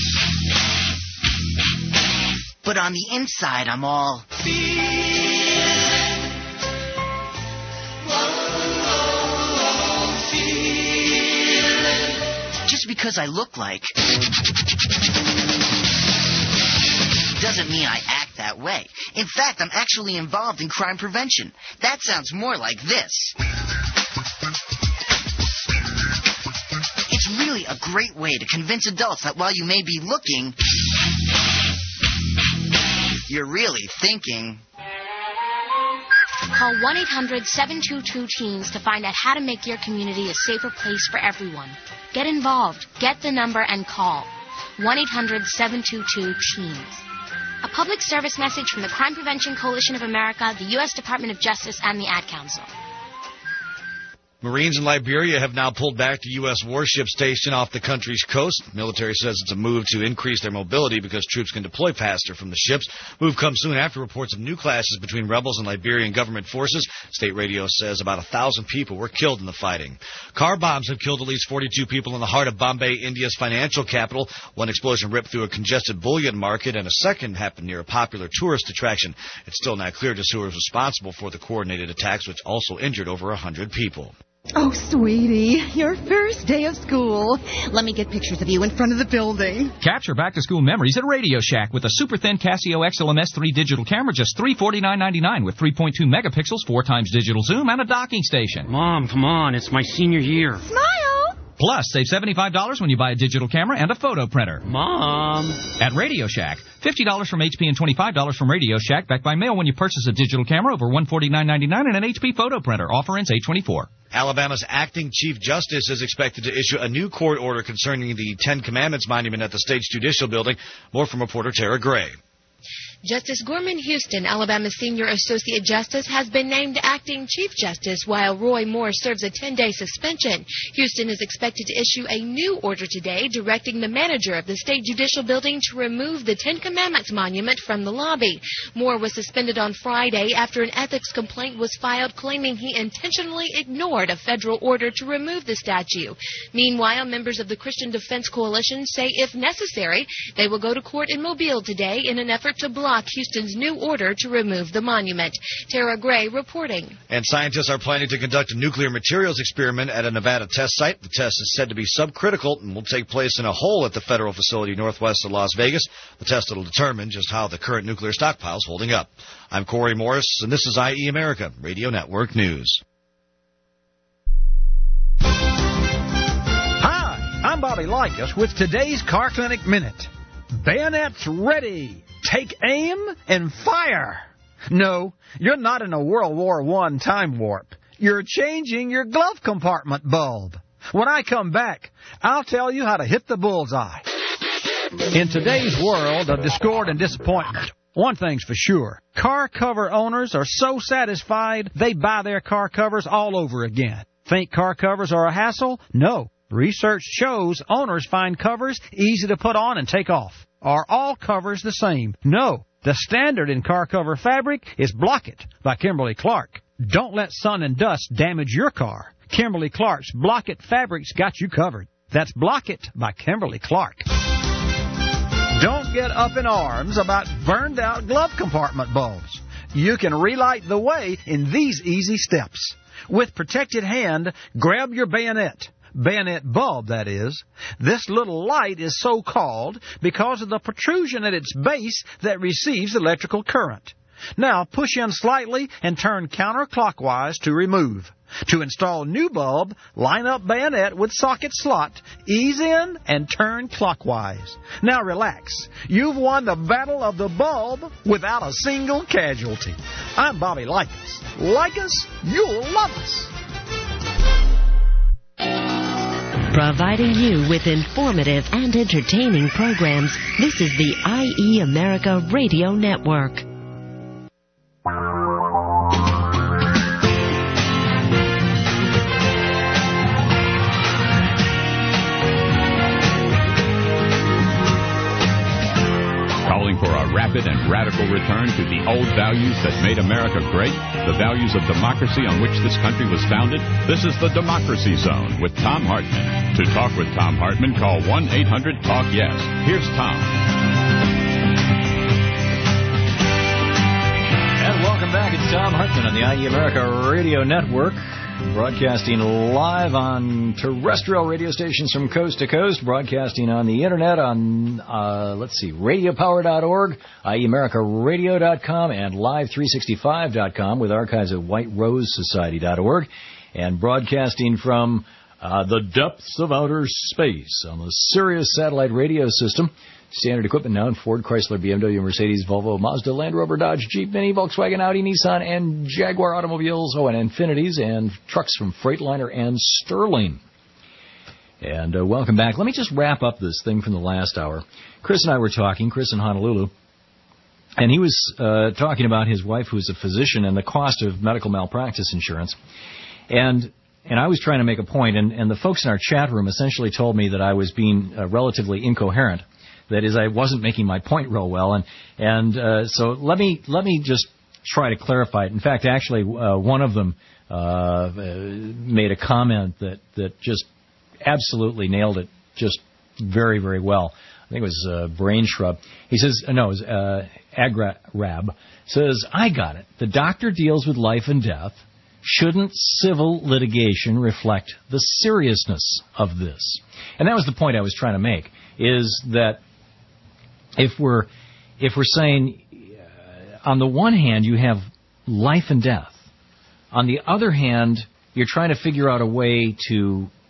But on the inside, I'm all... Just because I look like doesn't mean I act that way. In fact, I'm actually involved in crime prevention. That sounds more like this. It's really a great way to convince adults that while you may be looking, you're really thinking.
Call one eight hundred seven two two teens to find out how to make your community a safer place for everyone. Get involved. Get the number and call. one eight hundred seven two two teens. A public service message from the Crime Prevention Coalition of America, the U S Department of Justice, and the Ad Council.
Marines in Liberia have now pulled back the U S warship station off the country's coast. The military says it's a move to increase their mobility because troops can deploy faster from the ships. Move comes soon after reports of new clashes between rebels and Liberian government forces. State radio says about a thousand people were killed in the fighting. Car bombs have killed at least forty-two people in the heart of Bombay, India's financial capital. One explosion ripped through a congested bullion market, and a second happened near a popular tourist attraction. It's still not clear just who was responsible for the coordinated attacks, which also injured over a hundred people.
Oh, sweetie, your first day of school. Let me get pictures of you in front of the building.
Capture back-to-school memories at Radio Shack with a super-thin Casio X L M S three digital camera, just three hundred forty-nine dollars and ninety-nine cents with three point two megapixels, four times digital zoom, and a docking station.
Mom, come on, it's my senior year.
Smile!
Plus, save seventy-five dollars when you buy a digital camera and a photo printer.
Mom.
At Radio Shack, fifty dollars from H P and twenty-five dollars from Radio Shack back by mail when you purchase a digital camera over one hundred forty-nine ninety-nine and an H P photo printer. Offer ends eight twenty-four.
Alabama's acting Chief Justice is expected to issue a new court order concerning the Ten Commandments monument at the state's judicial building. More from reporter Tara Gray.
Justice Gorman Houston, Alabama's senior associate justice, has been named acting chief justice while Roy Moore serves a ten-day suspension. Houston is expected to issue a new order today directing the manager of the state judicial building to remove the Ten Commandments monument from the lobby. Moore was suspended on Friday after an ethics complaint was filed claiming he intentionally ignored a federal order to remove the statue. Meanwhile, members of the Christian Defense Coalition say if necessary, they will go to court in Mobile today in an effort to block Houston's new order to remove the monument. Tara Gray reporting.
And scientists are planning to conduct a nuclear materials experiment at a Nevada test site. The test is said to be subcritical and will take place in a hole at the federal facility northwest of Las Vegas. The test will determine just how the current nuclear stockpile is holding up. I'm Corey Morris, and this is I E America Radio Network News.
Hi, I'm Bobby Likas with today's Car Clinic Minute. Bayonets ready. Take aim and fire. No, you're not in a World War One time warp. You're changing your glove compartment bulb. When I come back, I'll tell you how to hit the bullseye. In today's world of discord and disappointment, one thing's for sure. Car cover owners are so satisfied they buy their car covers all over again. Think car covers are a hassle? No. Research shows owners find covers easy to put on and take off. Are all covers the same? No. The standard in car cover fabric is Block It by Kimberly Clark. Don't let sun and dust damage your car. Kimberly Clark's Block It fabric's got you covered. That's Block It by Kimberly Clark. Don't get up in arms about burned out glove compartment bulbs. You can relight the way in these easy steps. With protected hand, grab your bayonet. Bayonet bulb, that is. This little light is so called because of the protrusion at its base that receives electrical current. Now push in slightly and turn counterclockwise to remove. To install new bulb, line up bayonet with socket slot, ease in and turn clockwise. Now relax. You've won the battle of the bulb without a single casualty. I'm Bobby Likas. Like us, you'll love us.
Providing you with informative and entertaining programs, this is the I E America Radio Network.
Calling for a rapid and radical return to the old values that made America great, the values of democracy on which this country was founded. This is the Democracy Zone with Tom Hartman. To talk with Tom Hartman, call one eight hundred talk yes. Here's Tom.
And welcome back. It's Tom Hartman on the I E America Radio Network, broadcasting live on terrestrial radio stations from coast to coast, broadcasting on the Internet on, uh, let's see, radio power dot org, I E America Radio dot com, and live three sixty-five dot com with archives at White Rose Society dot org, and broadcasting from uh, the depths of outer space on the Sirius satellite radio system. Standard equipment now in Ford, Chrysler, B M W, Mercedes, Volvo, Mazda, Land Rover, Dodge, Jeep, Mini, Volkswagen, Audi, Nissan, and Jaguar automobiles. Oh, and Infinities and trucks from Freightliner and Sterling. And uh, welcome back. Let me just wrap up this thing from the last hour. Chris and I were talking, Chris in Honolulu, and he was uh, talking about his wife who's a physician and the cost of medical malpractice insurance. And and I was trying to make a point, and, and the folks in our chat room essentially told me that I was being uh, relatively incoherent. That is, I wasn't making my point real well, and and uh, so let me let me just try to clarify it. In fact, actually, uh, one of them uh, made a comment that, that just absolutely nailed it, just very very well. I think it was uh, Brain Shrub. He says, no, it was uh, Agrarab says, I got it. The doctor deals with life and death. Shouldn't civil litigation reflect the seriousness of this? And that was the point I was trying to make. Is that if we're if we're saying uh, on the one hand you have life and death, on the other hand you're trying to figure out a way to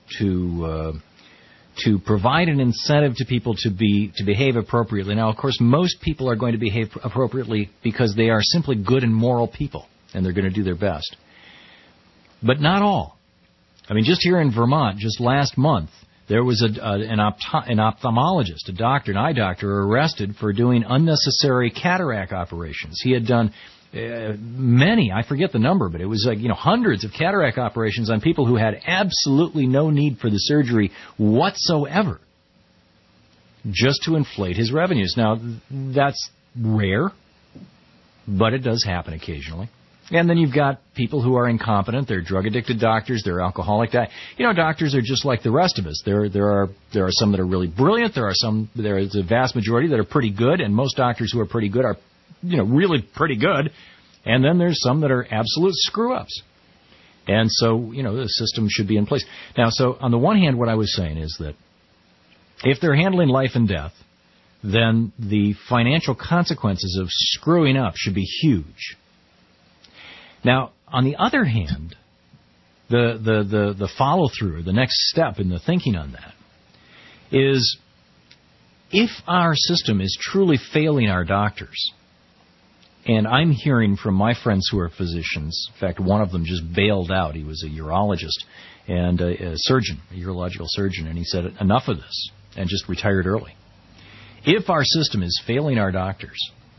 to uh, to provide an incentive to people to be to behave appropriately. Now, of course, most people are going to behave appropriately because they are simply good and moral people, and they're going to do their best. But not all. I mean, just here in Vermont, just last month, there was a, a, an, opto- an ophthalmologist, a doctor, an eye doctor, arrested for doing unnecessary cataract operations. He had done uh, many, I forget the number, but it was like, you know, hundreds of cataract operations on people who had absolutely no need for the surgery whatsoever, just to inflate his revenues. Now, that's rare, but it does happen occasionally. And then you've got people who are incompetent. They're drug-addicted doctors. They're alcoholic. Di- you know, doctors are just like the rest of us. There, there are there are some that are really brilliant. There are some. There is a vast majority that are pretty good, and most doctors who are pretty good are, you know, really pretty good. And then there's some that are absolute screw-ups. And so, you know, the system should be in place. Now, so on the one hand, what I was saying is that if they're handling life and death, then the financial consequences of screwing up should be huge. Now, on the other hand, the, the, the, the follow-through, the next step in the thinking on that, is if our system is truly failing our doctors, and I'm hearing from my friends who are physicians, in fact, one of them just bailed out. He was a urologist and a, a surgeon, a urological surgeon, and he said, enough of this, and just retired early. If our system is failing our doctors,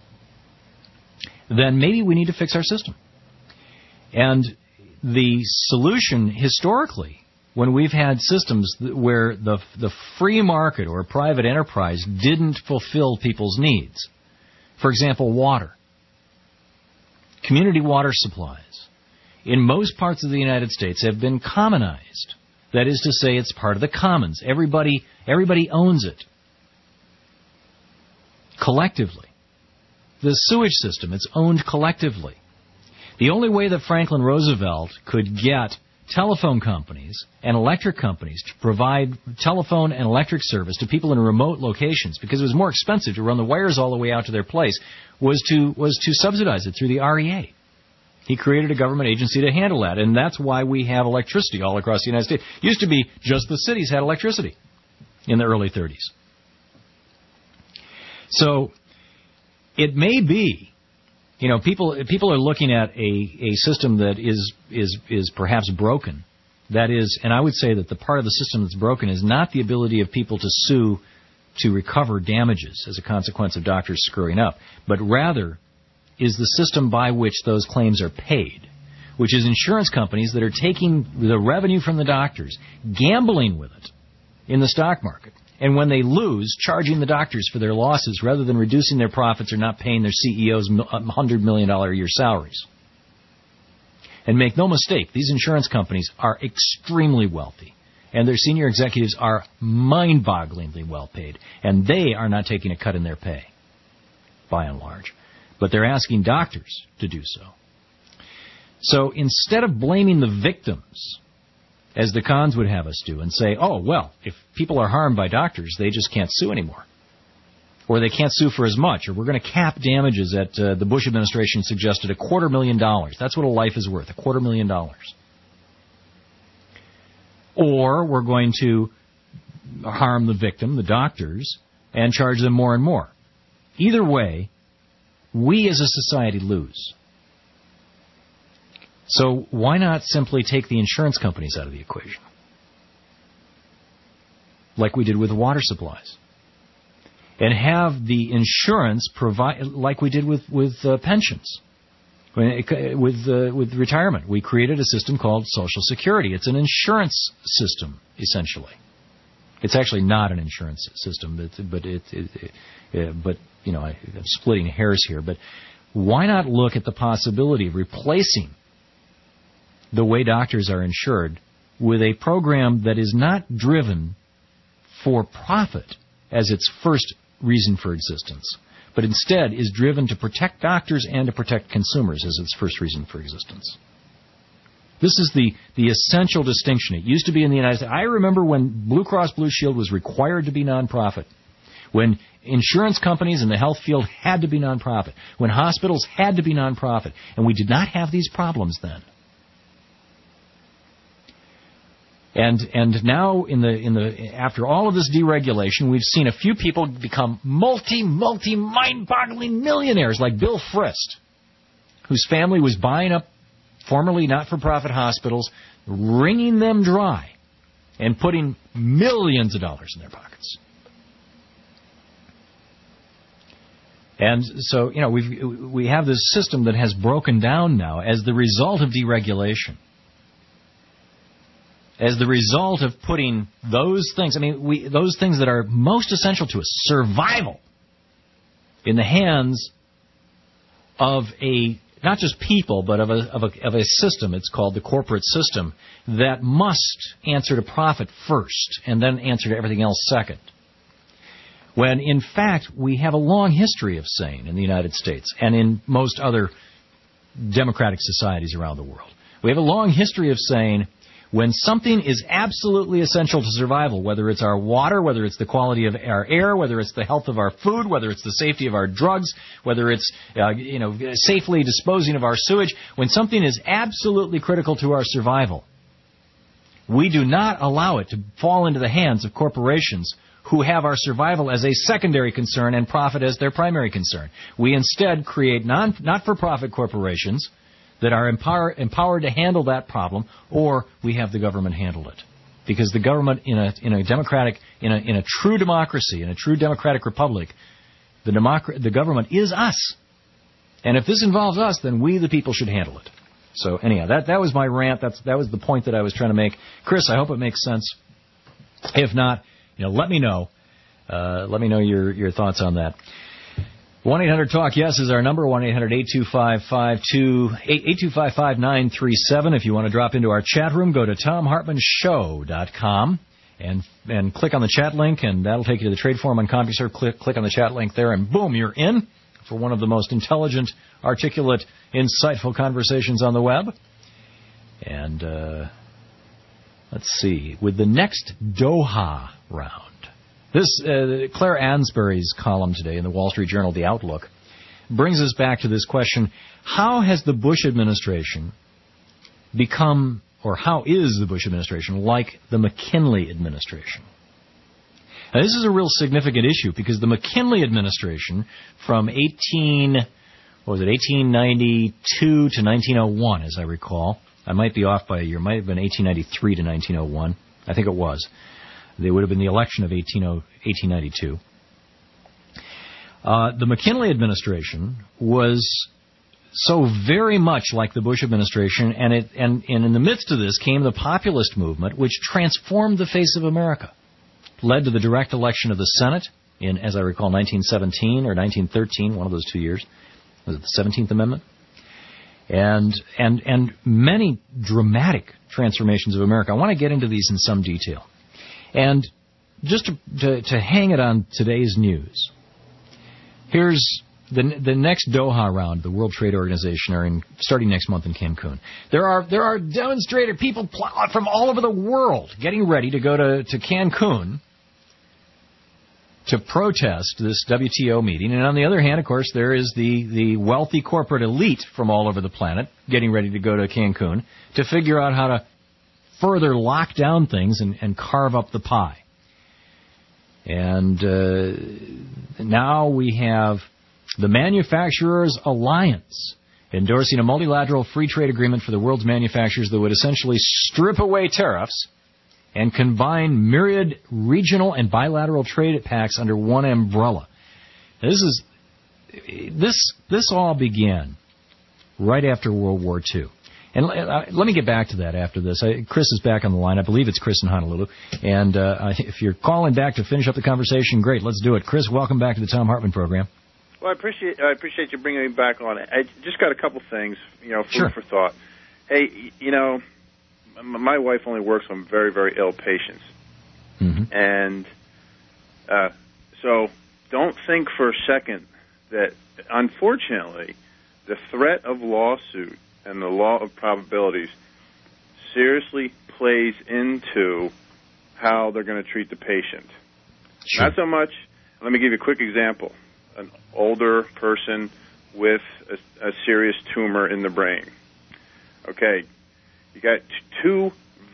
then maybe we need to fix our system. And the solution historically, when we've had systems where the the free market or private enterprise didn't fulfill people's needs, for example, water, community water supplies, in most parts of the United States have been commonized. That is to say, it's part of the commons. Everybody, everybody owns it collectively. The sewage system, it's owned collectively. The only way that Franklin Roosevelt could get telephone companies and electric companies to provide telephone and electric service to people in remote locations, because it was more expensive to run the wires all the way out to their place, was to was to subsidize it through the R E A. He created a government agency to handle that, and that's why we have electricity all across the United States. It used to be just the cities had electricity in the early thirties. So it may be, you know, people people are looking at a, a system that is is is perhaps broken. That is, and I would say that the part of the system that's broken is not the ability of people to sue to recover damages as a consequence of doctors screwing up, but rather is the system by which those claims are paid, which is insurance companies that are taking the revenue from the doctors, gambling with it in the stock market, and when they lose, charging the doctors for their losses rather than reducing their profits or not paying their C E Os one hundred million dollars a year salaries. And make no mistake, these insurance companies are extremely wealthy, and their senior executives are mind-bogglingly well paid, and they are not taking a cut in their pay, by and large. But they're asking doctors to do so. So instead of blaming the victims, as the cons would have us do, and say, oh, well, if people are harmed by doctors, they just can't sue anymore. Or they can't sue for as much, or we're going to cap damages at, uh, the Bush administration suggested, a quarter million dollars. That's what a life is worth, a quarter million dollars. Or we're going to harm the victim, the doctors, and charge them more and more. Either way, we as a society lose. So why not simply take the insurance companies out of the equation? Like we did with water supplies. And have the insurance provide, like we did with, with uh, pensions. With, uh, with retirement. We created a system called Social Security. It's an insurance system, essentially. It's actually not an insurance system, but, but it, it, it uh, but you know, I, I'm splitting hairs here. But why not look at the possibility of replacing the way doctors are insured with a program that is not driven for profit as its first reason for existence, but instead is driven to protect doctors and to protect consumers as its first reason for existence. This is the, the essential distinction. It used to be in the United States. I remember when Blue Cross Blue Shield was required to be nonprofit, when insurance companies in the health field had to be nonprofit, when hospitals had to be nonprofit, and we did not have these problems then. And and now in the in the after all of this deregulation, we've seen a few people become multi multi mind-boggling millionaires, like Bill Frist, whose family was buying up formerly not-for-profit hospitals, wringing them dry, and putting millions of dollars in their pockets. And so, you know, we've we have this system that has broken down now as the result of deregulation. As the result of putting those things, I mean, we, those things that are most essential to us, survival, in the hands of a, not just people, but of a, of a, of a system, it's called the corporate system, that must answer to profit first and then answer to everything else second. When, in fact, we have a long history of saying in the United States and in most other democratic societies around the world, we have a long history of saying, when something is absolutely essential to survival, whether it's our water, whether it's the quality of our air, whether it's the health of our food, whether it's the safety of our drugs, whether it's uh, you know safely disposing of our sewage, when something is absolutely critical to our survival, we do not allow it to fall into the hands of corporations who have our survival as a secondary concern and profit as their primary concern. We instead create non, not-for-profit corporations that are empower, empowered to handle that problem, or we have the government handle it. Because the government, in a in a democratic, in a in a true democracy, in a true democratic republic, the democ- the government is us. And if this involves us, then we, the people, should handle it. So anyhow, that that was my rant. That's that was the point that I was trying to make. Chris, I hope it makes sense. If not, you know, let me know. Uh, let me know your your thoughts on that. one eight hundred talk yes is our number, one eight hundred eight two five five nine three seven. If you want to drop into our chat room, go to tom hartman show dot com and and click on the chat link, and that'll take you to the trade forum on CompuServe. Click, click on the chat link there, and boom, you're in for one of the most intelligent, articulate, insightful conversations on the web. And uh, let's see, with the next Doha round. This, uh, Claire Ansbury's column today in the Wall Street Journal, The Outlook, brings us back to this question: how has the Bush administration become, or how is the Bush administration like the McKinley administration? Now, this is a real significant issue because the McKinley administration from eighteen, what was it, eighteen ninety-two to nineteen oh one, as I recall. I might be off by a year. It might have been eighteen ninety-three to nineteen oh one. I think it was. They would have been the election of eighteen ninety-two. Uh, the McKinley administration was so very much like the Bush administration, and, it, and, and in the midst of this came the populist movement, which transformed the face of America. Led to the direct election of the Senate in, as I recall, nineteen seventeen or nineteen thirteen, one of those two years. Was it the seventeenth Amendment? And and and many dramatic transformations of America. I want to get into these in some detail. And just to, to, to hang it on today's news, here's the the next Doha round, the World Trade Organization, are in, starting next month in Cancun. There are there are demonstrated people pl- from all over the world getting ready to go to, to Cancun to protest this W T O meeting. And on the other hand, of course, there is the, the wealthy corporate elite from all over the planet getting ready to go to Cancun to figure out how to further lock down things and, and carve up the pie. And uh, now we have the Manufacturers Alliance endorsing a multilateral free trade agreement for the world's manufacturers that would essentially strip away tariffs and combine myriad regional and bilateral trade pacts under one umbrella. Now, this is this this all began right after World War Two. And uh, let me get back to that after this. I, Chris is back on the line. I believe it's Chris in Honolulu. And uh, if you're calling back to finish up the conversation, great. Let's do it. Chris, welcome back to the Tom Hartman program.
Well, I appreciate I appreciate you bringing me back on. I just got a couple things, you know, food
sure.
for thought. Hey, you know, my wife only works on very, very ill patients.
Mm-hmm.
And uh, so don't think for a second that, unfortunately, the threat of lawsuit and the law of probabilities seriously plays into how they're going to treat the patient.
Sure.
Not so much, let me give you a quick example. An older person with a, a serious tumor in the brain. Okay, you got t- two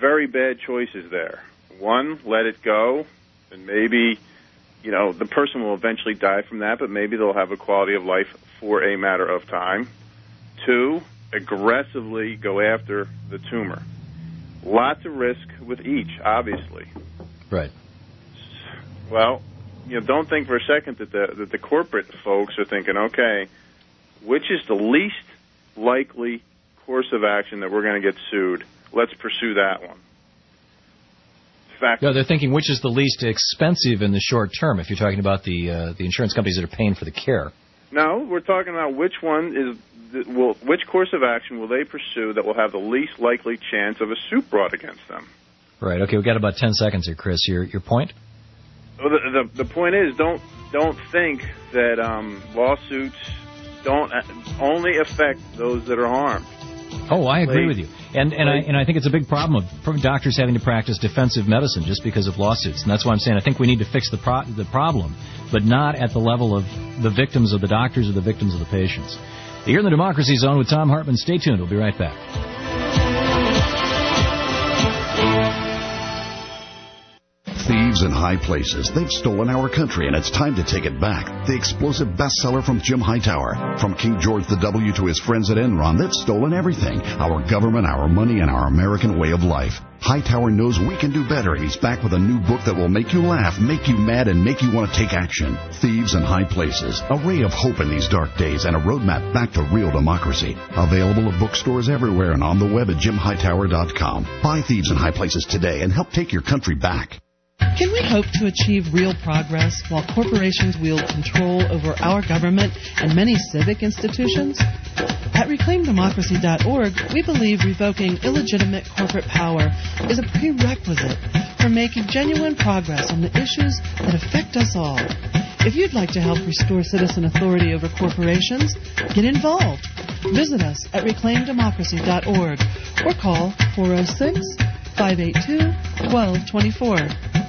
very bad choices there. One, let it go, and maybe, you know, the person will eventually die from that, but maybe they'll have a quality of life for a matter of time. Two, aggressively go after the tumor. Lots of risk with each, obviously.
Right.
Well, you know, don't think for a second that the that the corporate folks are thinking, okay, which is the least likely course of action that we're going to get sued? Let's pursue that one. In fact,
no, they're thinking which is the least expensive in the short term. If you're talking about the uh, the insurance companies that are paying for the care.
No, we're talking about which one is will which course of action will they pursue that will have the least likely chance of a suit brought against them.
Right. Okay, we've got about ten seconds here, Chris. Your your point?
Well, the, the the point is, don't don't think that um, lawsuits don't only affect those that are harmed.
Oh, I agree with you, and and I and I think it's a big problem of doctors having to practice defensive medicine just because of lawsuits, and that's why I'm saying I think we need to fix the pro- the problem, but not at the level of the victims of the doctors or the victims of the patients. You're in the Democracy Zone with Tom Hartman. Stay tuned. We'll be right back.
Thieves in high places. They've stolen our country, and it's time to take it back. The explosive bestseller from Jim Hightower. From King George the W to his friends at Enron, they've stolen everything. Our government, our money, and our American way of life. Hightower knows we can do better, and he's back with a new book that will make you laugh, make you mad, and make you want to take action. Thieves in High Places. A ray of hope in these dark days and a roadmap back to real democracy. Available at bookstores everywhere and on the web at jim hightower dot com. Buy Thieves in High Places today and help take your country back.
Can we hope to achieve real progress while corporations wield control over our government and many civic institutions? At reclaim democracy dot org, we believe revoking illegitimate corporate power is a prerequisite for making genuine progress on the issues that affect us all. If you'd like to help restore citizen authority over corporations, get involved. Visit us at reclaim democracy dot org or call four oh six, five eight two, one two two four.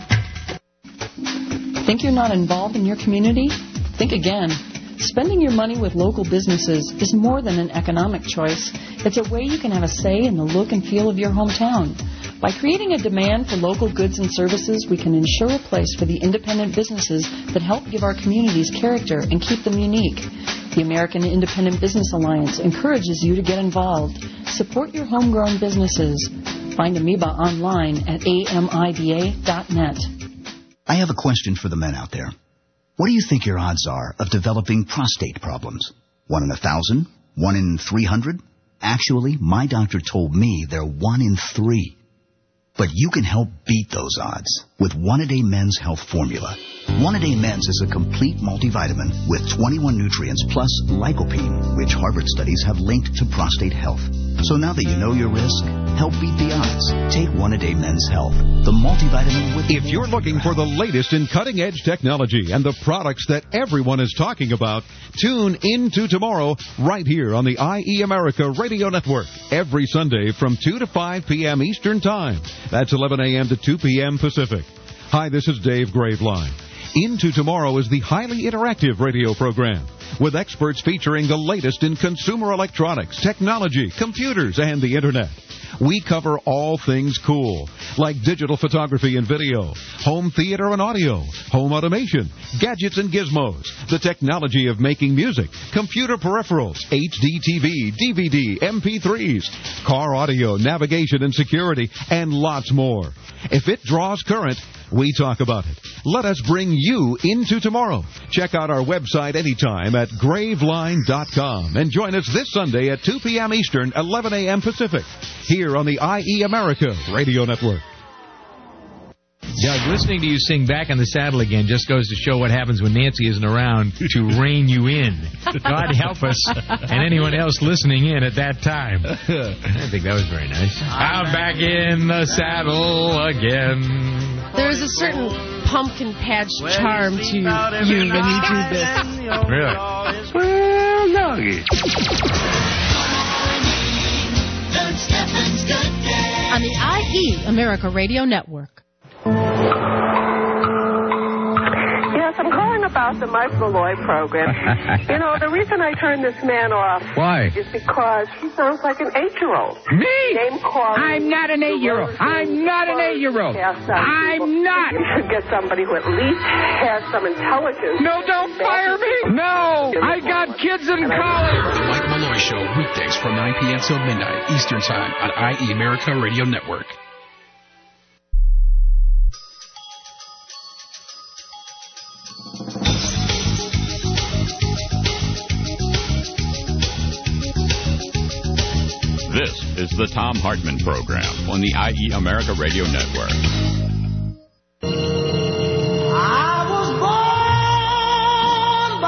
Think you're not involved in your community? Think again. Spending your money with local businesses is more than an economic choice. It's a way you can have a say in the look and feel of your hometown. By creating a demand for local goods and services, we can ensure a place for the independent businesses that help give our communities character and keep them unique. The American Independent Business Alliance encourages you to get involved. Support your homegrown businesses. Find Amoeba online at A M I B A dot net.
I have a question for the men out there. What do you think your odds are of developing prostate problems? One in a thousand? One in three hundred? Actually, my doctor told me they're one in three. But you can help beat those odds with One-A-Day Men's Health Formula. One-A-Day Men's is a complete multivitamin with twenty-one nutrients plus lycopene, which Harvard studies have linked to prostate health. So now that you know your risk, help beat the odds. Take One-A-Day Men's Health, the multivitamin with...
If you're looking for the latest in cutting-edge technology and the products that everyone is talking about, tune into tomorrow right here on the I E America Radio Network every Sunday from two to five p.m. Eastern Time. That's eleven a.m. to two p.m. Pacific. Hi, this is Dave Graveline. Into Tomorrow is the highly interactive radio program with experts featuring the latest in consumer electronics, technology, computers, and the Internet. We cover all things cool, like digital photography and video, home theater and audio, home automation, gadgets and gizmos, the technology of making music, computer peripherals, H D T V, D V D, M P threes, car audio, navigation and security, and lots more. If it draws current, we talk about it. Let us bring you into tomorrow. Check out our website anytime at graveline dot com and join us this Sunday at two p.m. Eastern, eleven a.m. Pacific, here on the I E America Radio Network.
Doug, listening to you sing Back in the Saddle Again just goes to show what happens when Nancy isn't around to rein you in. God help us and anyone else listening in at that time. I think that was very nice. I'm back in the saddle again.
There is a certain pumpkin patch charm to you when you do this.
Really?
Well, doggy. On the I E America Radio Network.
Yes, I'm calling
about the Mike Malloy program. You know, the reason I turned this man off
Why?
is because he sounds like an eight-year-old.
Me?
Name calling.
I'm not an eight-year-old. I'm not an eight-year-old. I'm not.
You should get somebody who at least has some intelligence.
No, don't fire me. No, I got kids in college.
The Mike Malloy Show, weekdays from nine p.m. till midnight Eastern Time on I E America Radio Network.
This is the Thom Hartmann Program on the I E America Radio Network.
I was born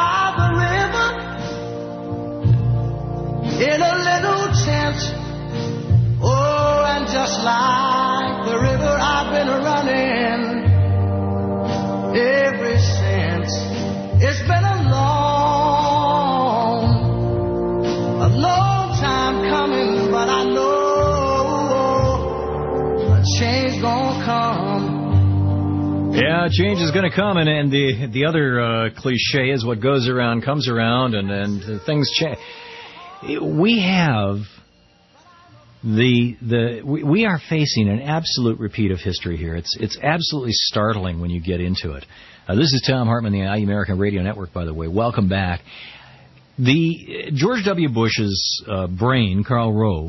by the river in a little tent. Oh, and just like the river, I've been running ever since. It's been a long, a long time coming, but I know a change gonna come.
Yeah, change is going to come, and, and the the other uh, cliche is what goes around comes around, and, and uh, things change. We have the the we, we are facing an absolute repeat of history here. It's it's absolutely startling when you get into it. Uh, this is Thom Hartmann, the I E American Radio Network, by the way. Welcome back. The George W. Bush's uh, brain, Karl Rove,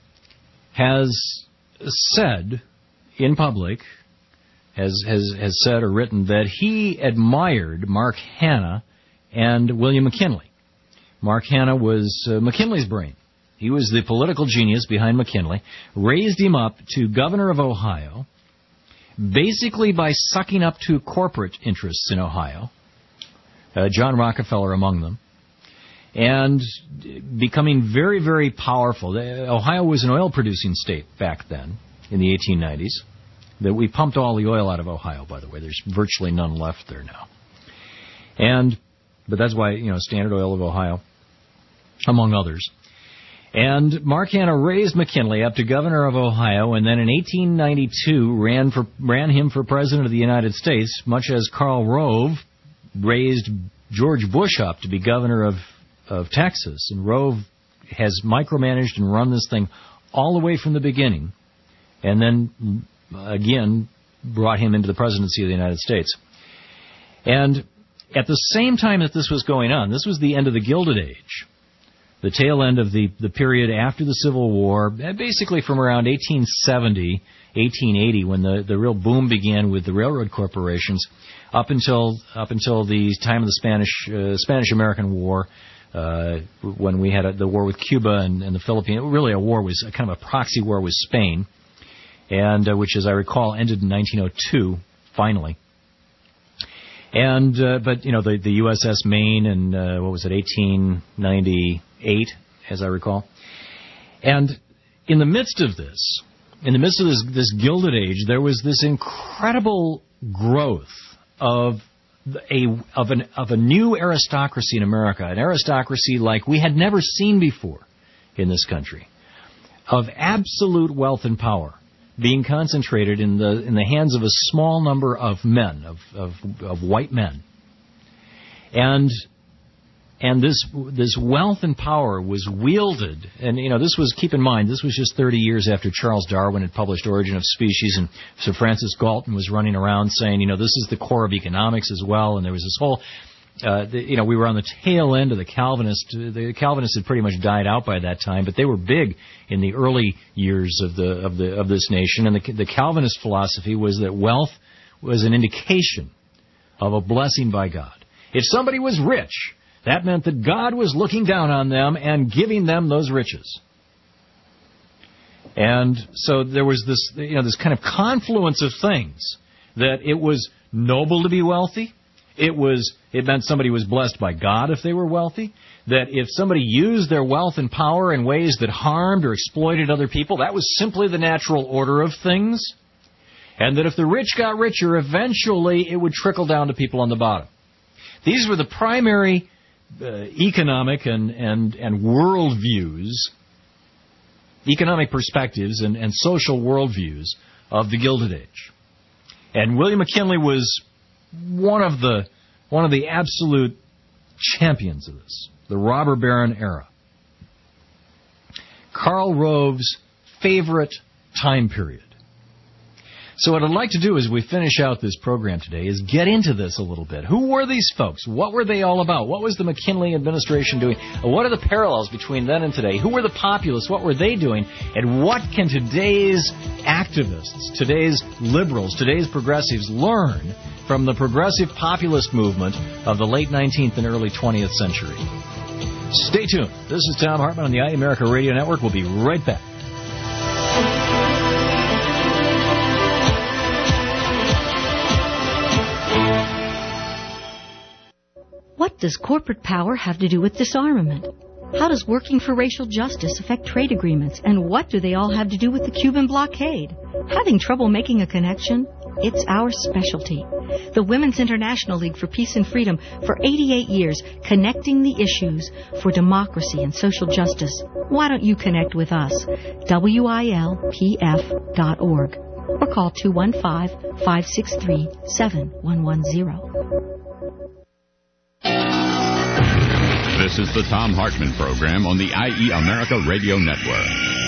has said in public, has, has has said or written that he admired Mark Hanna and William McKinley. Mark Hanna was uh, McKinley's brain. He was the political genius behind McKinley, raised him up to governor of Ohio, basically by sucking up to corporate interests in Ohio, uh, John Rockefeller among them, and becoming very, very powerful. Ohio was an oil-producing state back then, in the eighteen nineties. That we pumped all the oil out of Ohio, by the way. There's virtually none left there now. And, but that's why, you know, Standard Oil of Ohio, among others. And Mark Hanna raised McKinley up to governor of Ohio, and then in eighteen ninety-two ran for ran him for president of the United States, much as Karl Rove raised George Bush up to be governor of, of Texas. And Rove has micromanaged and run this thing all the way from the beginning, and then again brought him into the presidency of the United States. And at the same time that this was going on, this was the end of the Gilded Age, the tail end of the, the period after the Civil War, basically from around eighteen seventy, eighteen eighty, when the, the real boom began with the railroad corporations, up until up until the time of the Spanish uh, Spanish-American War, uh, when we had a, the war with Cuba and, and the Philippines. Really, a war was a kind of a proxy war with Spain, and uh, which, as I recall, ended in nineteen oh two, finally. And uh, but you know the the U S S Maine and uh, what was it, eighteen ninety-eight, as I recall. And in the midst of this, in the midst of this this Gilded Age, there was this incredible growth of a of an of a new aristocracy in America, an aristocracy like we had never seen before in this country, of absolute wealth and power being concentrated in the in the hands of a small number of men, of of, of white men. And and this this wealth and power was wielded, and you know this was, keep in mind, this was just thirty years after Charles Darwin had published Origin of Species, and Sir Francis Galton was running around saying, you know, this is the core of economics as well, and there was this whole Uh, the, you know, we were on the tail end of the Calvinist. The Calvinists had pretty much died out by that time, but they were big in the early years of the of the of this nation. And the, the Calvinist philosophy was that wealth was an indication of a blessing by God. If somebody was rich, that meant that God was looking down on them and giving them those riches. And so there was this, you know, this kind of confluence of things, that it was noble to be wealthy. It was it meant somebody was blessed by God if they were wealthy. That if somebody used their wealth and power in ways that harmed or exploited other people, that was simply the natural order of things. And that if the rich got richer, eventually it would trickle down to people on the bottom. These were the primary uh, economic and, and, and world views, economic perspectives and, and social worldviews of the Gilded Age. And William McKinley was one of the one of the absolute champions of this, the robber baron era. Karl Rove's favorite time period. So what I'd like to do as we finish out this program today is get into this a little bit. Who were these folks? What were they all about? What was the McKinley administration doing? What are the parallels between then and today? Who were the populists? What were they doing? And what can today's activists, today's liberals, today's progressives learn from the progressive populist movement of the late nineteenth and early twentieth century? Stay tuned. This is Tom Hartman on the iAmerica Radio Network. We'll be right back.
What does corporate power have to do with disarmament? How does working for racial justice affect trade agreements? And what do they all have to do with the Cuban blockade? Having trouble making a connection? It's our specialty. The Women's International League for Peace and Freedom, for eighty-eight years, connecting the issues for democracy and social justice. Why don't you connect with us? W I L P F dot org or call two one five, five six three, seven one one zero.
This is the Tom Hartman Program on the I E America Radio Network.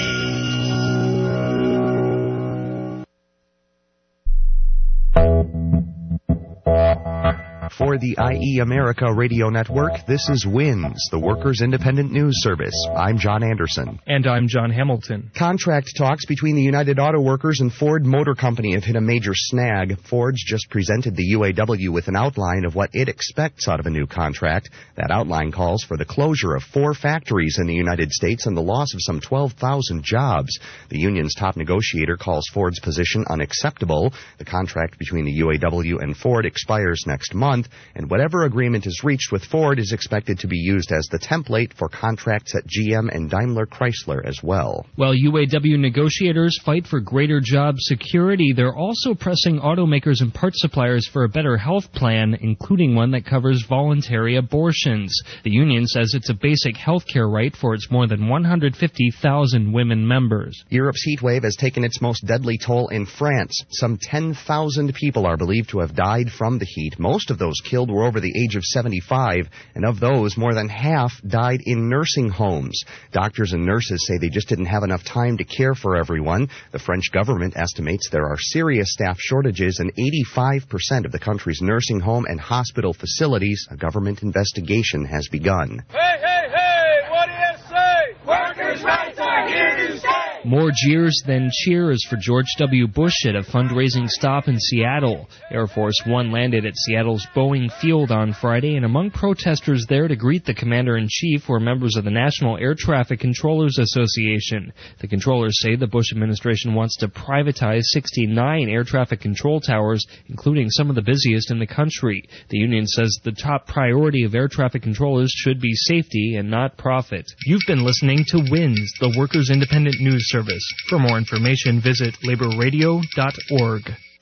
For the I E America Radio Network, this is WINS, the Workers' Independent News Service. I'm John Anderson.
And I'm John Hamilton.
Contract talks between the United Auto Workers and Ford Motor Company have hit a major snag. Ford's just presented the U A W with an outline of what it expects out of a new contract. That outline calls for the closure of four factories in the United States and the loss of some twelve thousand jobs. The union's top negotiator calls Ford's position unacceptable. The contract between the U A W and Ford expires next month, and whatever agreement is reached with Ford is expected to be used as the template for contracts at G M and Daimler Chrysler as well.
While U A W negotiators fight for greater job security, they're also pressing automakers and parts suppliers for a better health plan, including one that covers voluntary abortions. The union says it's a basic health care right for its more than one hundred fifty thousand women members.
Europe's heat wave has taken its most deadly toll in France. Some ten thousand people are believed to have died from the heat. Most of those killed were over the age of seventy-five, and of those, more than half died in nursing homes. Doctors and nurses say they just didn't have enough time to care for everyone. The French government estimates there are serious staff shortages in eighty-five percent of the country's nursing home and hospital facilities. A government investigation has begun.
Hey, hey, hey! What do you say? Workers' rights are here to stay!
More jeers than cheers for George W. Bush at a fundraising stop in Seattle. Air Force One landed at Seattle's Boeing Field on Friday, and among protesters there to greet the commander-in-chief were members of the National Air Traffic Controllers Association. The controllers say the Bush administration wants to privatize sixty-nine air traffic control towers, including some of the busiest in the country. The union says the top priority of air traffic controllers should be safety and not profit. You've been listening to WINS, the Workers' Independent News Service. For more information, visit labor radio dot org.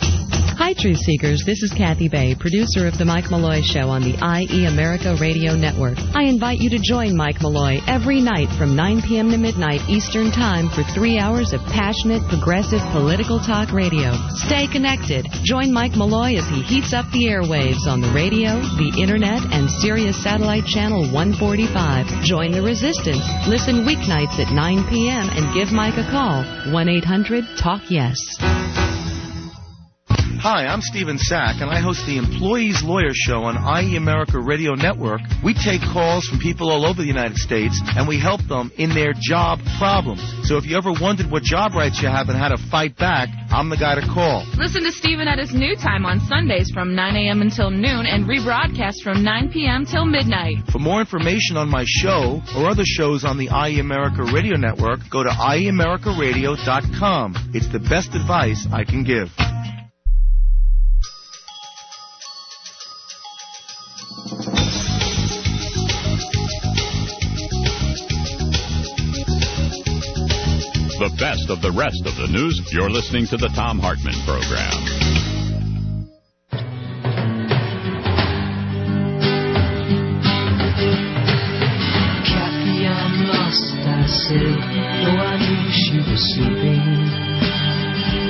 Hi, Truth Seekers. This is Kathy Bay, producer of The Mike Malloy Show on the I E America Radio Network. I invite you to join Mike Malloy every night from nine p.m. to midnight Eastern Time for three hours of passionate, progressive political talk radio. Stay connected. Join Mike Malloy as he heats up the airwaves on the radio, the Internet, and Sirius Satellite Channel one forty-five. Join the resistance. Listen weeknights at nine p.m. and give Mike a call. one eight hundred talk yes.
Hi, I'm Stephen Sack, and I host the Employees Lawyer Show on I E America Radio Network. We take calls from people all over the United States, and we help them in their job problems. So if you ever wondered what job rights you have and how to fight back, I'm the guy to call.
Listen to Stephen at his new time on Sundays from nine a.m. until noon and rebroadcast from nine p.m. till midnight.
For more information on my show or other shows on the I E America Radio Network, go to I E America Radio dot com. It's the best advice I can give.
The best of the rest of the news. You're listening to the Tom Hartman Program.
Kathy, I'm lost, I said, though I knew she was sleeping.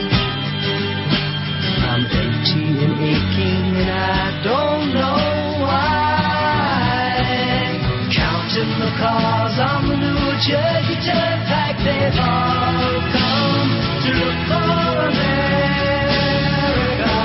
I'm empty and aching, and I don't know Cause on the New Jersey Turnpike they've all come to look for America.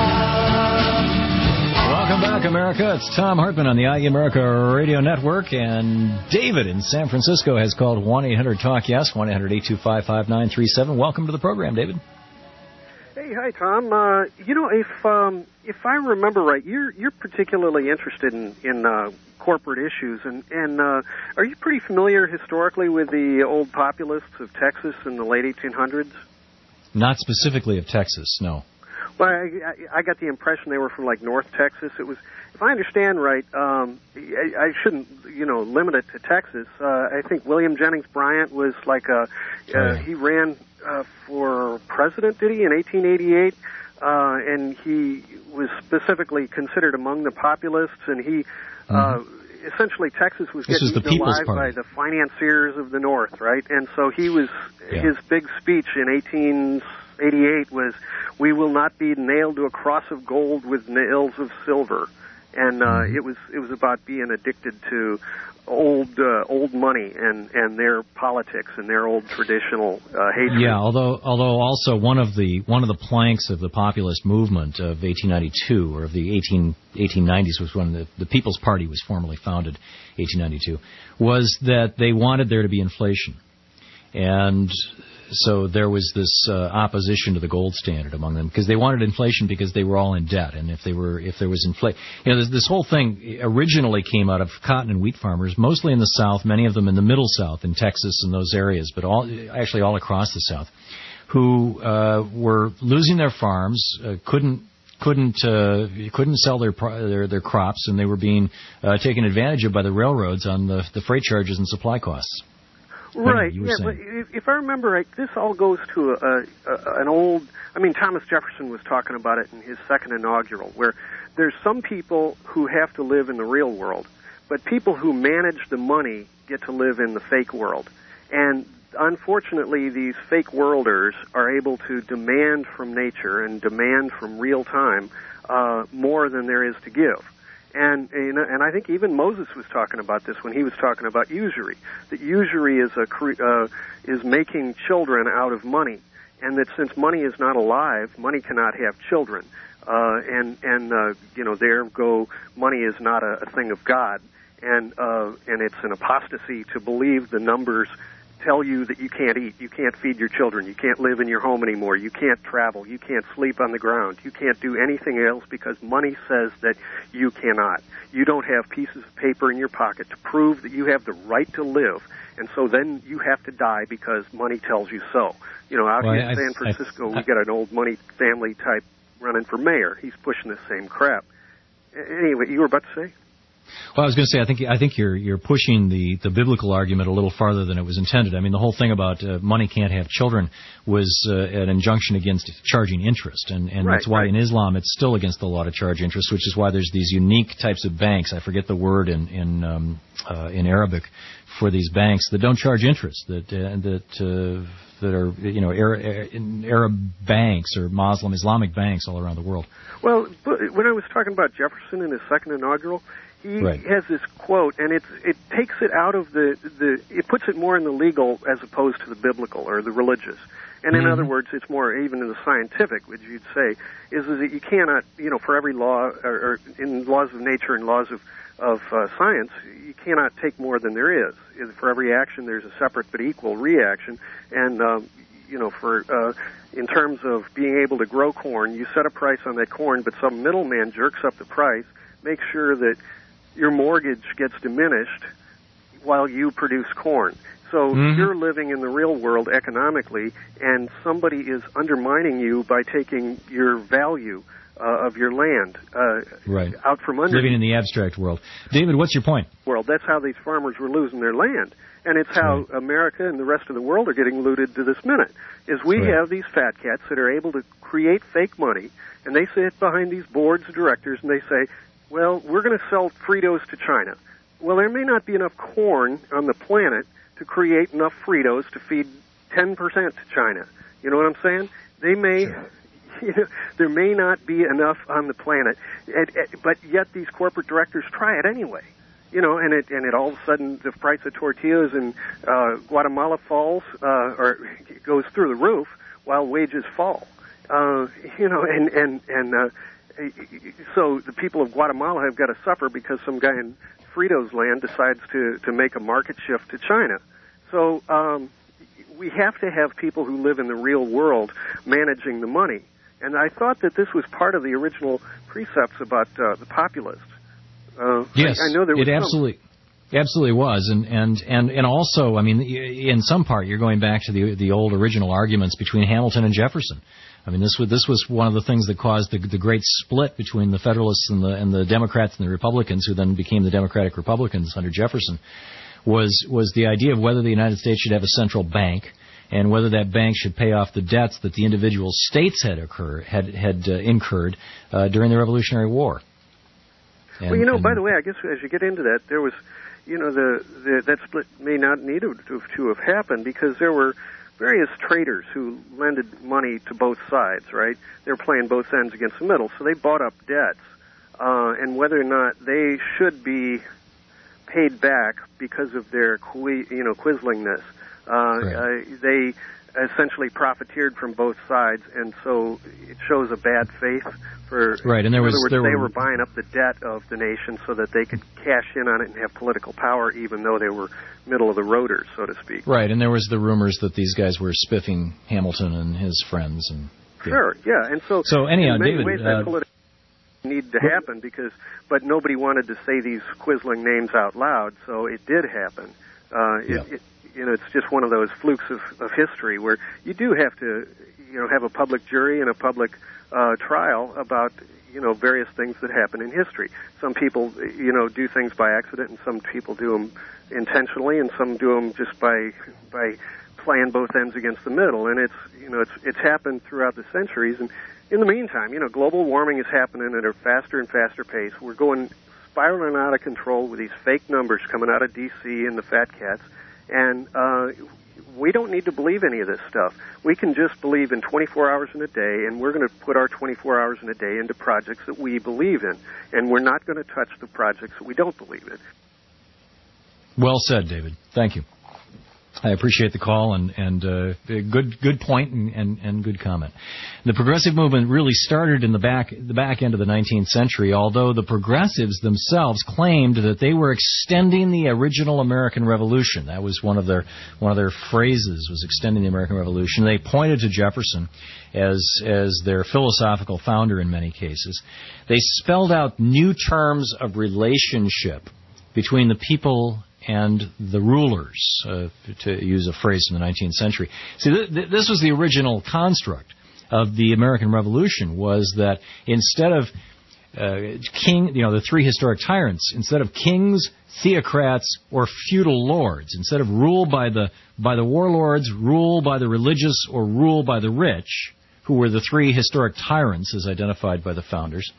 Welcome back, America. It's Tom Hartman on the I E America Radio Network, and David in San Francisco has called one eight hundred talk yes, one eight hundred eight two five five nine three seven. Welcome to the program, David.
Hey, hi, Tom. Uh, you know, if um, if I remember right, you're you're particularly interested in in uh, corporate issues, and and uh, are you pretty familiar historically with the old populists of Texas in the late eighteen hundreds?
Not specifically of Texas, no.
Well, I, I, I got the impression they were from like North Texas. It was, if I understand right, um, I, I shouldn't, you know, limit it to Texas. Uh, I think William Jennings Bryant was like a, uh, he ran uh, for president, did he, in eighteen eighty-eight? Uh, and he was specifically considered among the populists, and he, mm-hmm. uh, essentially Texas was
this
getting
was the
eaten
People's
alive
Party.
by the financiers of the North, right? And so he was,
yeah.
his big speech in eighteen eighty-eight was, "We will not be nailed to a cross of gold with nails of silver." And uh, mm-hmm. it was it was about being addicted to old uh, old money and, and their politics and their old traditional uh, hatred.
Yeah, although although also one of the one of the planks of the populist movement of eighteen ninety-two, or of the eighteen nineties, was when the, the People's Party was formally founded, eighteen ninety-two, was that they wanted there to be inflation. And so there was this uh, opposition to the gold standard among them, because they wanted inflation because they were all in debt, and if they were if there was inflation, you know, this, this whole thing originally came out of cotton and wheat farmers, mostly in the South, many of them in the Middle South, in Texas and those areas, but all actually all across the South, who uh, were losing their farms, uh, couldn't. couldn't uh, couldn't sell their, their their crops, and they were being uh, taken advantage of by the railroads on the the freight charges and supply costs.
Right,
you were
yeah,
saying.
but if, if I remember right, this all goes to a, a, a, an old, I mean, Thomas Jefferson was talking about it in his second inaugural, where there's some people who have to live in the real world, but people who manage the money get to live in the fake world. And unfortunately, these fake worlders are able to demand from nature and demand from real time uh, more than there is to give. And, and and I think even Moses was talking about this when he was talking about usury. That usury is a uh, is making children out of money, and that since money is not alive, money cannot have children. Uh, and and uh, you know, there go money is not a, a thing of God, and uh, and it's an apostasy to believe the numbers tell you that you can't eat, you can't feed your children, you can't live in your home anymore, you can't travel, you can't sleep on the ground, you can't do anything else because money says that you cannot. You don't have pieces of paper in your pocket to prove that you have the right to live, and so then you have to die because money tells you so. You know, out
well,
here
I,
in San
I,
Francisco,
I,
we got an old money family type running for mayor. He's pushing the same crap. Anyway, you were about to say?
Well, I was going to say, I think I think you're you're pushing the, the biblical argument a little farther than it was intended. I mean, the whole thing about uh, money can't have children was uh, an injunction against charging interest, and, and
Right,
that's why
right.
in Islam it's still against the law to charge interest, which is why there's these unique types of banks. I forget the word in in um, uh, in Arabic for these banks that don't charge interest, that uh, that uh, that are you know Arab, Arab banks or Muslim Islamic banks all around the world.
Well, but when I was talking about Jefferson in his second inaugural, he
Right.
has this quote, and it's it takes it out of the, the it puts it more in the legal as opposed to the biblical or the religious. And in
Mm-hmm.
other words, it's more even in the scientific, which you'd say, is, is that you cannot, you know, for every law, or, or in laws of nature and laws of, of uh, science, you cannot take more than there is. For every action, there's a separate but equal reaction. And, um, you know, for uh, in terms of being able to grow corn, you set a price on that corn, but some middleman jerks up the price, makes sure that your mortgage gets diminished while you produce corn. So
Mm-hmm.
you're living in the real world economically, and somebody is undermining you by taking your value uh, of your land uh,
Right.
out from under
Living
you.
in the abstract world. David, what's your point?
world. That's how these farmers were losing their land. And it's how
Right.
America and the rest of the world are getting looted to this minute, is we
Right.
have these fat cats that are able to create fake money, and they sit behind these boards of directors and they say, well, we're going to sell Fritos to China. Well, there may not be enough corn on the planet to create enough Fritos to feed ten percent to China. You know what I'm saying? They may, you know, there may not be enough on the planet, and, and, but yet these corporate directors try it anyway. You know, and it and it all of a sudden the price of tortillas in uh, Guatemala falls uh, or goes through the roof while wages fall. Uh, you know, and and and uh, so the people of Guatemala have got to suffer because some guy in Fritos land decides to to make a market shift to China. So um, we have to have people who live in the real world managing the money. And I thought that this was part of the original precepts about uh, the populists. Uh,
yes,
I, I know there was
it absolutely, some. absolutely was, and, and and and also, I mean, in some part, you're going back to the the old original arguments between Hamilton and Jefferson. I mean, this was this was one of the things that caused the the great split between the Federalists and the and the Democrats and the Republicans, who then became the Democratic Republicans under Jefferson. Was was the idea of whether the United States should have a central bank, and whether that bank should pay off the debts that the individual states had occur had had uh, incurred uh, during the Revolutionary War. And,
well, you know,
and,
by the way, I guess as you get into that, there was, you know, the, the that split may not need to, to, to have happened because there were various traders who lended money to both sides, right? They were playing both ends against the middle, so they bought up debts, uh, and whether or not they should be paid back because of their, qui- you know, quizzlingness, uh, right. uh, they essentially profiteered from both sides, and so it shows a bad faith for.
Right, and there
in
was
other words,
there
they
were,
were buying up the debt of the nation so that they could cash in on it and have political power, even though they were middle of the roaders, so to speak.
Right, and there was the rumors that these guys were spiffing Hamilton and his friends, and yeah.
Sure, yeah, and so
so anyhow,
in many
David,
ways
uh,
that political needed to happen because, but nobody wanted to say these quizzling names out loud, so it did happen. Uh, it,
yeah.
it, You know, it's just one of those flukes of, of history where you do have to, you know, have a public jury and a public uh, trial about, you know, various things that happen in history. Some people, you know, do things by accident, and some people do them intentionally, and some do them just by by playing both ends against the middle. And it's, you know, it's it's happened throughout the centuries. And in the meantime, you know, global warming is happening at a faster and faster pace. We're going spiraling out of control with these fake numbers coming out of D C and the fat cats. And uh, we don't need to believe any of this stuff. We can just believe in twenty-four hours in a day, and we're going to put our twenty-four hours in a day into projects that we believe in. And we're not going to touch the projects that we don't believe in.
Well said, David. Thank you. I appreciate the call, and, and uh, good good point and, and, and good comment. The progressive movement really started in the back the back end of the nineteenth century, although the progressives themselves claimed that they were extending the original American Revolution. That was one of their one of their phrases, was extending the American Revolution. They pointed to Jefferson as as their philosophical founder in many cases. They spelled out new terms of relationship between the people and the rulers, uh, to use a phrase from the nineteenth century. See, th- th- this was the original construct of the American Revolution, was that instead of uh, king, you know, the three historic tyrants, instead of kings, theocrats, or feudal lords, instead of rule by the by the warlords, rule by the religious, or rule by the rich, who were the three historic tyrants as identified by the founders,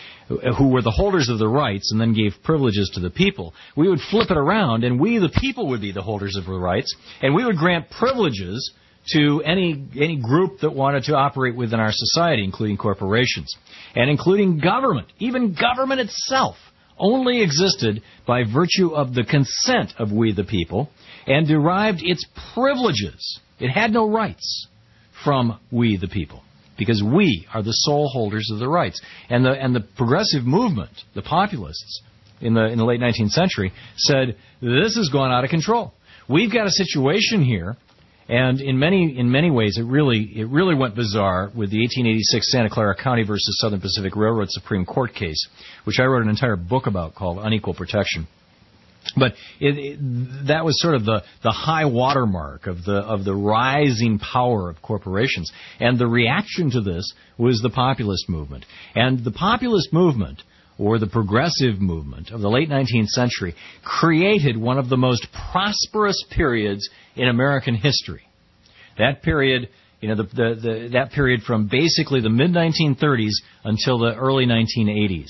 who were the holders of the rights and then gave privileges to the people, we would flip it around, and we, the people, would be the holders of the rights, and we would grant privileges to any any group that wanted to operate within our society, including corporations, and including government. Even government itself only existed by virtue of the consent of we, the people, and derived its privileges. It had no rights from we, the people, because we are the sole holders of the rights. And the and the progressive movement, the populists, in the in the late nineteenth century, said, this has gone out of control. We've got a situation here, and in many in many ways, it really it really went bizarre with the eighteen eighty-six Santa Clara County versus Southern Pacific Railroad Supreme Court case, which I wrote an entire book about called Unequal Protection. But it, it, that was sort of the, the high watermark of the of the rising power of corporations. And the reaction to this was the populist movement. And the populist movement, or the progressive movement of the late nineteenth century, created one of the most prosperous periods in American history. That period, you know, the, the, the, that period from basically the mid nineteen thirties until the early nineteen eighties.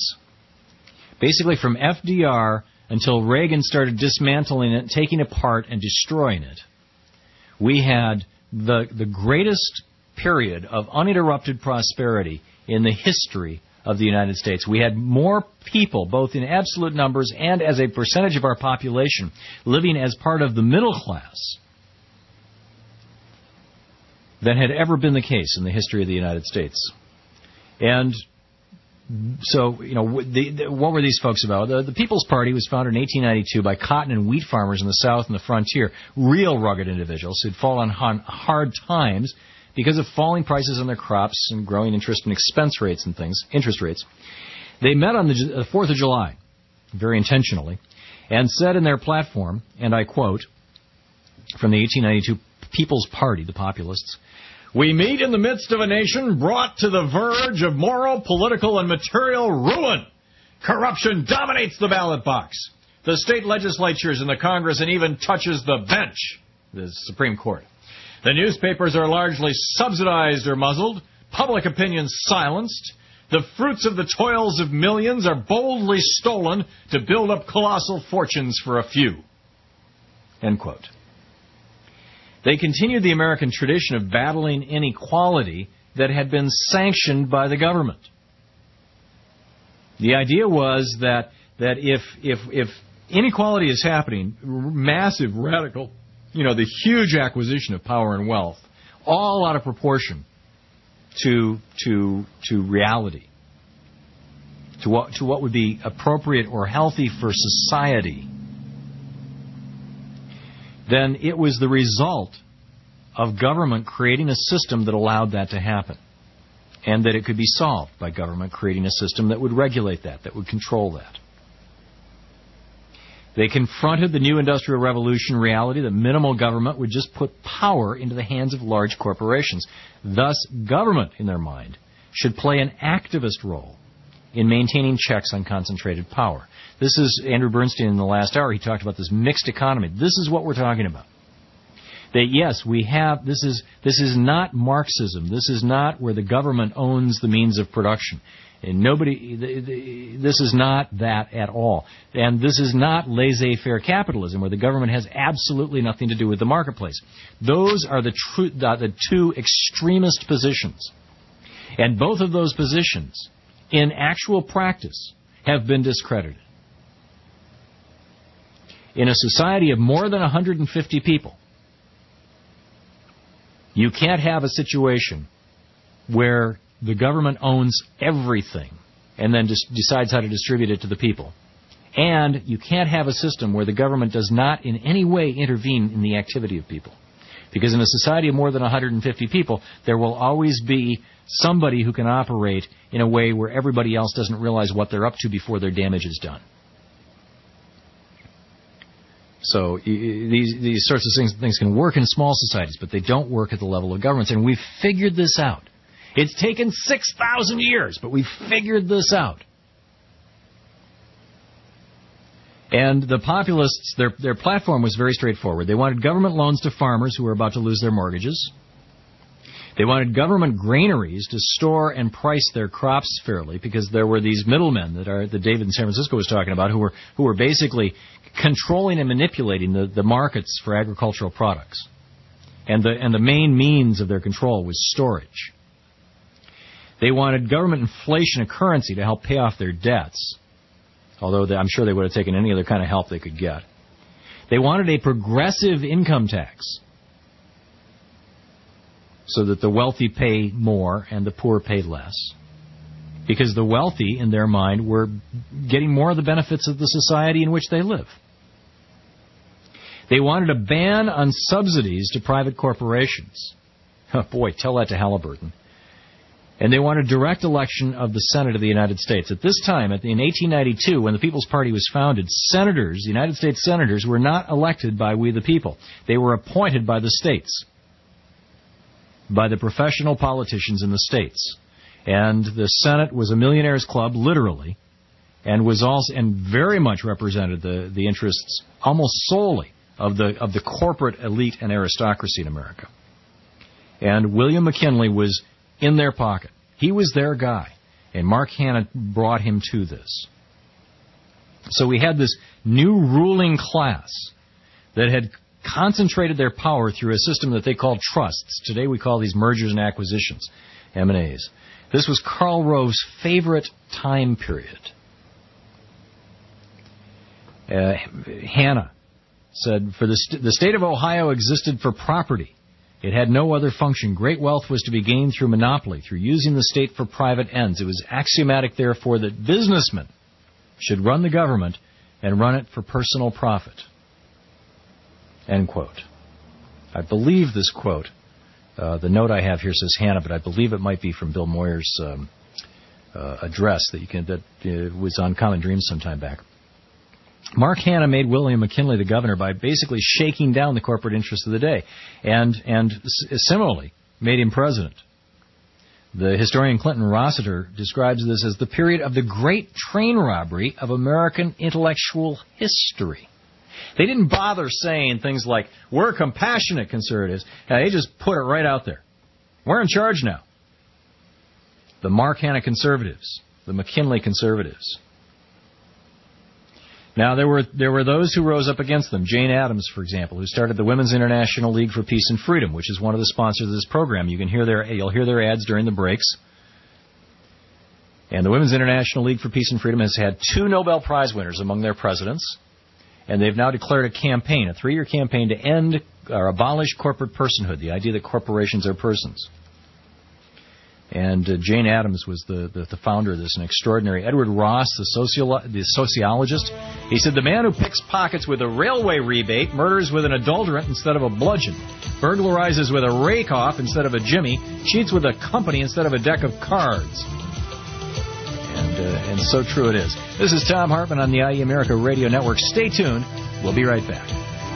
Basically from F D R until Reagan started dismantling it, taking it apart, and destroying it. We had the the greatest period of uninterrupted prosperity in the history of the United States. We had more people, both in absolute numbers and as a percentage of our population, living as part of the middle class than had ever been the case in the history of the United States. And so, you know, the, the, what were these folks about? The, the People's Party was founded in eighteen ninety-two by cotton and wheat farmers in the South and the frontier, real rugged individuals who'd fallen on hard times because of falling prices on their crops and growing interest and expense rates and things, interest rates. They met on the fourth of July, very intentionally, and said in their platform, and I quote, from the eighteen ninety-two People's Party, the populists, "We meet in the midst of a nation brought to the verge of moral, political, and material ruin. Corruption dominates the ballot box, the state legislatures and the Congress, and even touches the bench," the Supreme Court. "The newspapers are largely subsidized or muzzled, public opinion silenced. The fruits of the toils of millions are boldly stolen to build up colossal fortunes for a few." End quote. They continued the American tradition of battling inequality that had been sanctioned by the government. The idea was that that if if if inequality is happening, massive, radical, you know, the huge acquisition of power and wealth, all out of proportion to to to reality, to what to what would be appropriate or healthy for society, then it was the result of government creating a system that allowed that to happen, and that it could be solved by government creating a system that would regulate that, that would control that. They confronted the new industrial revolution reality that minimal government would just put power into the hands of large corporations. Thus, government, in their mind, should play an activist role in maintaining checks on concentrated power. This is Andrew Bernstein in the last hour. He talked about this mixed economy. This is what we're talking about. That yes, we have, this is this is not Marxism. This is not where the government owns the means of production. And nobody, this is not that at all. And this is not laissez-faire capitalism, where the government has absolutely nothing to do with the marketplace. Those are the, tru- the two extremist positions. And both of those positions, in actual practice, have been discredited. In a society of more than one hundred fifty people, you can't have a situation where the government owns everything and then just decides how to distribute it to the people. And you can't have a system where the government does not in any way intervene in the activity of people. Because in a society of more than one hundred fifty people, there will always be somebody who can operate in a way where everybody else doesn't realize what they're up to before their damage is done. So these these sorts of things, things can work in small societies, but they don't work at the level of governments. And we've figured this out. It's taken six thousand years, but we've figured this out. And the populists, their their platform was very straightforward. They wanted government loans to farmers who were about to lose their mortgages. They wanted government granaries to store and price their crops fairly, because there were these middlemen that are that David in San Francisco was talking about, who were who were basically controlling and manipulating the, the markets for agricultural products. And the and the main means of their control was storage. They wanted government inflation of currency to help pay off their debts, although they, I'm sure they would have taken any other kind of help they could get. They wanted a progressive income tax, so that the wealthy pay more and the poor pay less. Because the wealthy, in their mind, were getting more of the benefits of the society in which they live. They wanted a ban on subsidies to private corporations. Oh boy, tell that to Halliburton. And they wanted direct election of the Senate of the United States. At this time, in eighteen ninety-two, when the People's Party was founded, senators, United States senators, were not elected by we the people. They were appointed by the states, by the professional politicians in the states. And the Senate was a millionaire's club, literally, and was also and very much represented the, the interests almost solely of the of the corporate elite and aristocracy in America. And William McKinley was in their pocket. He was their guy. And Mark Hanna brought him to this. So we had this new ruling class that had concentrated their power through a system that they called trusts. Today we call these mergers and acquisitions, M and A's. This was Karl Rove's favorite time period. Uh, Hannah said, for the, st- the state of Ohio existed for property. It had no other function. Great wealth was to be gained through monopoly, through using the state for private ends. It was axiomatic, therefore, that businessmen should run the government and run it for personal profit. End quote. I believe this quote, uh, the note I have here says Hannah, but I believe it might be from Bill Moyer's um, uh, address that you can that uh, was on Common Dreams some time back. Mark Hanna made William McKinley the governor by basically shaking down the corporate interests of the day, and and similarly made him president. The historian Clinton Rossiter describes this as the period of the great train robbery of American intellectual history. They didn't bother saying things like, we're compassionate conservatives. Now, they just put it right out there. We're in charge now. The Mark Hanna conservatives, the McKinley conservatives. Now, there were there were those who rose up against them. Jane Addams, for example, who started the Women's International League for Peace and Freedom, which is one of the sponsors of this program. You can hear their you'll hear their ads during the breaks. And the Women's International League for Peace and Freedom has had two Nobel Prize winners among their presidents, and they've now declared a campaign, a three-year campaign to end or abolish corporate personhood, the idea that corporations are persons. And uh, Jane Addams was the, the, the founder of this, an extraordinary. Edward Ross, the, sociolo- the sociologist, he said, the man who picks pockets with a railway rebate murders with an adulterant instead of a bludgeon, burglarizes with a rake-off instead of a jimmy, cheats with a company instead of a deck of cards. And, uh, and so true it is. This is Tom Hartman on the I E America Radio Network. Stay tuned. We'll be right back.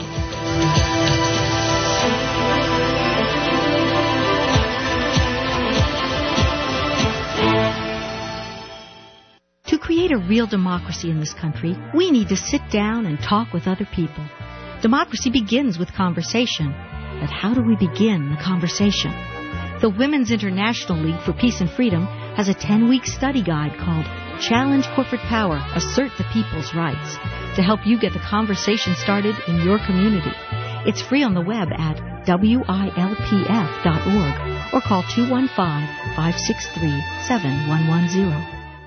To create a real democracy in this country, we need to sit down and talk with other people. Democracy begins with conversation. But how do we begin the conversation? The Women's International League for Peace and Freedom has a ten-week study guide called Challenge Corporate Power, Assert the People's Rights, to help you get the conversation started in your community. It's free on the web at W I L P F dot org or call two one five, five six three, seven one one zero.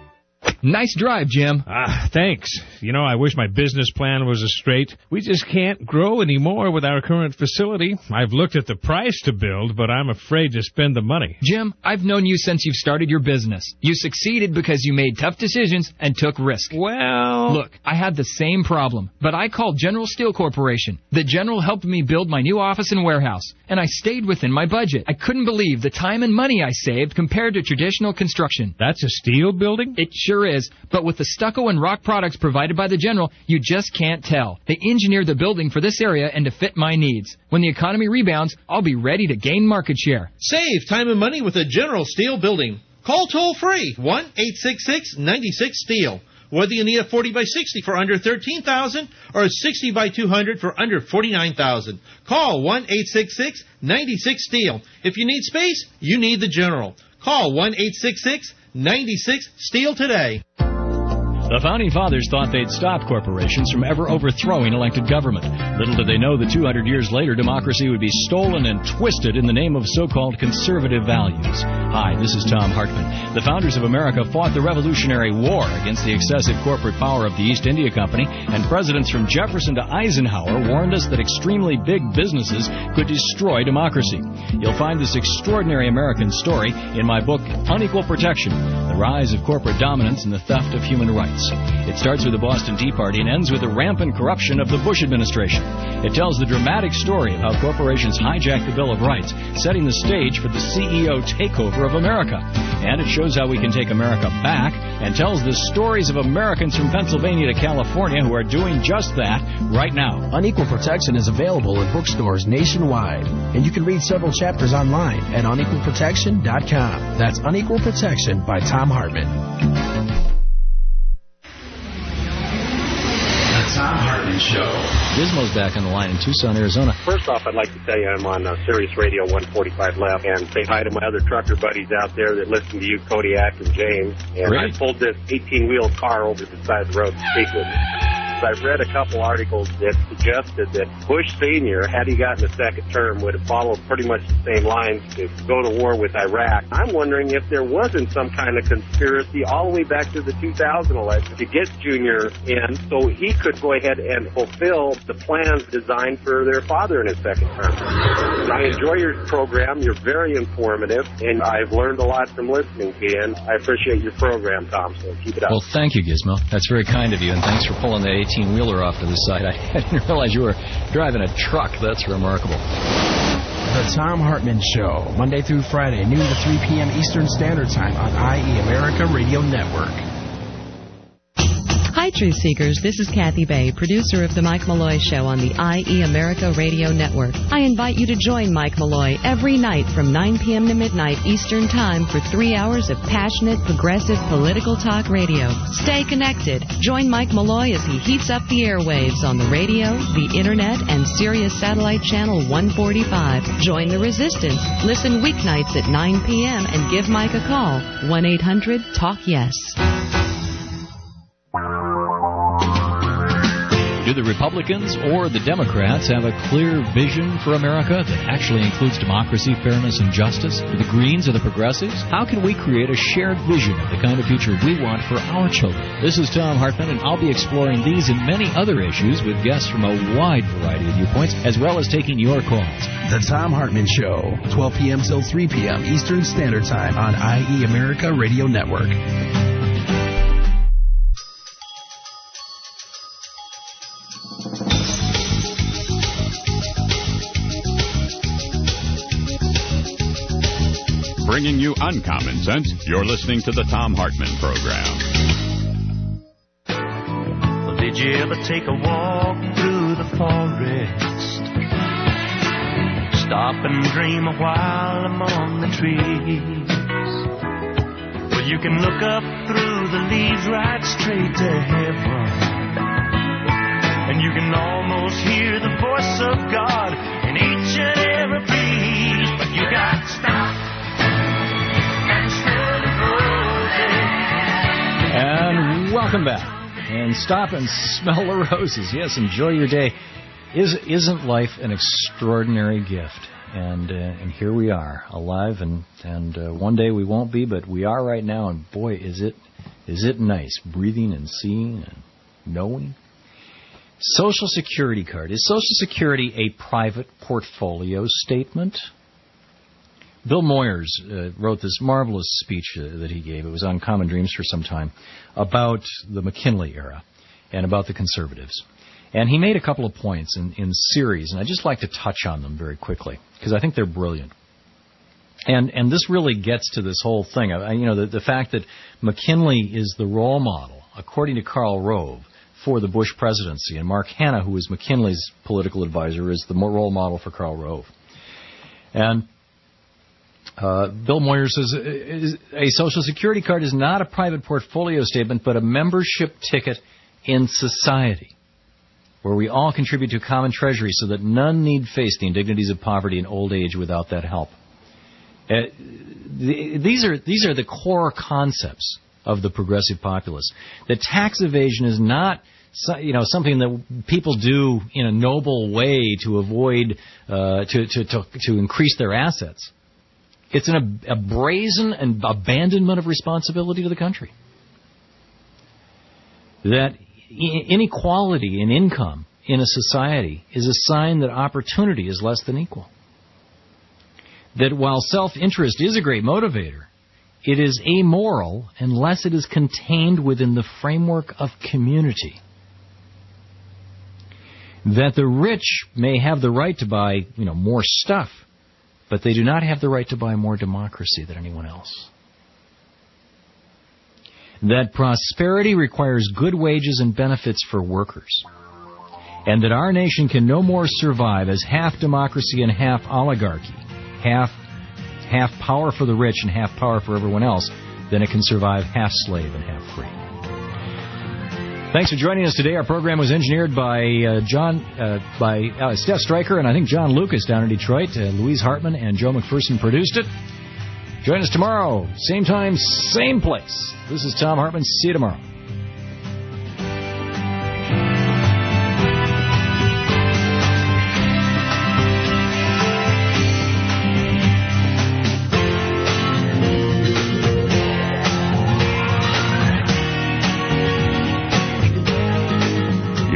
Nice drive, Jim. Ah, thanks. You know, I wish my business plan was as straight. We just can't grow anymore with our current facility. I've looked at the price to build, but I'm afraid to spend the money.
Jim, I've known you since you've started your business. You succeeded because you made tough decisions and took risk.
Well...
Look, I had the same problem, but I called General Steel Corporation. The General helped me build my new office and warehouse, and I stayed within my budget. I couldn't believe the time and money I saved compared to traditional construction.
That's a steel building?
It sure is. But with the stucco and rock products provided by the General, you just can't tell. They engineered the building for this area and to fit my needs. When the economy rebounds, I'll be ready to gain market share.
Save time and money with a General Steel building. Call toll-free, one eight six six, nine six, STEEL. Whether you need a forty by sixty for under thirteen thousand dollars or a sixty by two hundred for under forty-nine thousand dollars. Call one eight six six, nine six, STEEL. If you need space, you need the General. Call one eight six six, nine six, STEEL today.
The Founding Fathers thought they'd stop corporations from ever overthrowing elected government. Little did they know that two hundred years later, democracy would be stolen and twisted in the name of so-called conservative values. Hi, this is Tom Hartman. The founders of America fought the Revolutionary War against the excessive corporate power of the East India Company, and presidents from Jefferson to Eisenhower warned us that extremely big businesses could destroy democracy. You'll find this extraordinary American story in my book, Unequal Protection, The Rise of Corporate Dominance and the Theft of Human Rights. It starts with the Boston Tea Party and ends with the rampant corruption of the Bush administration. It tells the dramatic story of how corporations hijacked the Bill of Rights, setting the stage for the C E O takeover of America. And it shows how we can take America back and tells the stories of Americans from Pennsylvania to California who are doing just that right now.
Unequal Protection is available in bookstores nationwide, and you can read several chapters online at unequal protection dot com. That's Unequal Protection by Tom Hartman.
Tom Hartman Show.
Gizmo's back on the line in Tucson, Arizona.
First off, I'd like to tell you I'm on uh, Sirius Radio one forty-five Left, and say hi to my other trucker buddies out there that listen to you, Kodiak and James. And
Great.
I pulled this eighteen-wheel car over to the side of the road to speak with you. So I've read a couple articles that suggested that Bush Senior, had he gotten a second term, would have followed pretty much the same lines to go to war with Iraq. I'm wondering if there wasn't some kind of conspiracy all the way back to the two thousand election to get Junior in so he could go ahead and fulfill the plans designed for their father in his second term. I enjoy your program. You're very informative, and I've learned a lot from listening to you, and I appreciate your program, Tom, so keep it up.
Well, thank you, Gizmo. That's very kind of you, and thanks for pulling that eighteen-wheeler off to the side. I didn't realize you were driving a truck. That's remarkable.
The Tom Hartman Show, Monday through Friday, noon to three p.m. Eastern Standard Time on I E America Radio Network.
Hi, Truth Seekers. This is Kathy Bay, producer of The Mike Malloy Show on the I E America Radio Network. I invite you to join Mike Malloy every night from nine p.m. to midnight Eastern Time for three hours of passionate, progressive political talk radio. Stay connected. Join Mike Malloy as he heats up the airwaves on the radio, the Internet, and Sirius Satellite Channel one forty-five. Join the resistance. Listen weeknights at nine p.m. and give Mike a call. one eight hundred talk yes.
Do the Republicans or the Democrats have a clear vision for America that actually includes democracy, fairness, and justice? Do the Greens or the Progressives? How can we create a shared vision of the kind of future we want for our children? This is Tom Hartman, and I'll be exploring these and many other issues with guests from a wide variety of viewpoints, as well as taking your calls.
The Tom Hartman Show, twelve p.m. till three p.m. Eastern Standard Time on I E America Radio Network.
Bringing you uncommon sense, you're listening to the Tom Hartman Program.
Well, did you ever take a walk through the forest? Stop and dream a while among the trees. Well, you can look up through the leaves right straight to heaven, and you can almost hear the voice of God in each and every breeze. But you got to stop.
And welcome back. And stop and smell the roses. Yes, enjoy your day. Is, isn't life an extraordinary gift? And uh, and here we are, alive, and and uh, one day we won't be, but we are right now. And boy, is it is it nice, breathing and seeing and knowing. Social Security card. Is Social Security a private portfolio statement? Bill Moyers uh, wrote this marvelous speech uh, that he gave. It was on Common Dreams for some time about the McKinley era and about the conservatives. And he made a couple of points in, in series, and I'd just like to touch on them very quickly because I think they're brilliant. And and this really gets to this whole thing. I, you know, the, the fact that McKinley is the role model, according to Karl Rove, for the Bush presidency, and Mark Hanna, who was McKinley's political advisor, is the role model for Karl Rove. And Uh, Bill Moyers says a Social Security card is not a private portfolio statement, but a membership ticket in society, where we all contribute to a common treasury so that none need face the indignities of poverty and old age without that help. Uh, the, these are these are the core concepts of the progressive populace. That tax evasion is not you know something that people do in a noble way to avoid uh, to, to to to increase their assets. It's an, a brazen and abandonment of responsibility to the country. That inequality in income in a society is a sign that opportunity is less than equal. That while self-interest is a great motivator, it is amoral unless it is contained within the framework of community. That the rich may have the right to buy, you know, more stuff, but they do not have the right to buy more democracy than anyone else. That prosperity requires good wages and benefits for workers. And that our nation can no more survive as half democracy and half oligarchy, half, half power for the rich and half power for everyone else, than it can survive half slave and half free. Thanks for joining us today. Our program was engineered by uh, John, uh, by uh, Steph Stryker, and I think John Lucas down in Detroit. Uh, Louise Hartman and Joe McPherson produced it. Join us tomorrow, same time, same place. This is Tom Hartman. See you tomorrow.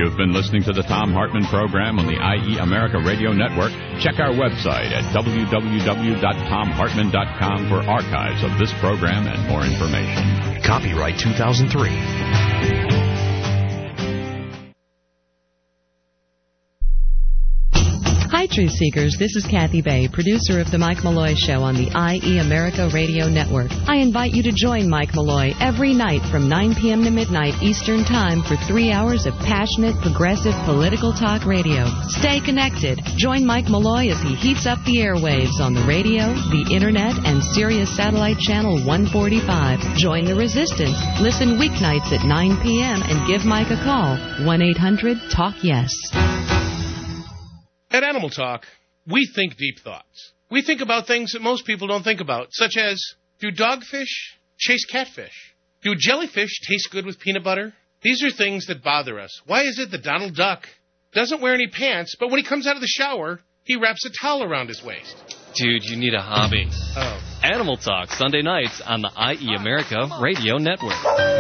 You've been listening to the Thom Hartmann program on the I E America Radio Network. Check our website at w w w dot tom hartmann dot com for archives of this program and more information.
Copyright two thousand three.
Hi, Truth Seekers. This is Kathy Bay, producer of The Mike Malloy Show on the I E America Radio Network. I invite you to join Mike Malloy every night from nine p.m. to midnight Eastern Time for three hours of passionate, progressive, political talk radio. Stay connected. Join Mike Malloy as he heats up the airwaves on the radio, the Internet, and Sirius Satellite Channel one forty-five. Join the resistance. Listen weeknights at nine p.m. and give Mike a call. one eight hundred talk yes.
At Animal Talk, we think deep thoughts. We think about things that most people don't think about, such as, do dogfish chase catfish? Do jellyfish taste good with peanut butter? These are things that bother us. Why is it that Donald Duck doesn't wear any pants, but when he comes out of the shower, he wraps a towel around his waist?
Dude, you need a hobby.
Oh.
Animal Talk, Sunday nights on the I E America Radio Network.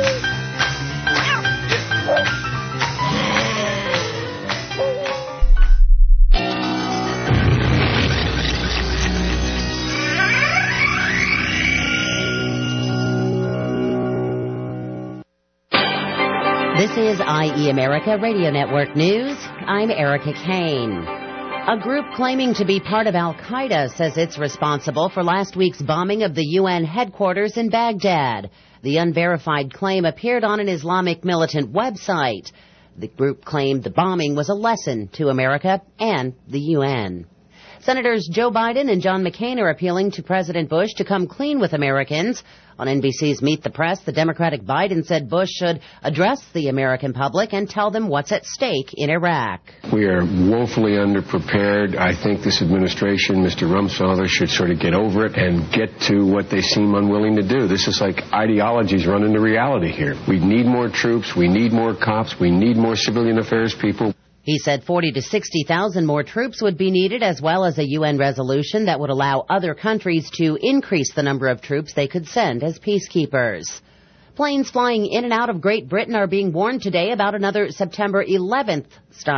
This is I E America Radio Network News. I'm Erica Kane. A group claiming to be part of Al-Qaeda says it's responsible for last week's bombing of the U N headquarters in Baghdad. The unverified claim appeared on an Islamic militant website. The group claimed the bombing was a lesson to America and the U N. Senators Joe Biden and John McCain are appealing to President Bush to come clean with Americans. On N B C's Meet the Press, the Democratic Biden said Bush should address the American public and tell them what's at stake in Iraq.
We are woefully underprepared. I think this administration, Mister Rumsfelder, should sort of get over it and get to what they seem unwilling to do. This is like ideologies run into reality here. We need more troops. We need more cops. We need more civilian affairs people.
He said forty to sixty thousand more troops would be needed, as well as a U N resolution that would allow other countries to increase the number of troops they could send as peacekeepers. Planes flying in and out of Great Britain are being warned today about another September eleventh style